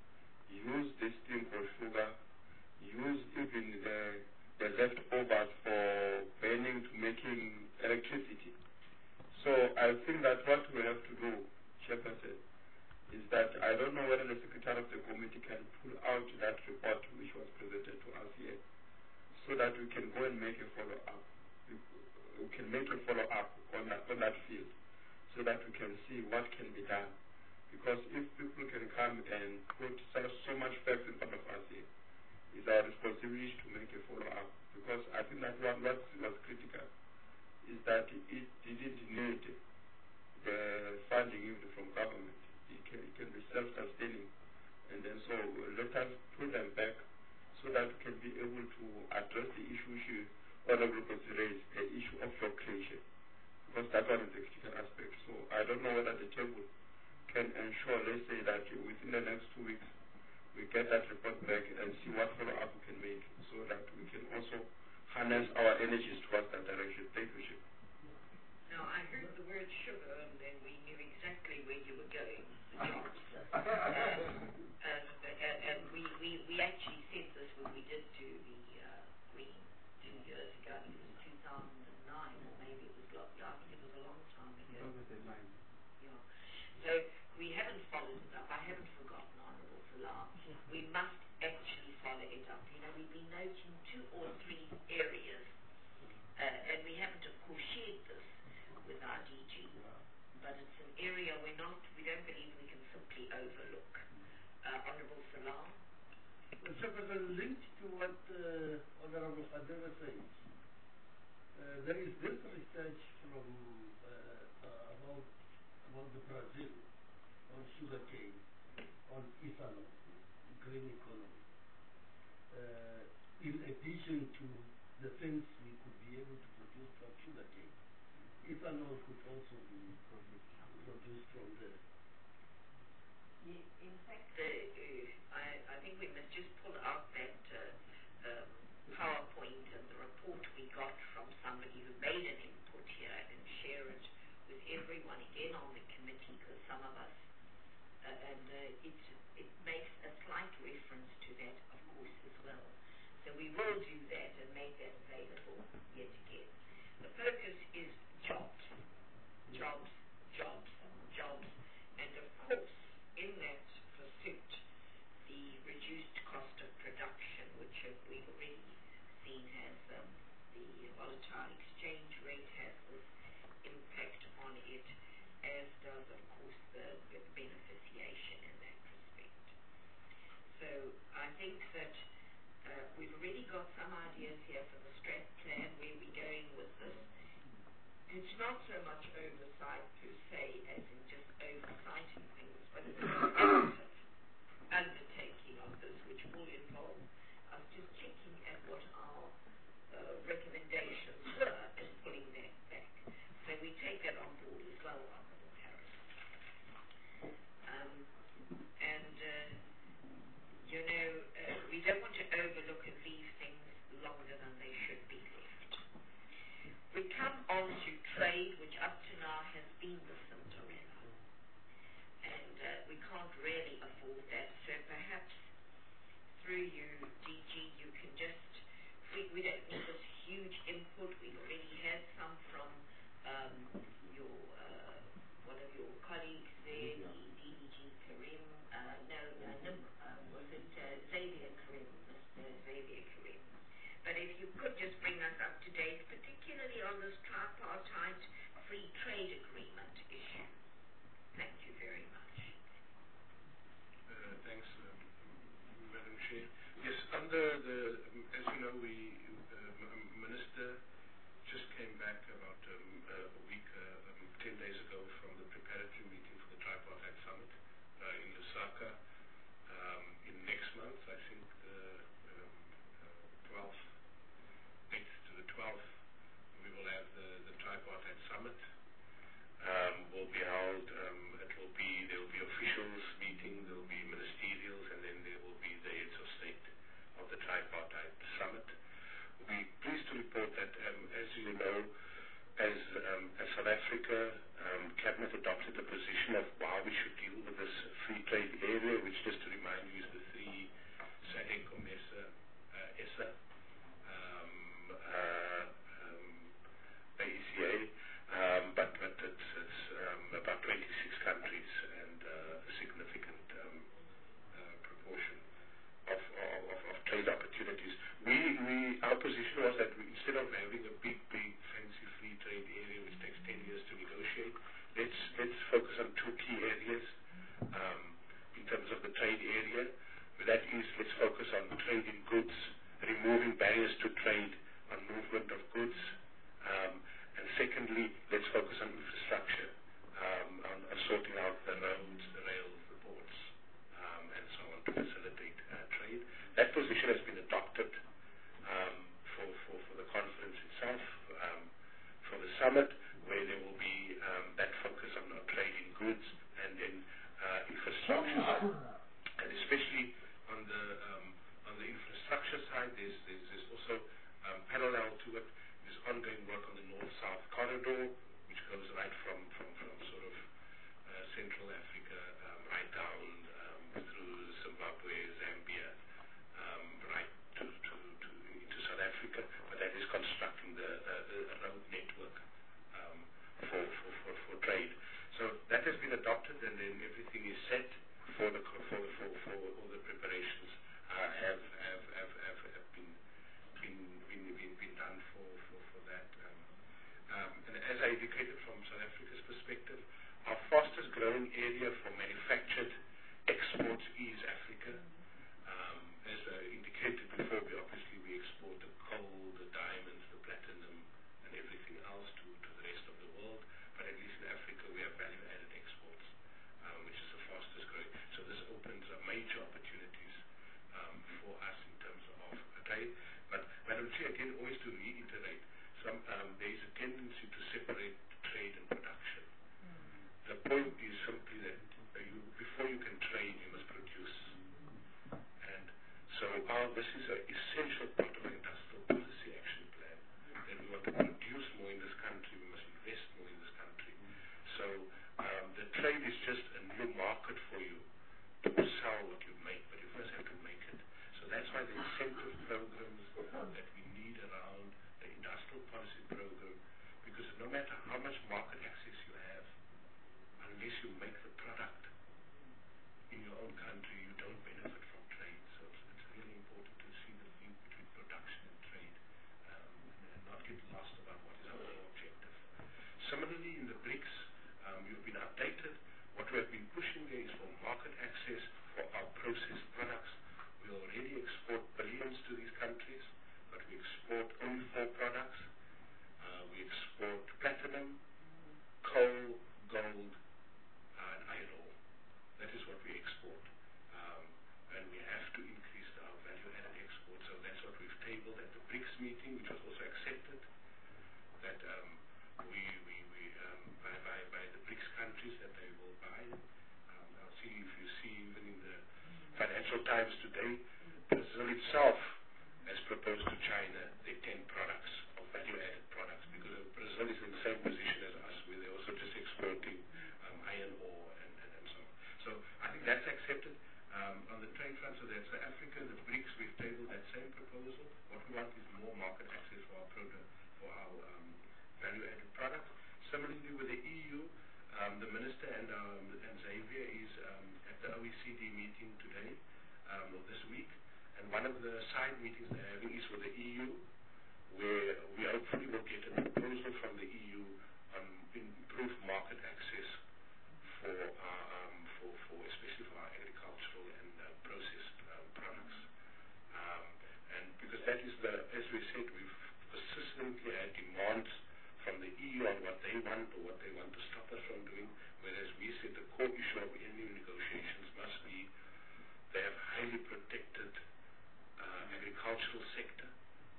Speaker 1: use this thing for sugar, use even the, the leftovers for burning to making electricity. So I think that what we have to do, Chairperson, is that I don't know whether the Secretary of the Committee can pull out that report which was presented to us here, so that we can go and make a follow-up. We can make a follow-up on that, on that field, so that we can see what can be done. Because if people can come and put so, so much facts in front of us here, it's our responsibility to make a follow-up. Because I think that one what was critical is that it didn't need the funding even from government. It can, it can be self-sustaining. And then so let us put them back so that we can be able to address the issue she Honorable President raised, the issue of job creation. Because that one is the critical aspect. So I don't know whether the table can ensure, let's say that within the next two weeks, we get that report back and see what follow-up we can make so that we can also harness our energies towards that direction. Thank you, Chief.
Speaker 4: Now, I heard the word sugar, and then we knew exactly where you were going, the jobs. um, and, and, and we, we, we actually said this when we did do the uh, Green two years ago. I think it was two thousand nine, or maybe it was, yeah, I think it was a long time ago. Yeah. So we haven't followed it up. I haven't forgotten, Honourable Salam. We must actually follow it up. You know, we've been noting two or three areas, uh, and we haven't, of course, shared this with our D G, but it's an area we're not, we don't believe we can simply overlook. Uh, Honourable Salam.
Speaker 3: Well, Chairperson, linked to what uh, Honourable Khadeva says, uh, there is this research from uh, uh, about, about the Brazil on sugarcane, on ethanol, green economy. Uh, in addition to the things we could be able to produce from sugarcane, ethanol could also be produced from there.
Speaker 4: In fact, uh, uh, I, I think we must just pull out that uh, um, PowerPoint and the report we got from somebody who made an input here and share it with everyone again on the committee, because some of us, uh, and uh, it, it makes a slight reference to that, of course, as well. So we will do that and make that available yet again. The focus is jobs, jobs, jobs, jobs, and of course, in that pursuit, the reduced cost of production, which we've already seen has um, the volatile exchange rate has this impact on it, as does, of course, the, the beneficiation in that respect. So I think that uh, we've already got some ideas here for the strat plan, where we're going with this. it's not so much oversight per se as in just oversighting things, but it's a collective undertaking of this, which will involve us just checking at what our uh, recommendations were and pulling that back. So we take that on board as well, Honourable Harris. Um, and, uh, you know, uh, we don't want to overlook and leave things longer than they should be left. We come on to trade, which up to now has been the Cinderella. And uh, we can't really afford that, so perhaps through you, D G, you can just, we, we don't need this huge input. We already had some from um, your, uh, one of your colleagues there, the D D G Karim, uh, no, uh, no uh, was it uh, Xavier Karim, Mister Xavier Karim. But if you could just bring us up to date, particularly on this tripartite free trade agreement issue. Thank you very much.
Speaker 5: Uh, thanks, um, Madam Chair. Yes, under the, um, as you know, we, uh, M- Minister just came back about um, uh, a week, uh, um, ten days ago from the preparatory meeting for the Tripartite Summit uh, in Lusaka. Um, in next month, I think the um, uh, twelfth, eighth to the twelfth, we will have the, the Tripartite Summit. Um, will be held, um, it will be, there will be officials meeting, there will be ministerials, and then there will be the heads of state of the Tripartite Summit. We're pleased to report that, um, as you know, as, um, as South Africa, um, Cabinet adopted the position of how we should deal with this free trade area, which, just to remind you, is the three SADC, COMESA, uh, ESA, um, uh, um, A E C A, um, but, but it's, it's um, about twenty-six countries and uh, a significant um, uh, proportion of, of, of, of trade opportunities. We, we, our position was that we, instead of having a big, big, fancy free trade area which takes ten years to negotiate, let's, let's focus on two key areas um, in terms of the trade area. That is, let's focus on trade in goods, removing barriers to trade on movement of goods. Um, and secondly, let's focus on infrastructure, um, on, on sorting out the roads, the rails, the ports, um, and so on to facilitate uh, trade. That position has been adopted um, for, for, for the conference itself, um, for the summit, where there will be um, that focus on, on trade in goods and then uh, infrastructure, and especially on the um, on the infrastructure side, there's there's, there's also um, parallel to it. There's ongoing work on the north-south corridor, which goes right from from, from sort of uh, Central Africa um, right down um, through Zimbabwe, Zambia, um, right to, to, to into South Africa. But that is constructing the, the, the road network um, for, for, for for trade. So that has been adopted, and then everything is set for the for for, for all the preparations uh, have, have have have have been been been been, been done for, for, for that. Um, um, and as I indicated from South Africa's perspective, our fastest growing area for manufactured exports is Africa. Um, as I indicated before, we obviously we export the coal, the diamonds, the platinum, and everything else to, to the rest of the world. But at least in Africa, we have value-added exports, um, which is the fastest growing. So this opens up major opportunities um, for us in terms of trade. But Madam Chair, again, always to reiterate, some, um, there is a tendency to separate trade and production. Mm. The point is simply that uh, you, before you can trade, you must produce. And so our, this is an essential part of our industrial policy action plan, that we want to produce more in this country, we must invest more in this country. So um, the trade is just a new market for you to sell what you make, but you first have to make it. So that's why the incentive programs that we need around the industrial policy program, because no matter how much market access you have, unless you make the product in your own country, you don't benefit from trade. So it's, it's really important to see the link between production and trade, um, and, and not get lost about what is our core objective. Similarly, in the BRICS, um, you've been updated. What we have been pushing there is for market access for our processed products. We already export billions to these countries, but we export only four products. Uh, we export platinum, Times today, Brazil itself has proposed to China their ten products of value-added products, because Brazil is in the same position as us, where they're also just exporting um, iron ore and, and, and so on. So I think that's accepted. Um, on the trade front, so that's Africa, the BRICS, we've tabled that same proposal. What we want is more market access for our product, for our um, value-added products. Similarly, with the E U, um, the minister and, um, and Xavier is um, at the O E C D meeting today, um, or this week, and one of the side meetings they're having is with the E U, where we hopefully will get a proposal from the E U on improved market access for, uh, um, for, for especially for our agricultural and uh, processed uh, products. Um, and because that is the, as we said, we've persistently had demands from the E U on what they want or what they want to stop us from doing, whereas we said the core issue of any negotiations must be they have highly protected uh, agricultural sector.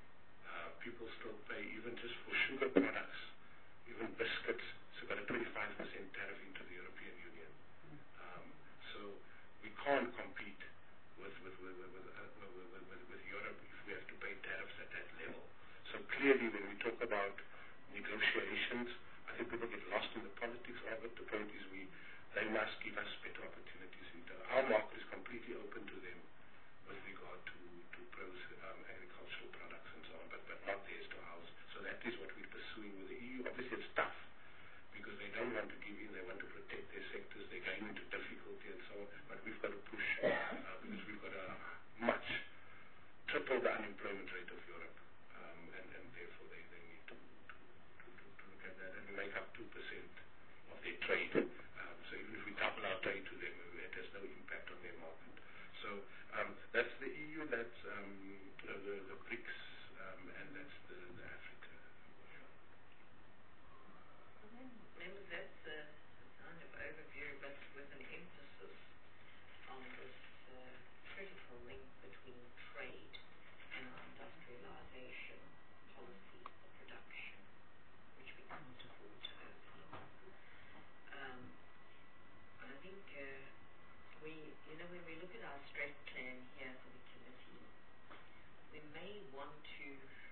Speaker 5: Uh, people still pay, even just for sugar products, even biscuits, it's about a twenty-five percent tariff into the European Union. Um, so we can't compete with with with with, with, uh, with, with, with, with Europe if we have to pay tariffs at that level. So clearly, when we talk about negotiations, I think people get lost in the politics of it. The point is, we they must give us better opportunities. Into, our market is completely open to them with regard to to pros, um, agricultural products and so on, but but not theirs to ours. So that is what we're pursuing with the E U. Obviously, it's tough because they don't want to give in. They want to protect their sectors. They're going into difficulty and so on. But we've got to push uh, because we've got a much triple the unemployment rate of Europe, um, and, and therefore they, they need to, to, to, to look at that. And we make up two percent of their trade. Um, so even if we double our trade to them, it has no impact on their market. So um, that's the E U, that's um, the, the, the BRICS, um, and that's the, the Africa.
Speaker 4: Members, that's a kind of overview, but with an emphasis on this uh, critical link between trade and our industrialization policies for production, which we can't afford to overlook. Um, and I think uh, we, you know, when we look at our stress plan here for the committee, we may want to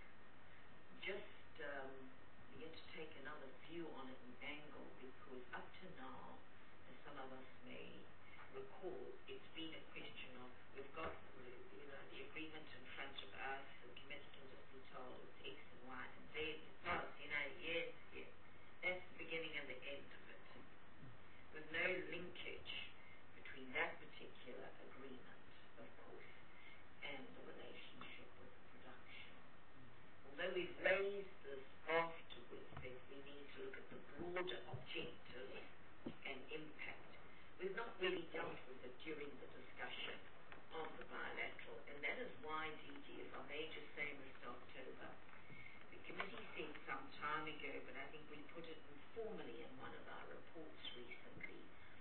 Speaker 4: just um, begin to take another view on it and angle, because up to now, as some of us may recall, it's been a question of, we've got, you know, the agreement in front of us, the committee can just be told it's X and Y and Z, it's not, you know, yes, yes. That's the beginning and the end of it, with no linkage between that particular agreement, of course, and the relationship with production. Although we've raised this afterwards, that we need to look at the broader objectives and impact, we've not really dealt with it during the discussion of the bilateral, and that is why, D G, if I may just say, Mister October, the committee said some time ago, but I think we put it informally in one of our reports recently,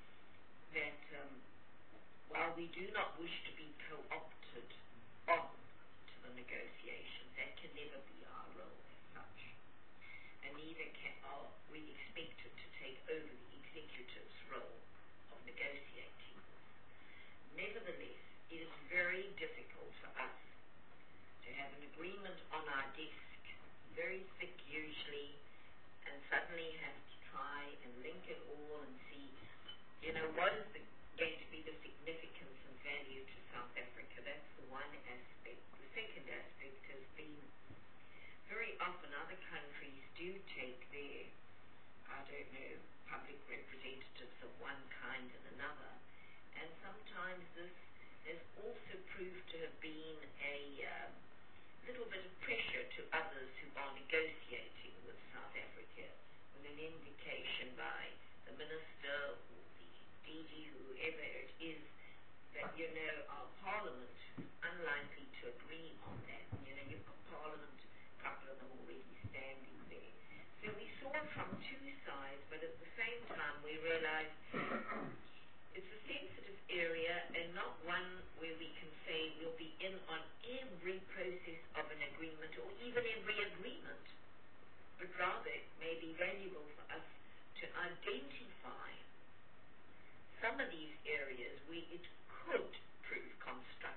Speaker 4: that um, while we do not wish to be co-opted on to the negotiations, that can never be our role as such, and neither can are we expected to take over the executive's role of negotiating. Nevertheless, it is very difficult for us to have an agreement on our desk, very thick usually, and suddenly have to try and link it all and see, you know, what is the, going to be the significance and value to South Africa. That's the one aspect. The second aspect has been very often other countries do take their, I don't know, public representatives of one kind and another, and sometimes this has also proved to have been a um, little bit of pressure to others who are negotiating with South Africa, with an indication by the minister or the D G, whoever it is, that, you know, our parliament is unlikely to agree on that. You know, you've got parliament, a couple of them already standing there. So we saw it from two sides, but at the same time we realized it's a sensitive area and not one where we can say we'll be in on every process of an agreement or even every agreement, but rather it may be valuable for us to identify some of these areas where it could prove constructive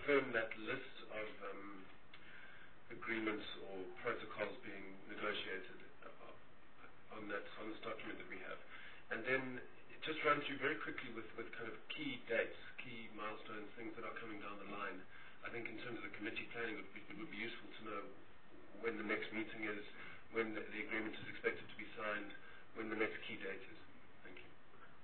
Speaker 7: confirm that list of um, agreements or protocols being negotiated uh, on that on this document that we have, and then just run through very quickly with, with kind of key dates, key milestones, things that are coming down the line. I think in terms of the committee planning, it would be, it would be useful to know when the next meeting is, when the, the agreement is expected to be signed, when the next key date is. Thank you.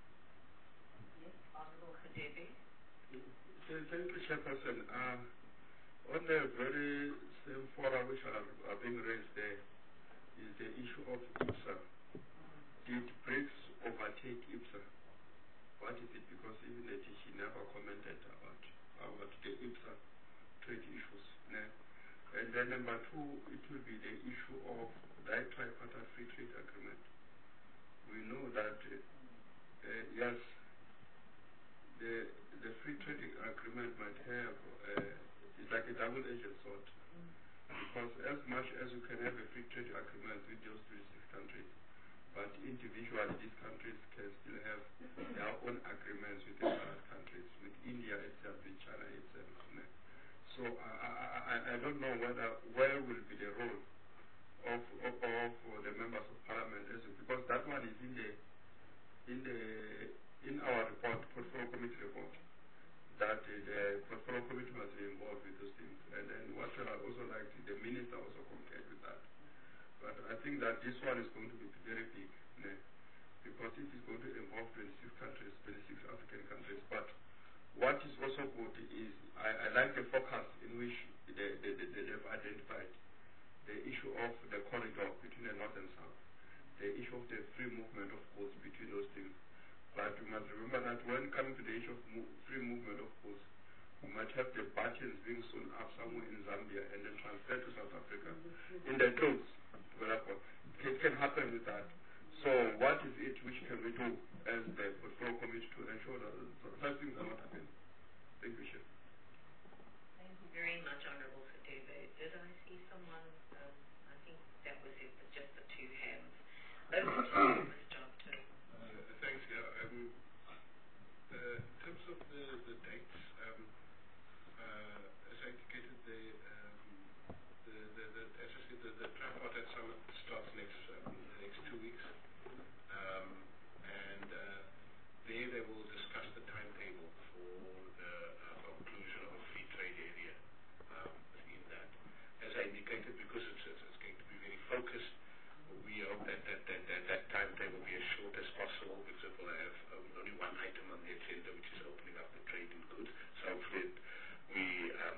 Speaker 4: Yes, Honorable Khadebi.
Speaker 1: Thank you, Chairperson. Um, on the very same fora which are, are being raised there is the issue of IPSA. Did BRICS overtake IPSA? What is it? Because even the she never commented about, about the IPSA trade issues. No? And then number two, it will be the issue of that tripartite free trade agreement. We know that, uh, yes, the the free trade agreement might have, uh, it's like a double-edged sword. Because as much as you can have a free trade agreement with those twenty-six countries, but individually these countries can still have their own agreements with the other countries, with India itself, with China itself. So I, I, I don't know whether where will be the role of, of, of the members of parliament, because that one is in the in the in our report, portfolio committee report, that uh, the portfolio committee must be involved with those things. And then what I also like, the minister also concurred with that. But I think that this one is going to be very big, né? Because it is going to involve twenty-six countries, twenty-six African countries. But what is also good is I, I like the focus in which they, they, they, they have identified the issue of the corridor between the north and south, the issue of the free movement of goods between those things. But we must remember that when coming to the issue of mo free movement of goods, we might have the buttons being sewn up somewhere in Zambia and then transferred to South Africa in the clothes. It can happen with that. So what is it which can we do as the portfolio committee to ensure that such things are not happening? Thank you, Chair.
Speaker 4: Thank you very much, Honorable Khadebi. Did I see someone? Um, I think that was it, with just the two hands. Over to you, Mister Doctor.
Speaker 5: Uh, thanks, yeah. Um, uh, in terms of the, the dates, um, uh, as I indicated, the, um, the, the, the, as I said, the, the tripartite summit starts next, um, the next two weeks. Um, and uh, there they will discuss the timetable for the uh, conclusion of a free trade area um, within that. As I indicated, because it's, it's, it's going to be very focused, we hope that that, that, that that timetable will be as short as possible, because it will have um, only one item on the agenda, which is opening up the trade in goods. So hopefully we, um,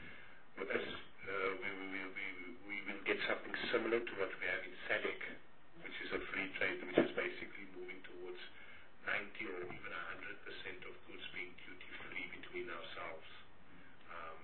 Speaker 5: as, uh, we, we, we, we will get something similar to what we have in SADC, which is a free trade, which is basically moving towards ninety or even one hundred percent of goods being duty-free between ourselves. Um,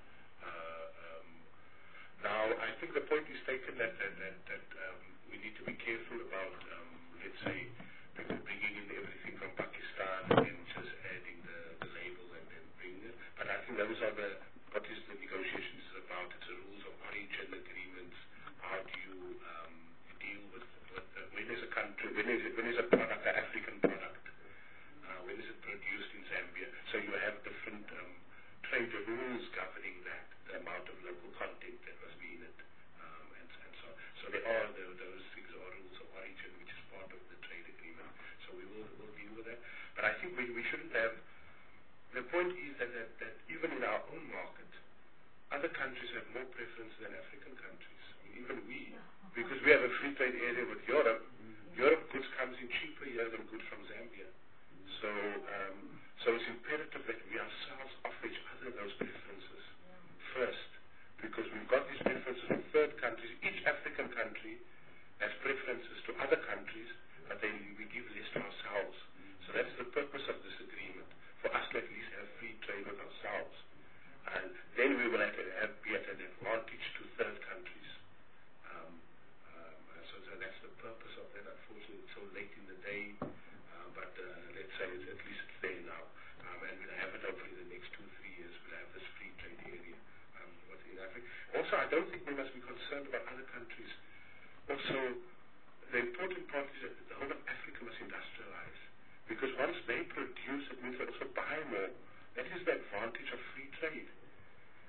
Speaker 5: uh, um, now, I think the point is taken that, that, that, that um, we need to be careful about, um, let's say, people bringing in everything from Pakistan and then just adding the, the label and then bringing it. But I think those are the, what is the negotiations is about. It's the rules of origin agreements. How do you um, deal with, with uh, when is a country, when is, it, when is a product, an African product, uh, when is it produced in Zambia? So you have different um, trade rules governing that, the amount of local content that must be in it, um, and, and so on. So there are the, those things are rules of origin, which is part of the trade agreement. So we will we'll deal with that. But I think we, we shouldn't have, the point is that, that, that even in our own market, other countries have more preference than African countries. I mean, even we, because we have a free trade area with Europe, Europe goods comes in cheaper here than goods from Zambia. So, um, so it's imperative that we ourselves offer each other those preferences first, because we've got these preferences from third countries. Each African country has preferences to other countries, but then we give less to ourselves. So that is the purpose of this agreement, for us to at least have free trade with ourselves. And then we will have, have, be at an advantage to third countries. Um, um, so, so that's the purpose of that. Unfortunately, it's so late in the day, uh, but uh, let's say it's, at least it's there now. Um, and we'll have it hopefully in the next two, three years. We'll have this free trade area um, within Africa. Also, I don't think we must be concerned about other countries. Also, the important part is that the whole of Africa must industrialize. Because once they produce, it means they also buy more. That is the advantage of free trade.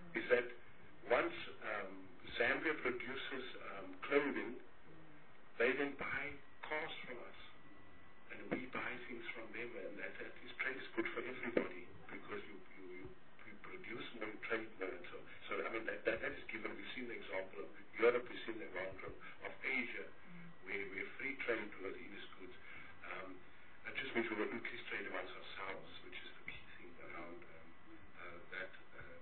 Speaker 5: is that once um, Zambia produces um, clothing, they then buy cars from us. And we buy things from them, and that, that is trade is good for everybody because you, you, you, you produce more, you trade more. And so, so, I mean, that, that, that is given. We've seen the example of Europe, we've seen the example of Asia, where, where free trade was in these goods. Um, it just means we will increase trade amongst ourselves, which is the key thing around um, uh, that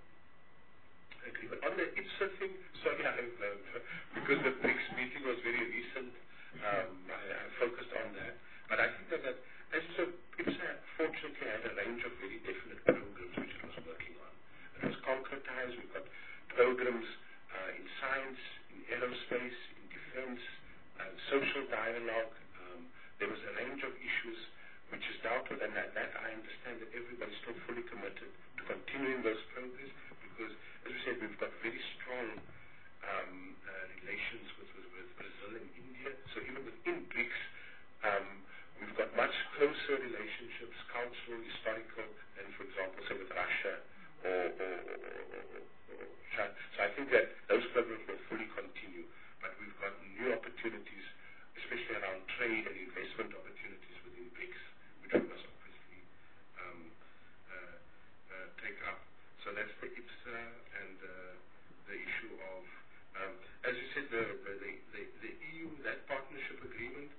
Speaker 5: uh, agreement. On the I P S A thing, sorry, I have, uh, because the BRICS meeting was very recent, um, I, I focused on that. But I think that, that as so I P S A fortunately had a range of very definite programs which it was working on. It was concretized. We've got programs uh, in science, in aerospace, in defense, uh, social dialogue. Um, there was a range of issues which is dealt with, and that, that I understand that everybody's still fully committed to continuing those programs because, as we said, we've got very strong um, uh, relations with, with, with Brazil and India. So even within BRICS, um, we've got much closer relationships, cultural, historical, than, for example, say with Russia or, or, or, or, or China. So I think that those programs will fully continue. But we've got new opportunities, especially around trade and investment opportunities within BRICS, which we must obviously um, uh, uh, take up. So that's the I P S A and uh, the issue of, um, as you said, the, the, the, the E U, that partnership agreement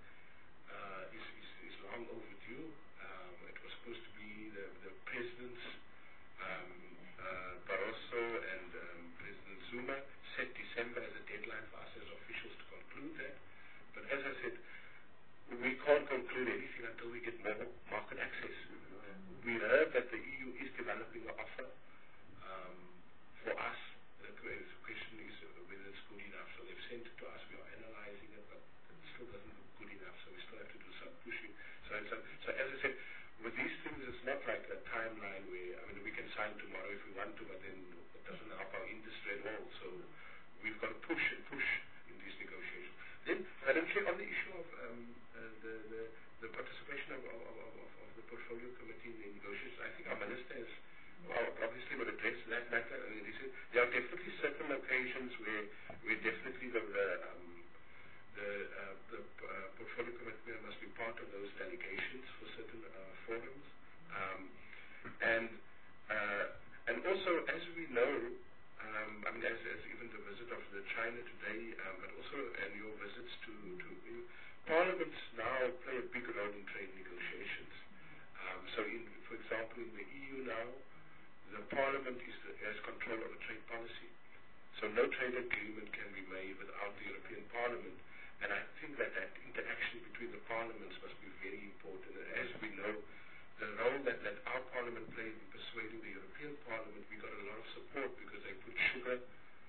Speaker 5: uh, is, is, is long overdue. Um, it was supposed to be the, the presidents, um, uh, Barroso and um, President Zuma, set December as a deadline for us as officials to conclude that. But as I said, we can't conclude anything until we get more market access. We heard that the E U is developing an offer um, for us. The question is whether it's good enough. So they've sent it to us. We are analyzing it, but it still doesn't look good enough. So we still have to do some pushing. So, so, so as I said, with these things, it's not like a timeline where, I mean, we can sign tomorrow if we want to, but then it doesn't help our industry at all. So we've got to push and push in these negotiations. Then, financially, on the issue of um, uh, the, the, the participation of, of, of, of the portfolio committee in the negotiations, I think our minister has well, obviously will address that matter. I mean, there are definitely certain occasions where, where definitely the, the um, the, uh, the uh, portfolio committee must be part of those delegations for certain uh, forums. Um, and uh, and also, as we know, um, I mean, as, as even the visit of the China today, um, but also and your visits to, to you know, parliaments now play a big role in trade negotiations. Um, so, in, for example, in the E U now, the parliament is the, has control over trade policy. So no trade agreement can be made without the European Parliament. And I think that that interaction between the parliaments must be very important. And as we know, the role that, that our parliament played in persuading the European Parliament, we got a lot of support because they put sugar.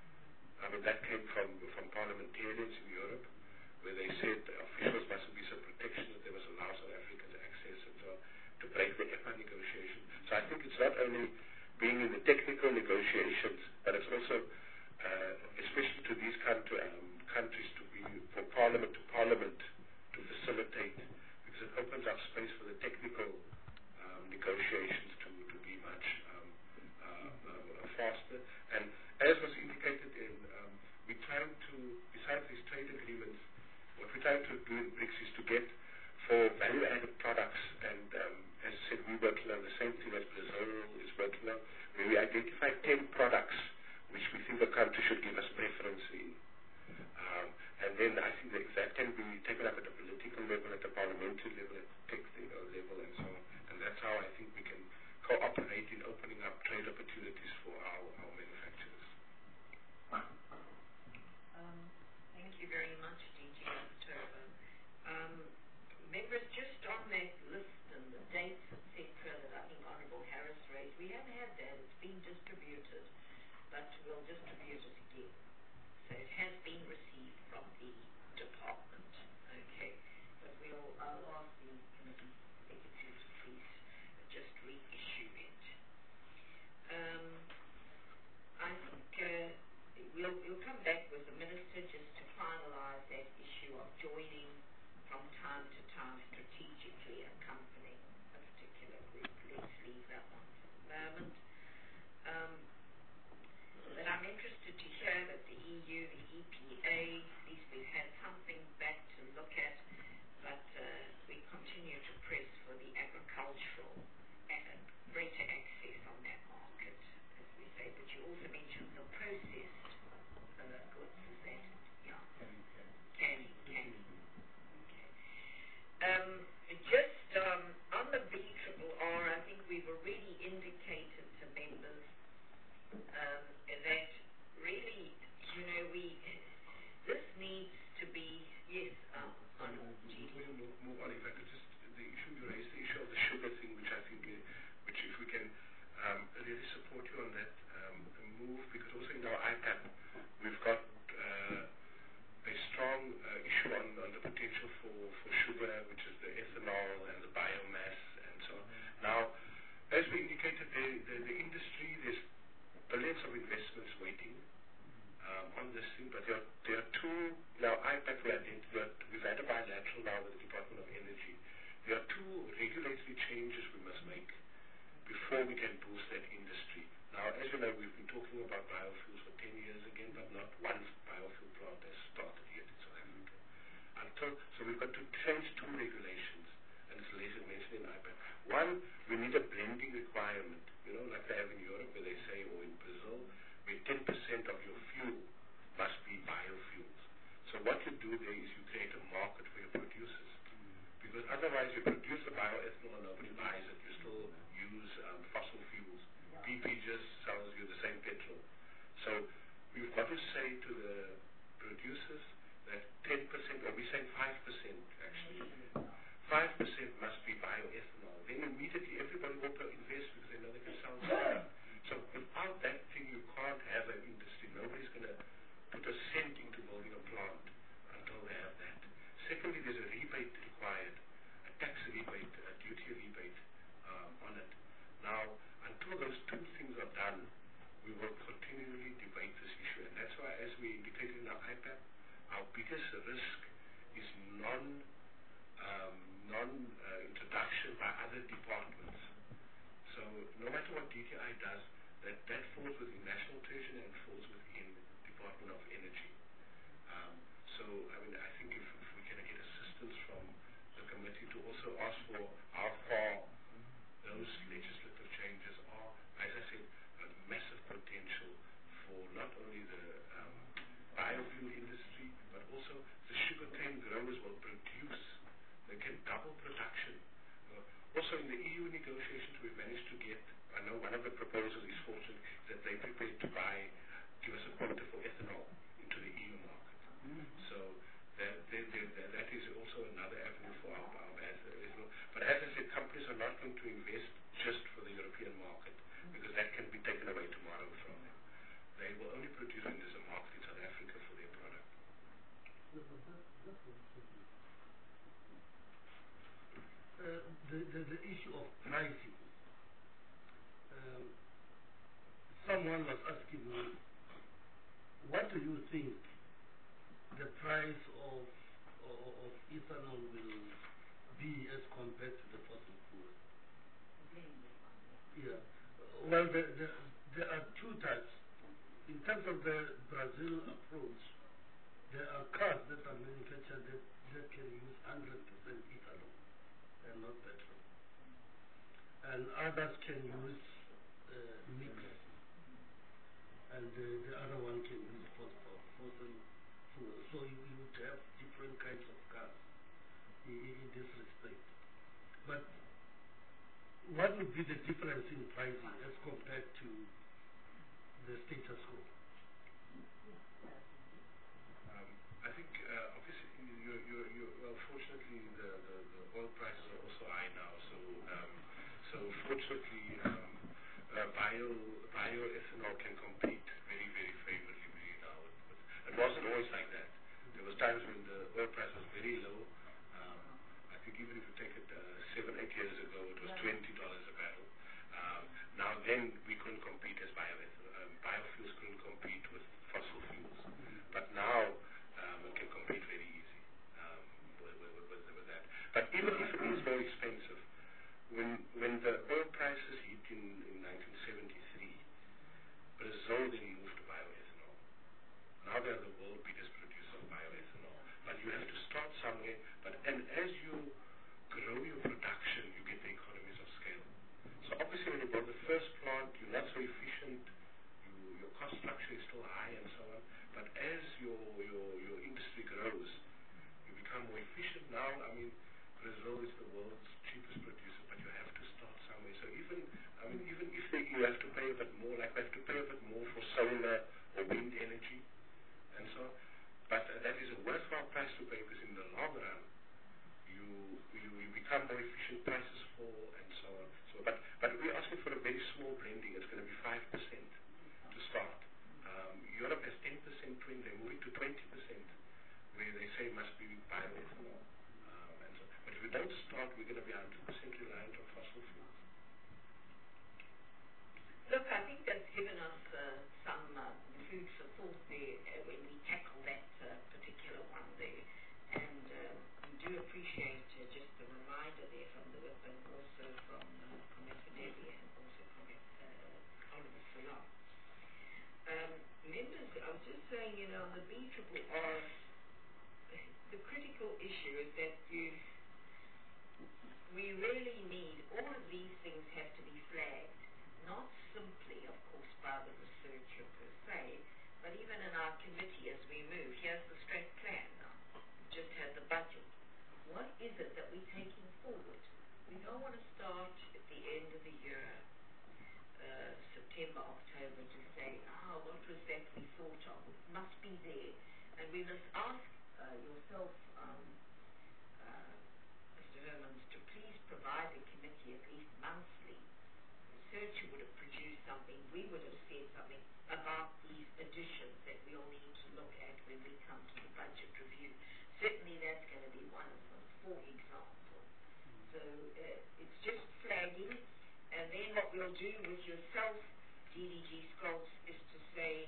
Speaker 5: I mean, that came from, from parliamentarians in Europe, where they said officials mustn't be so protectionist, they must allow South Africans access and so on, to break the E P A negotiation. So I think it's not only being in the technical negotiations, but it's also, uh, especially to these country, um, countries, to be for parliament to parliament to facilitate, because it opens up space for the technical um, negotiations to, to be much um, uh, uh, faster. And as was indicated in, um, we're trying to, besides these trade agreements, what we're trying to do in BRICS is to get for value-added products, and um, as I said, we're working on the same thing as Brazil is working on, where we identify ten products which we think the country should give us preference in. Um, and then I think that that can be taken up at the political level, at the parliamentary level, at the technical level, and so on. And that's how I think we can cooperate in opening up trade opportunities for our, our manufacturers.
Speaker 4: Um, thank you very much, D G October. Um, members, just on that list and the dates, et cetera, that I think Honourable Harris raised, we have had that. It's been distributed, but we'll distribute it again. So it has been received from the department, okay? But we'll I'll ask the committee executive to please just reissue it. Um, I think uh, we'll, we'll come back with the minister just to finalise that
Speaker 5: So, so we've got to change two regulations, and it's later mentioned in I P A C. One, we need a blending requirement, you know, like they have in Europe, where they say, or in Brazil, where ten percent of your fuel must be biofuels. So what you do there is you create a market for your producers. Because otherwise you produce the bioethanol and nobody buys it. You still use um, fossil fuels. B P just sells you the same petrol. So we've got to say to the producers that ten percent, or we're saying five percent actually, five percent must be bioethanol. Then immediately everybody will invest because they know they can sell it. So without that thing, you can't have an industry. Nobody's going to put a cent into building a plant until they have that. Secondly, there's a rebate required, a tax rebate, a duty rebate um, on it. Now, until those two things are done, we will continually debate this issue. And that's why, as we indicated in our I P A C, our biggest risk is non, um, non-introduction uh, by other departments. So no matter what D T I does, that, that falls within National Treasury and falls within Department of Energy. Um, so, I mean, I think if, if we can get assistance from the committee to also ask for how far those legislative changes are, as I said, a massive potential for not only the um, biofuel industry, but also the sugarcane growers will produce. They can double production. Uh, also, in the E U negotiations, we've managed to get, I know one of the proposals is fortunate that they're prepared to buy, give us a quota for ethanol into the E U market. Mm. So that, that, that, that is also another avenue for our, our ethanol. But as I said, companies are not going to invest just for the European market, because that can be taken away tomorrow from them. They will only produce when there's a market in South Africa for their product.
Speaker 3: Uh, the, the, the issue of pricing. Um, someone was asking me, what do you think the price of, of, of ethanol will be as compared to the fossil fuel? Yeah. Well, the, the, there are two types. In terms of the Brazil approach, there are cars that are manufactured that, that can use one hundred percent ethanol and not petrol. And others can use uh, mix. And uh, the other one can use fossil, fossil fuel. So you, you would have different kinds of cars in, in this respect. But what would be the difference in pricing as compared to the status quo?
Speaker 5: Um, I think uh, obviously you, you, you, well, fortunately the, the, the oil prices are also high now. So um, so fortunately um, uh, bio bioethanol can compete very very favorably now. It wasn't always like that. There was times when the oil price was very low. Um, I think even if you take it uh, seven eight years ago, it was twenty dollars a barrel. Um, now then we couldn't compete as bioethanol. Um, biofuels couldn't compete with fossil fuels. But now um, it can compete very easy um, with, with, with, with that. But even if it is very expensive, when when the oil prices hit in, in nineteen seventy-three, Brazil then moved to bioethanol. Now they are the world biggest producer of bioethanol. But you have to start somewhere. But and as you grow your production, you get the economies of scale. So obviously when you build the first plant, you're not so efficient. You, your cost structure is still high and so on. But as your, your, your industry grows, you become more efficient. Now, I mean, Brazil is the world's cheapest producer, but you have to start somewhere. So even, I mean, even if they, you have to pay a bit more, like we have to pay a bit more for solar or wind energy and so on. But uh, that is a worthwhile price to pay, because in the long run, you, you, you become more efficient, prices fall and so on. So, but, but we're asking for a very small blending. It's going to be five percent to start. Um, Europe has ten percent, twenty, they're moving to twenty percent, where they say must be bioethanol. Um, and so, but if we don't start, we're going to be one hundred percent reliant on fossil fuels.
Speaker 4: Look, I think that's given us uh, some uh, food for thought there uh, when we tackle that uh, particular one there. And uh, we do appreciate uh, just the reminder there from the whip, and also from uh, Commissioner Debbie, and also from uh, Oliver Salam. Um, members, I was just saying, you know, on the B R R R, the critical issue that you, we really need, all of these things have to be flagged, not simply, of course, by the researcher per se, but even in our committee as we move. Here's the strat plan now. We've just had the budget. What is it that we're taking forward? We don't want to start at the end of the year, uh, September, October, to say, ah, oh, what was that we thought of? It must be there. And we must ask uh, yourself, um, uh, Mister Hermans, to please provide the committee at least monthly. The researcher would have produced something, we would have said something about these additions that we all need to look at when we come to the budget review. Certainly that's going to be one of them, for example. So uh, it's just flagging, and then what we'll do with yourself, D D G Scholz, is to say,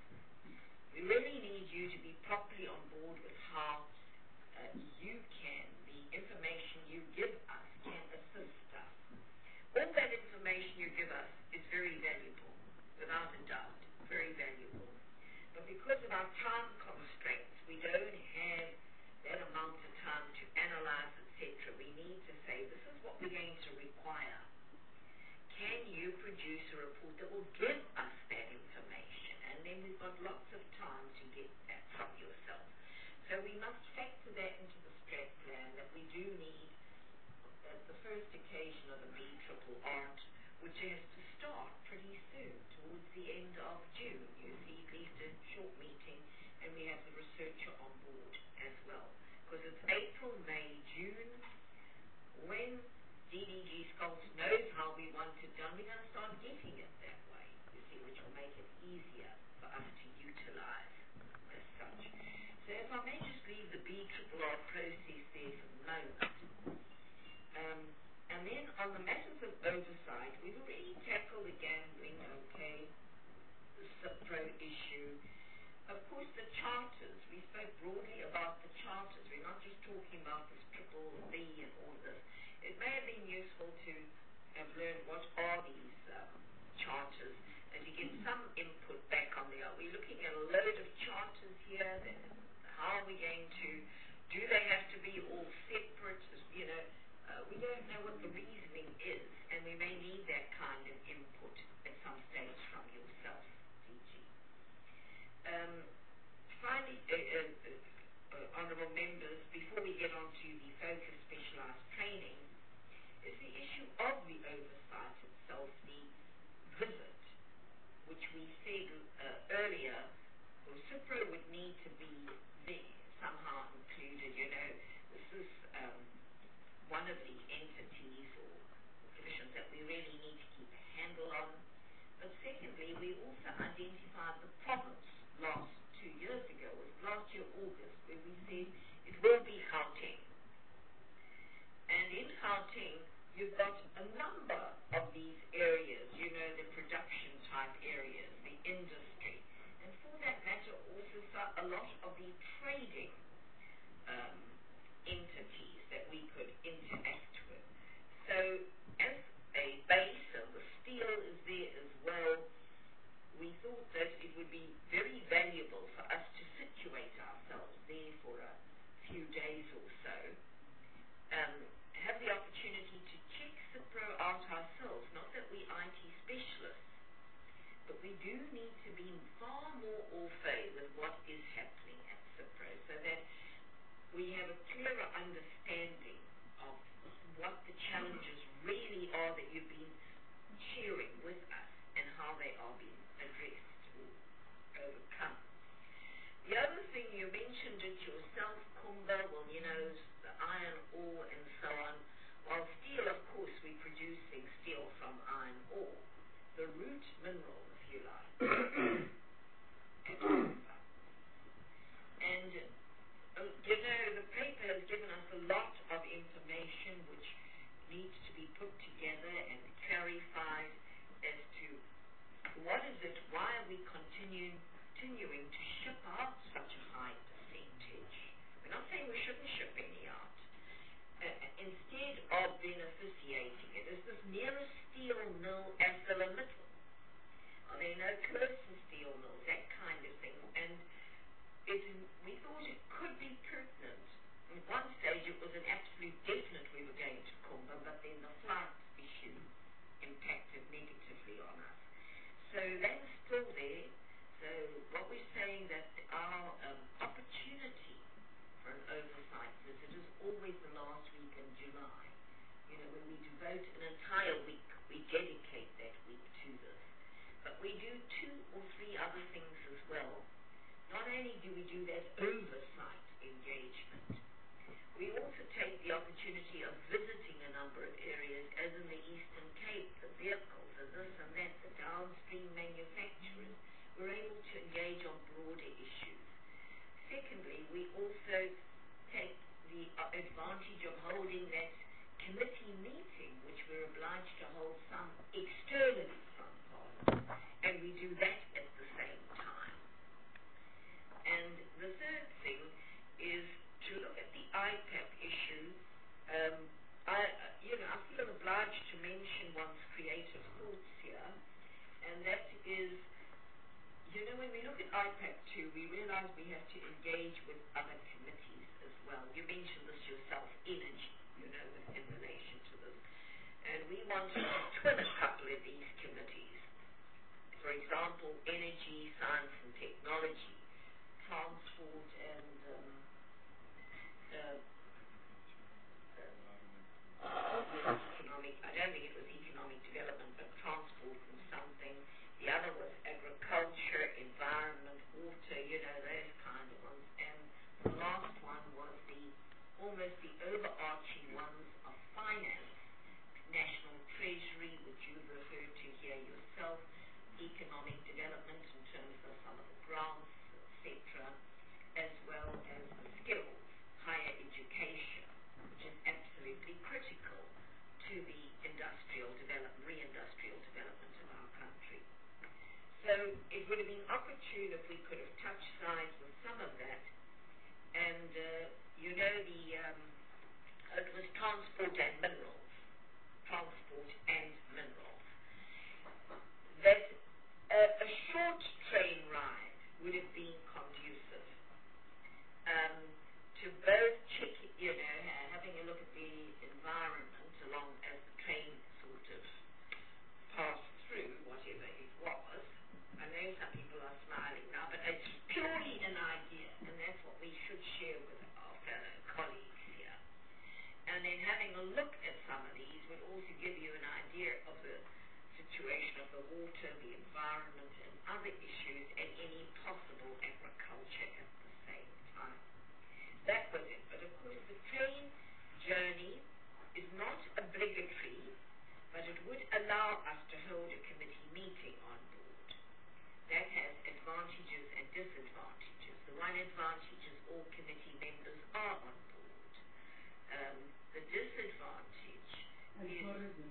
Speaker 4: we really need you to be properly on board with how uh, you can, the information you give us can assist us. All that information you give us is very valuable, without a doubt, very valuable. But because of our time constraints, we don't have that amount of time to analyze, et cetera. We need to say, this is what we're going to require. Can you produce a report that will give us that information? And then we've got lots of time to get that from yourself. So we must factor that into the strat plan, that we do need uh, the first occasion of the B triple art, which has to start pretty soon, towards the end of June. You see, at least a short meeting, and we have the researcher on board as well. Because it's April, May, June, when D D G Scholz knows how we want it done, we're going to start getting it that way, you see, which will make it easier for us to utilize as such. So if I may just leave the B triple R process there for the moment. Um, and then on the matters of oversight, we've already tackled the gambling, okay, the CIPRO issue. Of course, the charters, we spoke broadly about the charters. We're not just talking about this triple B and all of this. It may have been useful to have learned what are these um, charters and to get some input back on there. Are we looking at a load of charters here? That, how are we going to, do they have to be all separate? You know, uh, we don't know what the reasoning is, and we may need that kind of input at some stage from yourself, D G. Um, finally, uh, uh, uh, honourable members, before we get on to the focus specialised training, is the issue of the oversight itself, the visit, which we said uh, earlier, well, CIPRO would need to be there, somehow included. You know, this is um, one of the entities or commissions that we really need to keep a handle on. But secondly, we also identified the province last two years ago, it was last year August, where we said it will be Gauteng. And in Gauteng, you've got a number of these areas, you know, the production type areas, the industry, and for that matter also a lot of the trading um, entities that we could interact with. So as a base, and the steel is there as well, we thought that it would be very valuable for us to situate ourselves there for a few days or so, um, have the opportunity to check CIPRO out ourselves. Not that we're I T specialists, but we do need to be far more au fait with what is happening at CIPRO, so that we have a clearer understanding of what the challenges really are that you've been sharing with us and how they are being addressed or overcome. The other thing, you mentioned it yourself, Kumba, well, you know, the iron ore and so on. While steel, of course, we're producing steel from iron ore, the root mineral, if you like. And, uh, you know, the paper has given us a lot of information which needs to be put together and clarified as to what is it, why are we continuing, continuing to ship out such a high percentage? We're not saying we shouldn't ship any out. Uh, instead of beneficiating it, is this nearest steel mill ArcelorMittal? Are there no closer steel so that's still there. So what we're saying that our um, opportunity for an oversight visit is always the last week in July. You know, when we devote an entire week, we dedicate that week to this. But we do two or three other things as well. Not only do we do that oversight engagement, we also take the opportunity of visiting a number of areas, as in the Eastern Cape, the vehicles and this and that, the downstream manufacturers. We're able to engage on broader issues. Secondly, we also take the uh, advantage of holding that committee meeting, which we're obliged to hold some externally from Parliament, and we do that at the same time. And the third thing is to look at the I PAP issue. Um, I, you know, I feel obliged to mention one's creative thoughts here, and that is, you know, when we look at I PAP two, we realize we have to engage with other committees as well. You mentioned this yourself, energy, you know, in relation to this. And we wanted to twin a couple of these committees. For example, energy, science and technology, transport and um, uh, uh, economic, I don't think it was economic development, but transport and something. The other was agriculture, environment, water, you know, those kind of ones. And the last one was the almost the overarching ones of finance, national treasury, which you've referred to here yourself, economic development in terms of some of the grants, et cetera, as well as the skills, higher education, which is absolutely critical to the industrial development, re-industrial development of our country. So it would have been opportune if we could have touched sides with some of that. And, uh, you know, the um, it was transport and minerals. Transport and minerals. That uh, a short train ride would have been conducive um, to both check, you know, having a look at the environment along as the train sort of passed through, whatever it was. I know some people are smiling now, but it's purely an idea, and that's what we should share with our fellow colleagues here. And then having a look at some of these would also give you an idea of the situation of the water, the environment, and other issues, and any possible agriculture at the same time. That was it. But of course, the train journey is not obligatory, but it would allow us to hold a committee meeting on board. That has advantages and disadvantages. The one advantage is all committee members are on board. Um, the disadvantage is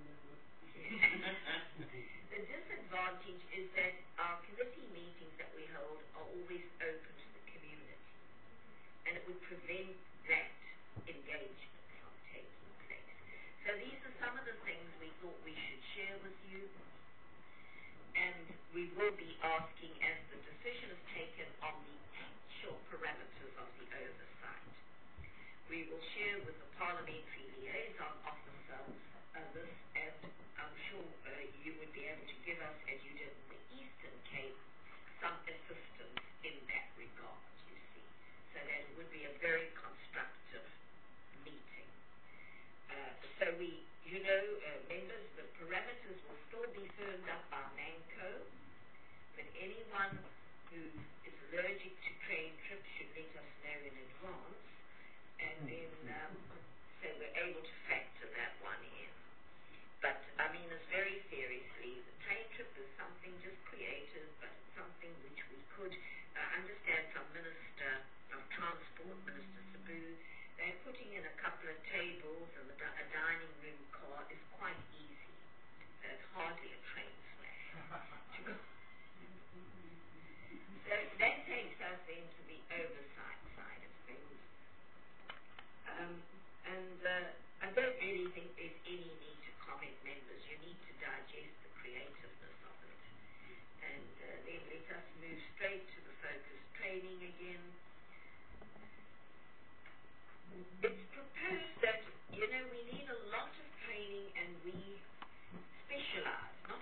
Speaker 4: the disadvantage is that our committee meetings that we hold are always open to the community, and it would prevent that engagement from taking place. So these are some of the things we thought we should share with you, and we will be asking, as the decision is taken on the actual parameters of the oversight, we will share with the parliamentary liaison officer uh, this, and I'm sure uh, you would be able to give us, as you did in the Eastern Cape, some assistance in that regard, you see, so that it would be a very constructive meeting. Uh, so we, you know, uh, members, the parameters will still be firmed up by MANCO, but anyone who is allergic to train trips should let us know in advance, and then um, so we're able to factor that one in. But, I mean, it's very seriously, the train trip is something just creative, but it's something which we could uh, understand from Minister of Transport, Minister Sabu. They're putting in a couple of tables, and the, a dining room car is quite easy. It's hardly a train smash to go. So that takes us into the oversight side of things. Um, and uh, I don't really think there's any need to comment, members. You need to digest the creativeness of it. And uh, then let us move straight to the focused training again. It's proposed that, you know, we need a lot of training, and we specialize, not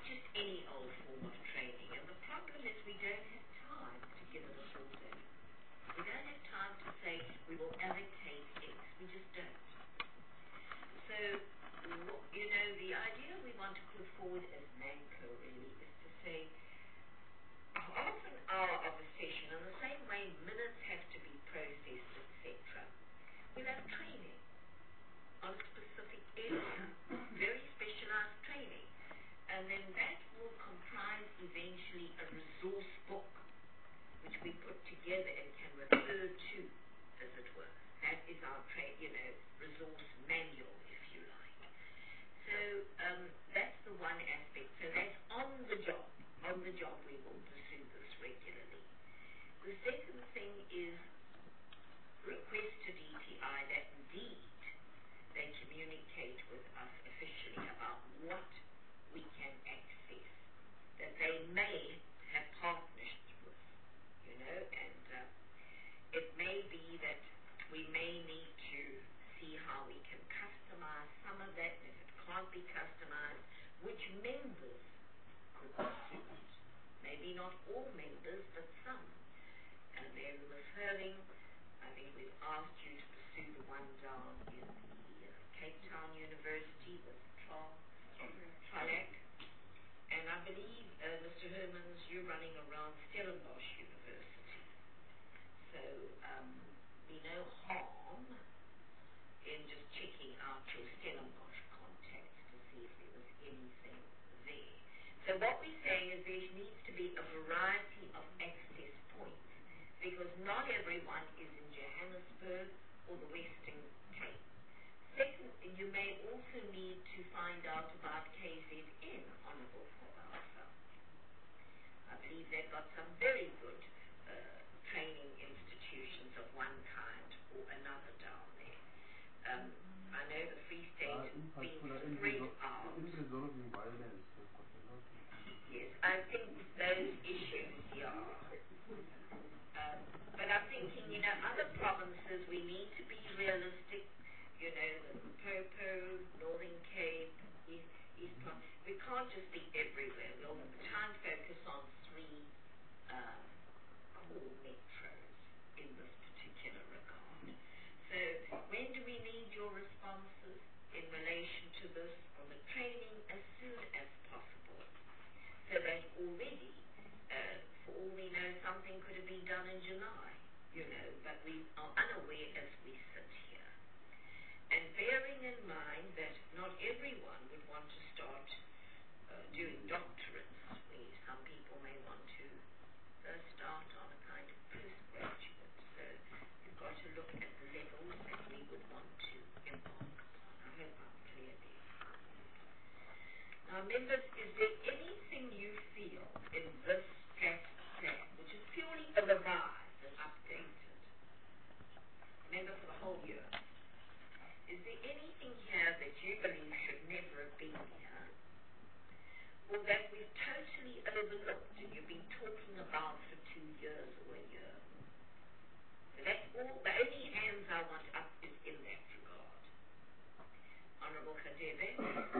Speaker 4: have training on a specific area, very specialized training. And then that will comprise eventually a resource book, which we put together and can refer to, as it were. That is our trade, you know, resource manual, if you like. So um, that's the one aspect. So that's on the job. On the job, we will pursue this regularly. The second thing is request to D T I that indeed they communicate with us officially about what we can access, that they may have partnerships with, you know, and uh, it may be that we may need to see how we can customize some of that, and if it can't be customized, which members could pursue it. Maybe not all members, but some. And then with Hurling, I think we've asked you to pursue the one down in the uh, Cape Town University with Trolac. And I believe, uh, Mister Hermans, you're running around Stellenbosch University. So um, be no harm in just checking out your Stellenbosch contacts to see if there was anything there. So what we're saying is there needs to be a variety of access points, because not everyone is in Johannesburg or the Western Cape. Second, you may also need to find out about K Z N, Honourable Fobalsa. I believe they've got some very good uh, training institutions of one kind or another down there. Um, I know the Free State has been spread out. Yes, I think those issues, yeah. Um, but I'm thinking, you know, other provinces, we need to be realistic. You know, the Limpopo, Northern Cape, East, East Pro- we can't just be everywhere. We'll try and focus on three uh, core metros in this particular regard. So when do we need your responses in relation to this on the training as soon as possible? So that already, uh, for all we know, something could have been done in July, you know, but we are unaware as we sit here. And bearing in mind that not everyone would want to start uh, doing doctorates, where some people may want to uh, start on a kind of postgraduate. So you've got to look at the levels that we would want to embark upon. I hope I'm clear there. Now, members, is there anything you feel in this draft plan, which is purely a revised and updated, remember, for the whole year? Is there anything here that you believe should never have been here, or that we've totally overlooked and you've been talking about for two years or a year? So that's all. The only hands I want up is in that regard. Honourable Kadebe.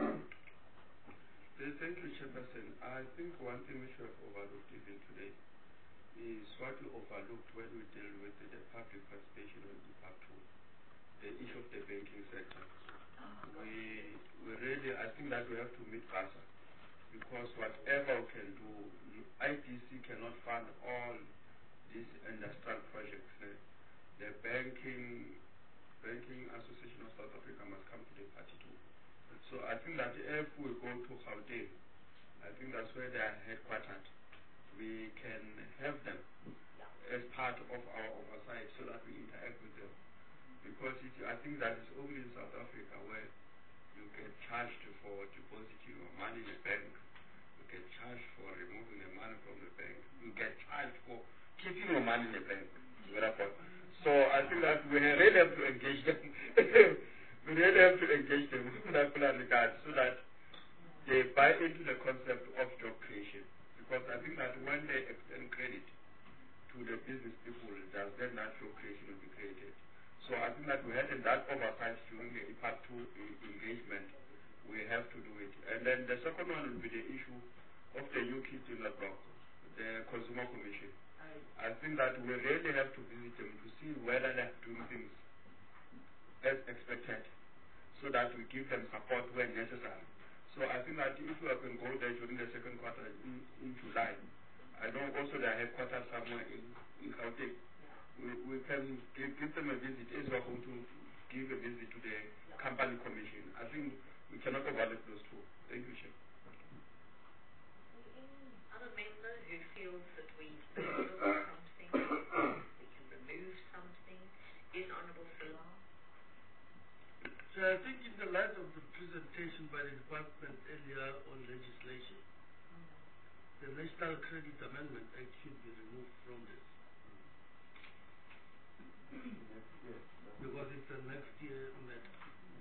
Speaker 1: Thank you, Chairperson. I think one thing which we have overlooked even today is what we overlooked when we deal with the, the public participation on impact two. The issue of the banking sector. We, we really, I think that we have to meet CASA, because whatever we can do, I D C cannot fund all these industrial projects. The banking, banking Association of South Africa must come to the party too. So I think that if we go to Gauteng, I think that's where they are headquartered. We can have them as part of our oversight so that we interact with them. Because it, I think that is only in South Africa where you get charged for depositing your money in a bank, you get charged for removing the money from the bank, you get charged for keeping your money in the bank. So I think that we really have to engage them. We really have to engage them in that regard so that they buy into the concept of job creation. Because I think that when they extend credit to the business people, does then that job creation will be created. So I think that we had that oversight during the impact two engagement. We have to do it. And then the second one will be the issue of the new kids in the block, the Consumer Commission. I think that we really have to visit them to see whether they're doing things as expected, so that we give them support when necessary. So I think that if we can go there during the second quarter in, in July, I know also their headquarters somewhere in, in Gauteng. We, we can give, give them a visit as we are going to
Speaker 3: give a visit to the company commission. I think we cannot overlook those two. Thank you, Chair.
Speaker 4: Any other member who feels that we can remove something, we can remove something? Is Honourable Salam?
Speaker 3: So I think in the light of the presentation by the department earlier on legislation, the National Credit Amendment Act should be removed from this. Because it's a next year matter.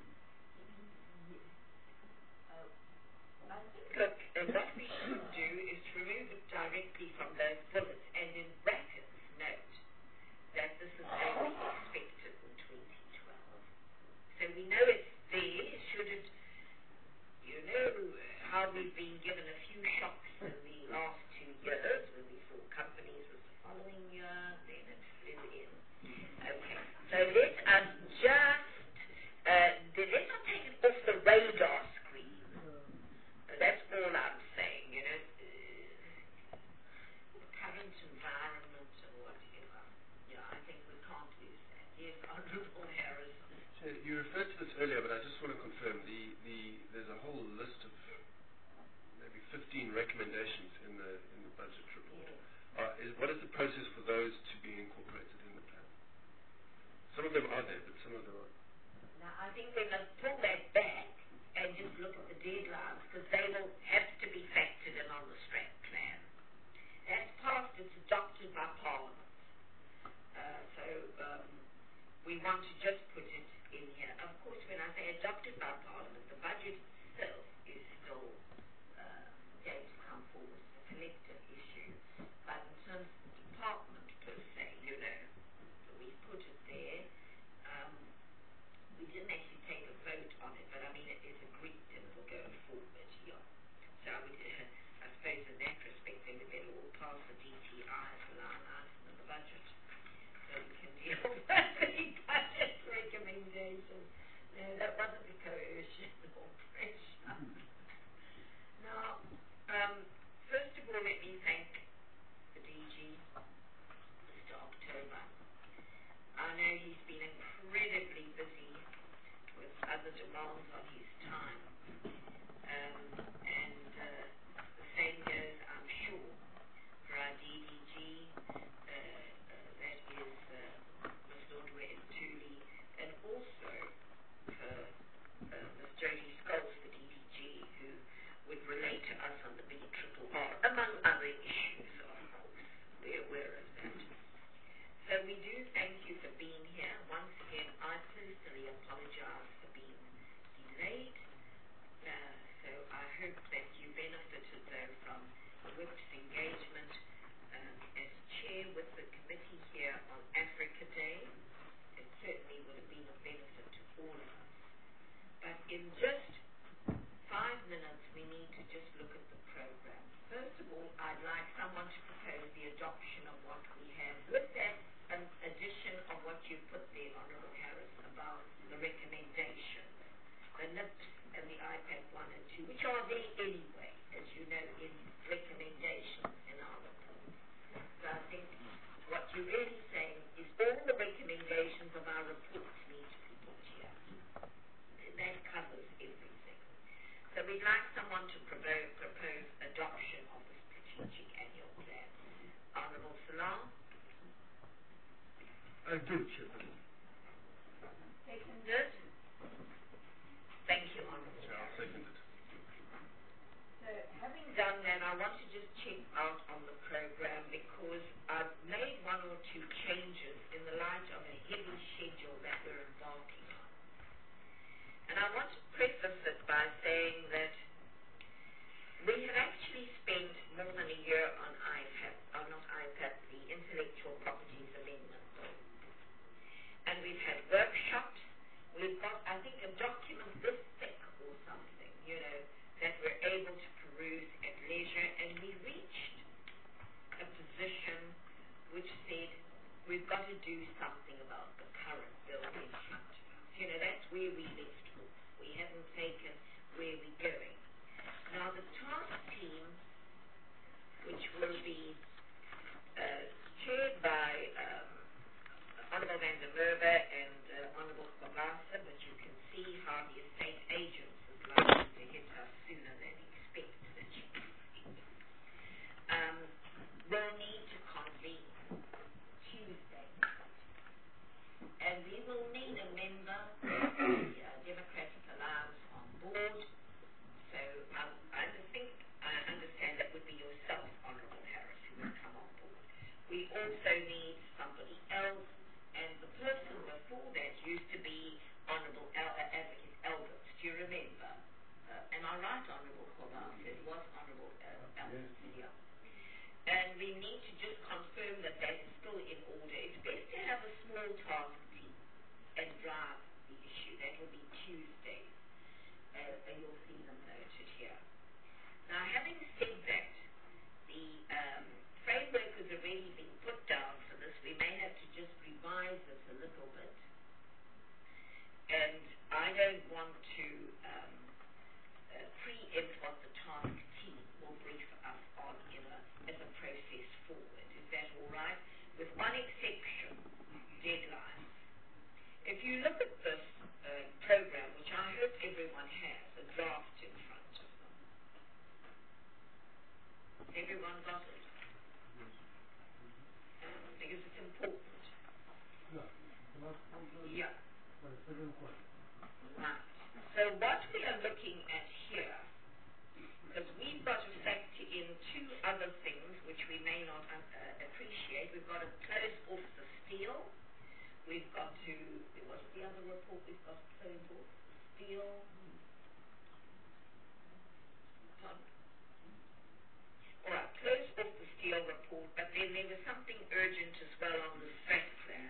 Speaker 4: I think, look, uh, what we should do is remove it directly from those bullets and in brackets note that this is only expected in twenty twelve. So we know it's there. Should it, you know, how we've been given a few shocks in the last two years when we saw companies was the following year, then it flew in. Okay, so let us just, uh, let's not take it off the radar screen. That's all I'm saying, you know, uh, the current environment and whatever. Yeah, I think we can't lose that. Yes, Honourable Harris.
Speaker 7: So you referred to this earlier, but I just want to confirm the, the there's a whole list of maybe fifteen recommendations in the in the budget report. Uh, is, what is the process for those to be incorporated in the plan? Some of them are there, but some of them aren't.
Speaker 4: Now, I think we must pull that back and just look at the deadlines, because they will have to be factored in on the STRAT plan. That's passed, it's adopted by Parliament. Uh, so um, we want to just put it in here. Of course, when I say adopted by Parliament, the budget itself is still uh, going to come forward as a collective issue. But in terms of the department per se, you know, we put it there. Um, we didn't actually take a vote on it, but I mean, it is agreed and it will go forward, yeah. So I would, uh, I suppose in that respect, then we better all pass the D T I as a line item in the budget, so we can deal with the budget recommendations. No, that wasn't a coercion or pressure. Now, um, first of all, let me thank the D G, Mister October. I know he's been incredibly busy with other demands on his time. Um, and uh, the same goes, I'm sure, for our D D G, uh, uh, that is uh, Miz Nodwe Ntuli, and also for uh, Miz Jodie Scholes, the D D G, who would relate to us on the big triple R, among other issues, of course. We're aware of that. So we do thank you for being here. Once again, I personally apologize for being delayed. Uh, so I hope that you benefited, though, from Whip's engagement um, as chair with the committee here on Africa Day. It certainly would have been a benefit to all of us. But in just five minutes, we need to just look at the program. First of all, I'd like someone to propose the adoption of what we have. With that, an addition of what you put there, Honourable Harris, about the recommendations, the N I P S and the I PAC one and two, which are there anyway, as you know, in recommendations in our report. So I think what you're really saying is all the recommendations of our reports need to be put here. That covers everything. So we'd like someone to propose, propose adoption of the strategic annual plan. Honourable Salam.
Speaker 3: I do, Chairman.
Speaker 4: Seconded. Thank you, Honourable.
Speaker 7: Yeah, I'll second it.
Speaker 4: So having done that, I want to just check out on the program because I've made one or two changes in the light of a heavy schedule that we're embarking on. And I want to preface it by saying that we have actually spent more than a year on I PAC, or not I PAC, the Intellectual Properties Amendment Bill. And we've had workshops. We've got, I think, a document this thick or something, you know, that we're able to peruse at leisure. And we reached a position which said we've got to do something about the current bill in front of us. You know, that's where we left off. We haven't taken where we're going. Now, the task team, which will be uh, chaired by um, Honourable Van der Merwe and uh, Honourable Kwabasa, we need to just confirm that that is still in order. It's best to have a small task team and drive the issue. That will be Tuesdays. Uh, and you'll see them noted here. Now, having said that, the um, framework has already been put down for this. We may have to just revise it a little bit. And I don't want to um, uh, preempt what the task team will brief us on in a, as a process forward. Is that all right? With one exception, deadlines. If you look at this uh, program, which I hope everyone has, a draft in front of them. Everyone got it? Um, because it's important. Yeah. Right. So what we are looking at here, because we've got to factor in two other things which we may not uh, appreciate. We've got to close off the steel. We've got to, what's the other report we've got to close off? Steel. Pardon? All right, close off the steel report, but then there was something urgent as well on the strat plan.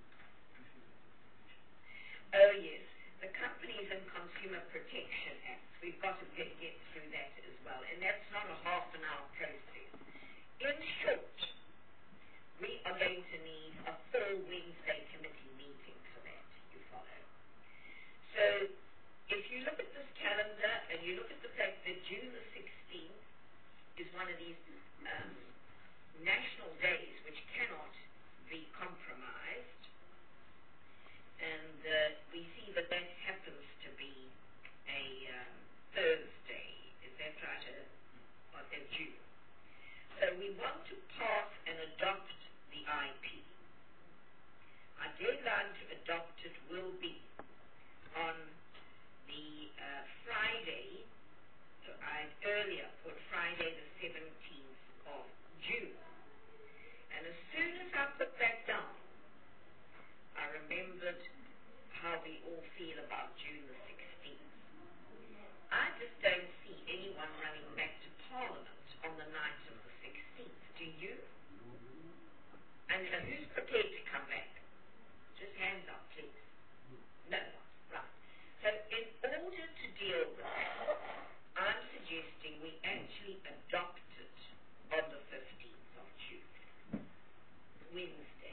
Speaker 4: Oh, yes. The Companies and Consumer Protection Act. We've got to get, get through that as well. And that's not a half an hour process. In short, we are going to need a full Wednesday committee meeting for that. You follow? So, if you look at this calendar and you look at the fact that June the sixteenth is one of these um, national days which cannot be compromised, and uh, we see that that happens to be a um, Thursday, is that right, uh, of June. So we want to pass and adopt the I P. Our deadline to adopt it will be on the uh, Friday, so I earlier put Friday the seventeenth of June. And as soon as I put that down, I remembered how we all feel about June the sixteenth. I just don't see anyone running back to Parliament on the night of the sixteenth. Do you? And uh, who's prepared to come back? Just hands up, please. No one. Right. So in order to deal with that, I'm suggesting we actually adopt it on the fifteenth of June. Wednesday.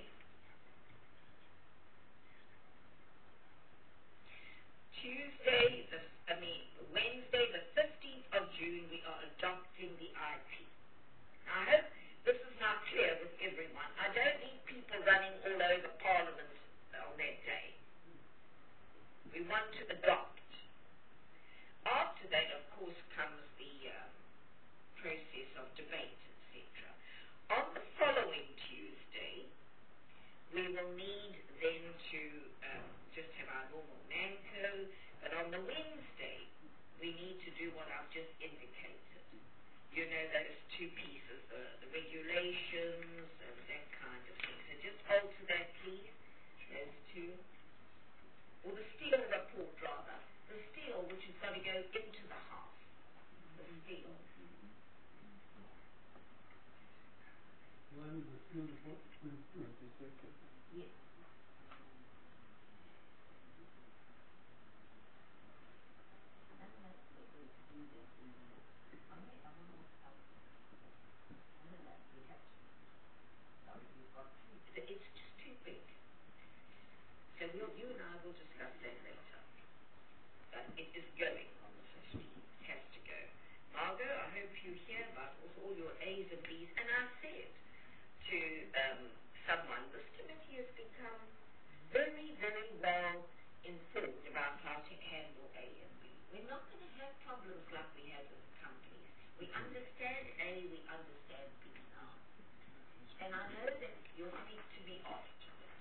Speaker 4: Tuesday, the, I mean, Wednesday, the fifteenth of June, we are adopting the I P. Now, I hope this is now clear with everyone. I don't need people running all over Parliament on that day. We want to adopt. After that, of course, comes the um, process of debate, et cetera. On the following Tuesday, we will need then to um, just have our normal NANCO, but on the Wednesday, we need to do what I've just indicated. You know, those two pieces, the, the regulations and that kind of thing. So just alter that, please, those two. Or the steel report, rather. The steel, which is going to go into the house. The steel.
Speaker 3: When is the steel report?
Speaker 1: twenty-second.
Speaker 4: Yes. It's just too big. So we'll, you and I will discuss that later. But it is going on the fifteenth. It has to go. Margot, I hope you hear about also all your A's and B's. And I said to um, someone, this committee has become very, very well informed about how to handle A and B. We're not going to have problems like we had with the companies. We understand A, we understand B now. And I know that you'll speak to me after this.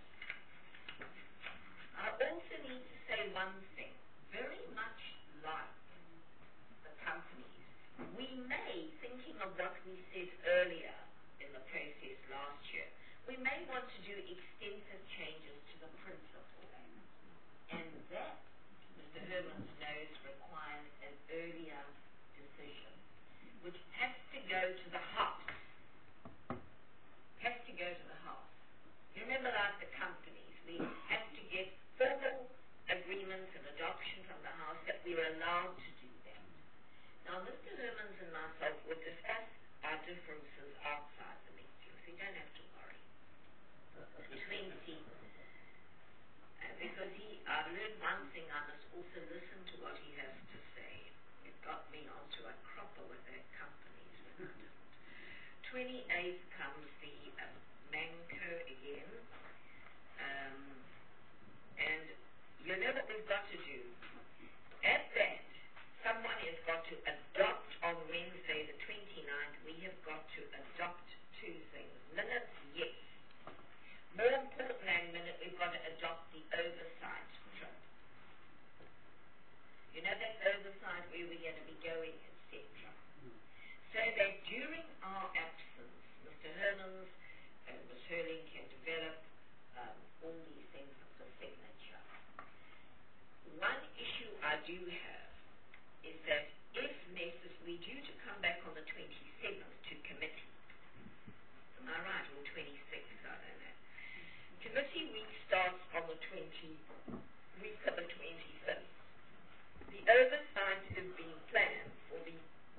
Speaker 4: I also need to say one thing. Very much like the companies, we may, thinking of what we said earlier in the process last year, we may want to do extensive changes to the principle. And that, Mister Hermans knows, requires an earlier decision, which has to go to the House. twenty-eighth comes the um, Manco again. Um, and you know what we've got to do? At that, someone has got to adopt on Wednesday the twenty-ninth, we have got to adopt two things. Minutes, yes. More important than minute, we've got to adopt the oversight trip. You know that oversight where we're going to be going, et cetera. So that during our absence, Mister Hermans and Miz Hurling can develop um, all these things for signature. One issue I do have is that if necessary, we're due to come back on the twenty-seventh to committee. Am I right? Or twenty-sixth, I don't know. Committee week starts on the twenty, week of the twenty-fifth. The oversight is being planned for the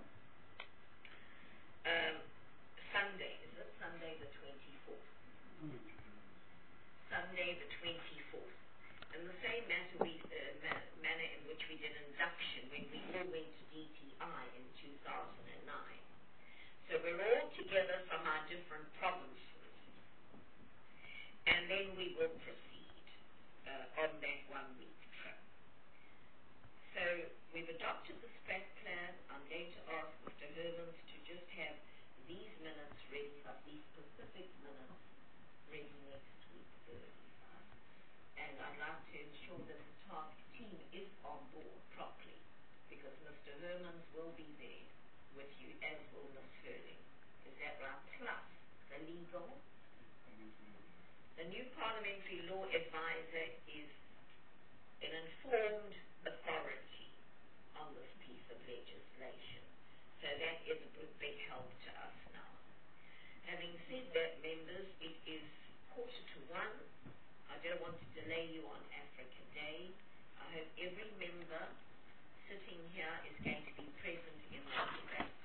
Speaker 4: um, Sunday. Is it Sunday the twenty-fourth? Mm. Sunday the twenty-fourth. In the same matter we, uh, ma- manner in which we did induction when we all went to D T I in two thousand nine. So we're all together from our different provinces. And then we will proceed uh, on that one-week trip. So we've adopted the SPAC plan. I'm going to ask Mister Hermans to just have these minutes ready, these specific minutes ready next week, Thursday. And I'd like to ensure that the task team is on board properly, because Mister Hermans will be there with you, as will Miz Hurling. Is that right? Plus the legal. The new parliamentary law advisor is an informed authority on this piece of legislation. So that is a big help to us now. Having said that, members, it is quarter to one. I don't want to delay you on Africa Day. I hope every member sitting here is going to be present in that debate.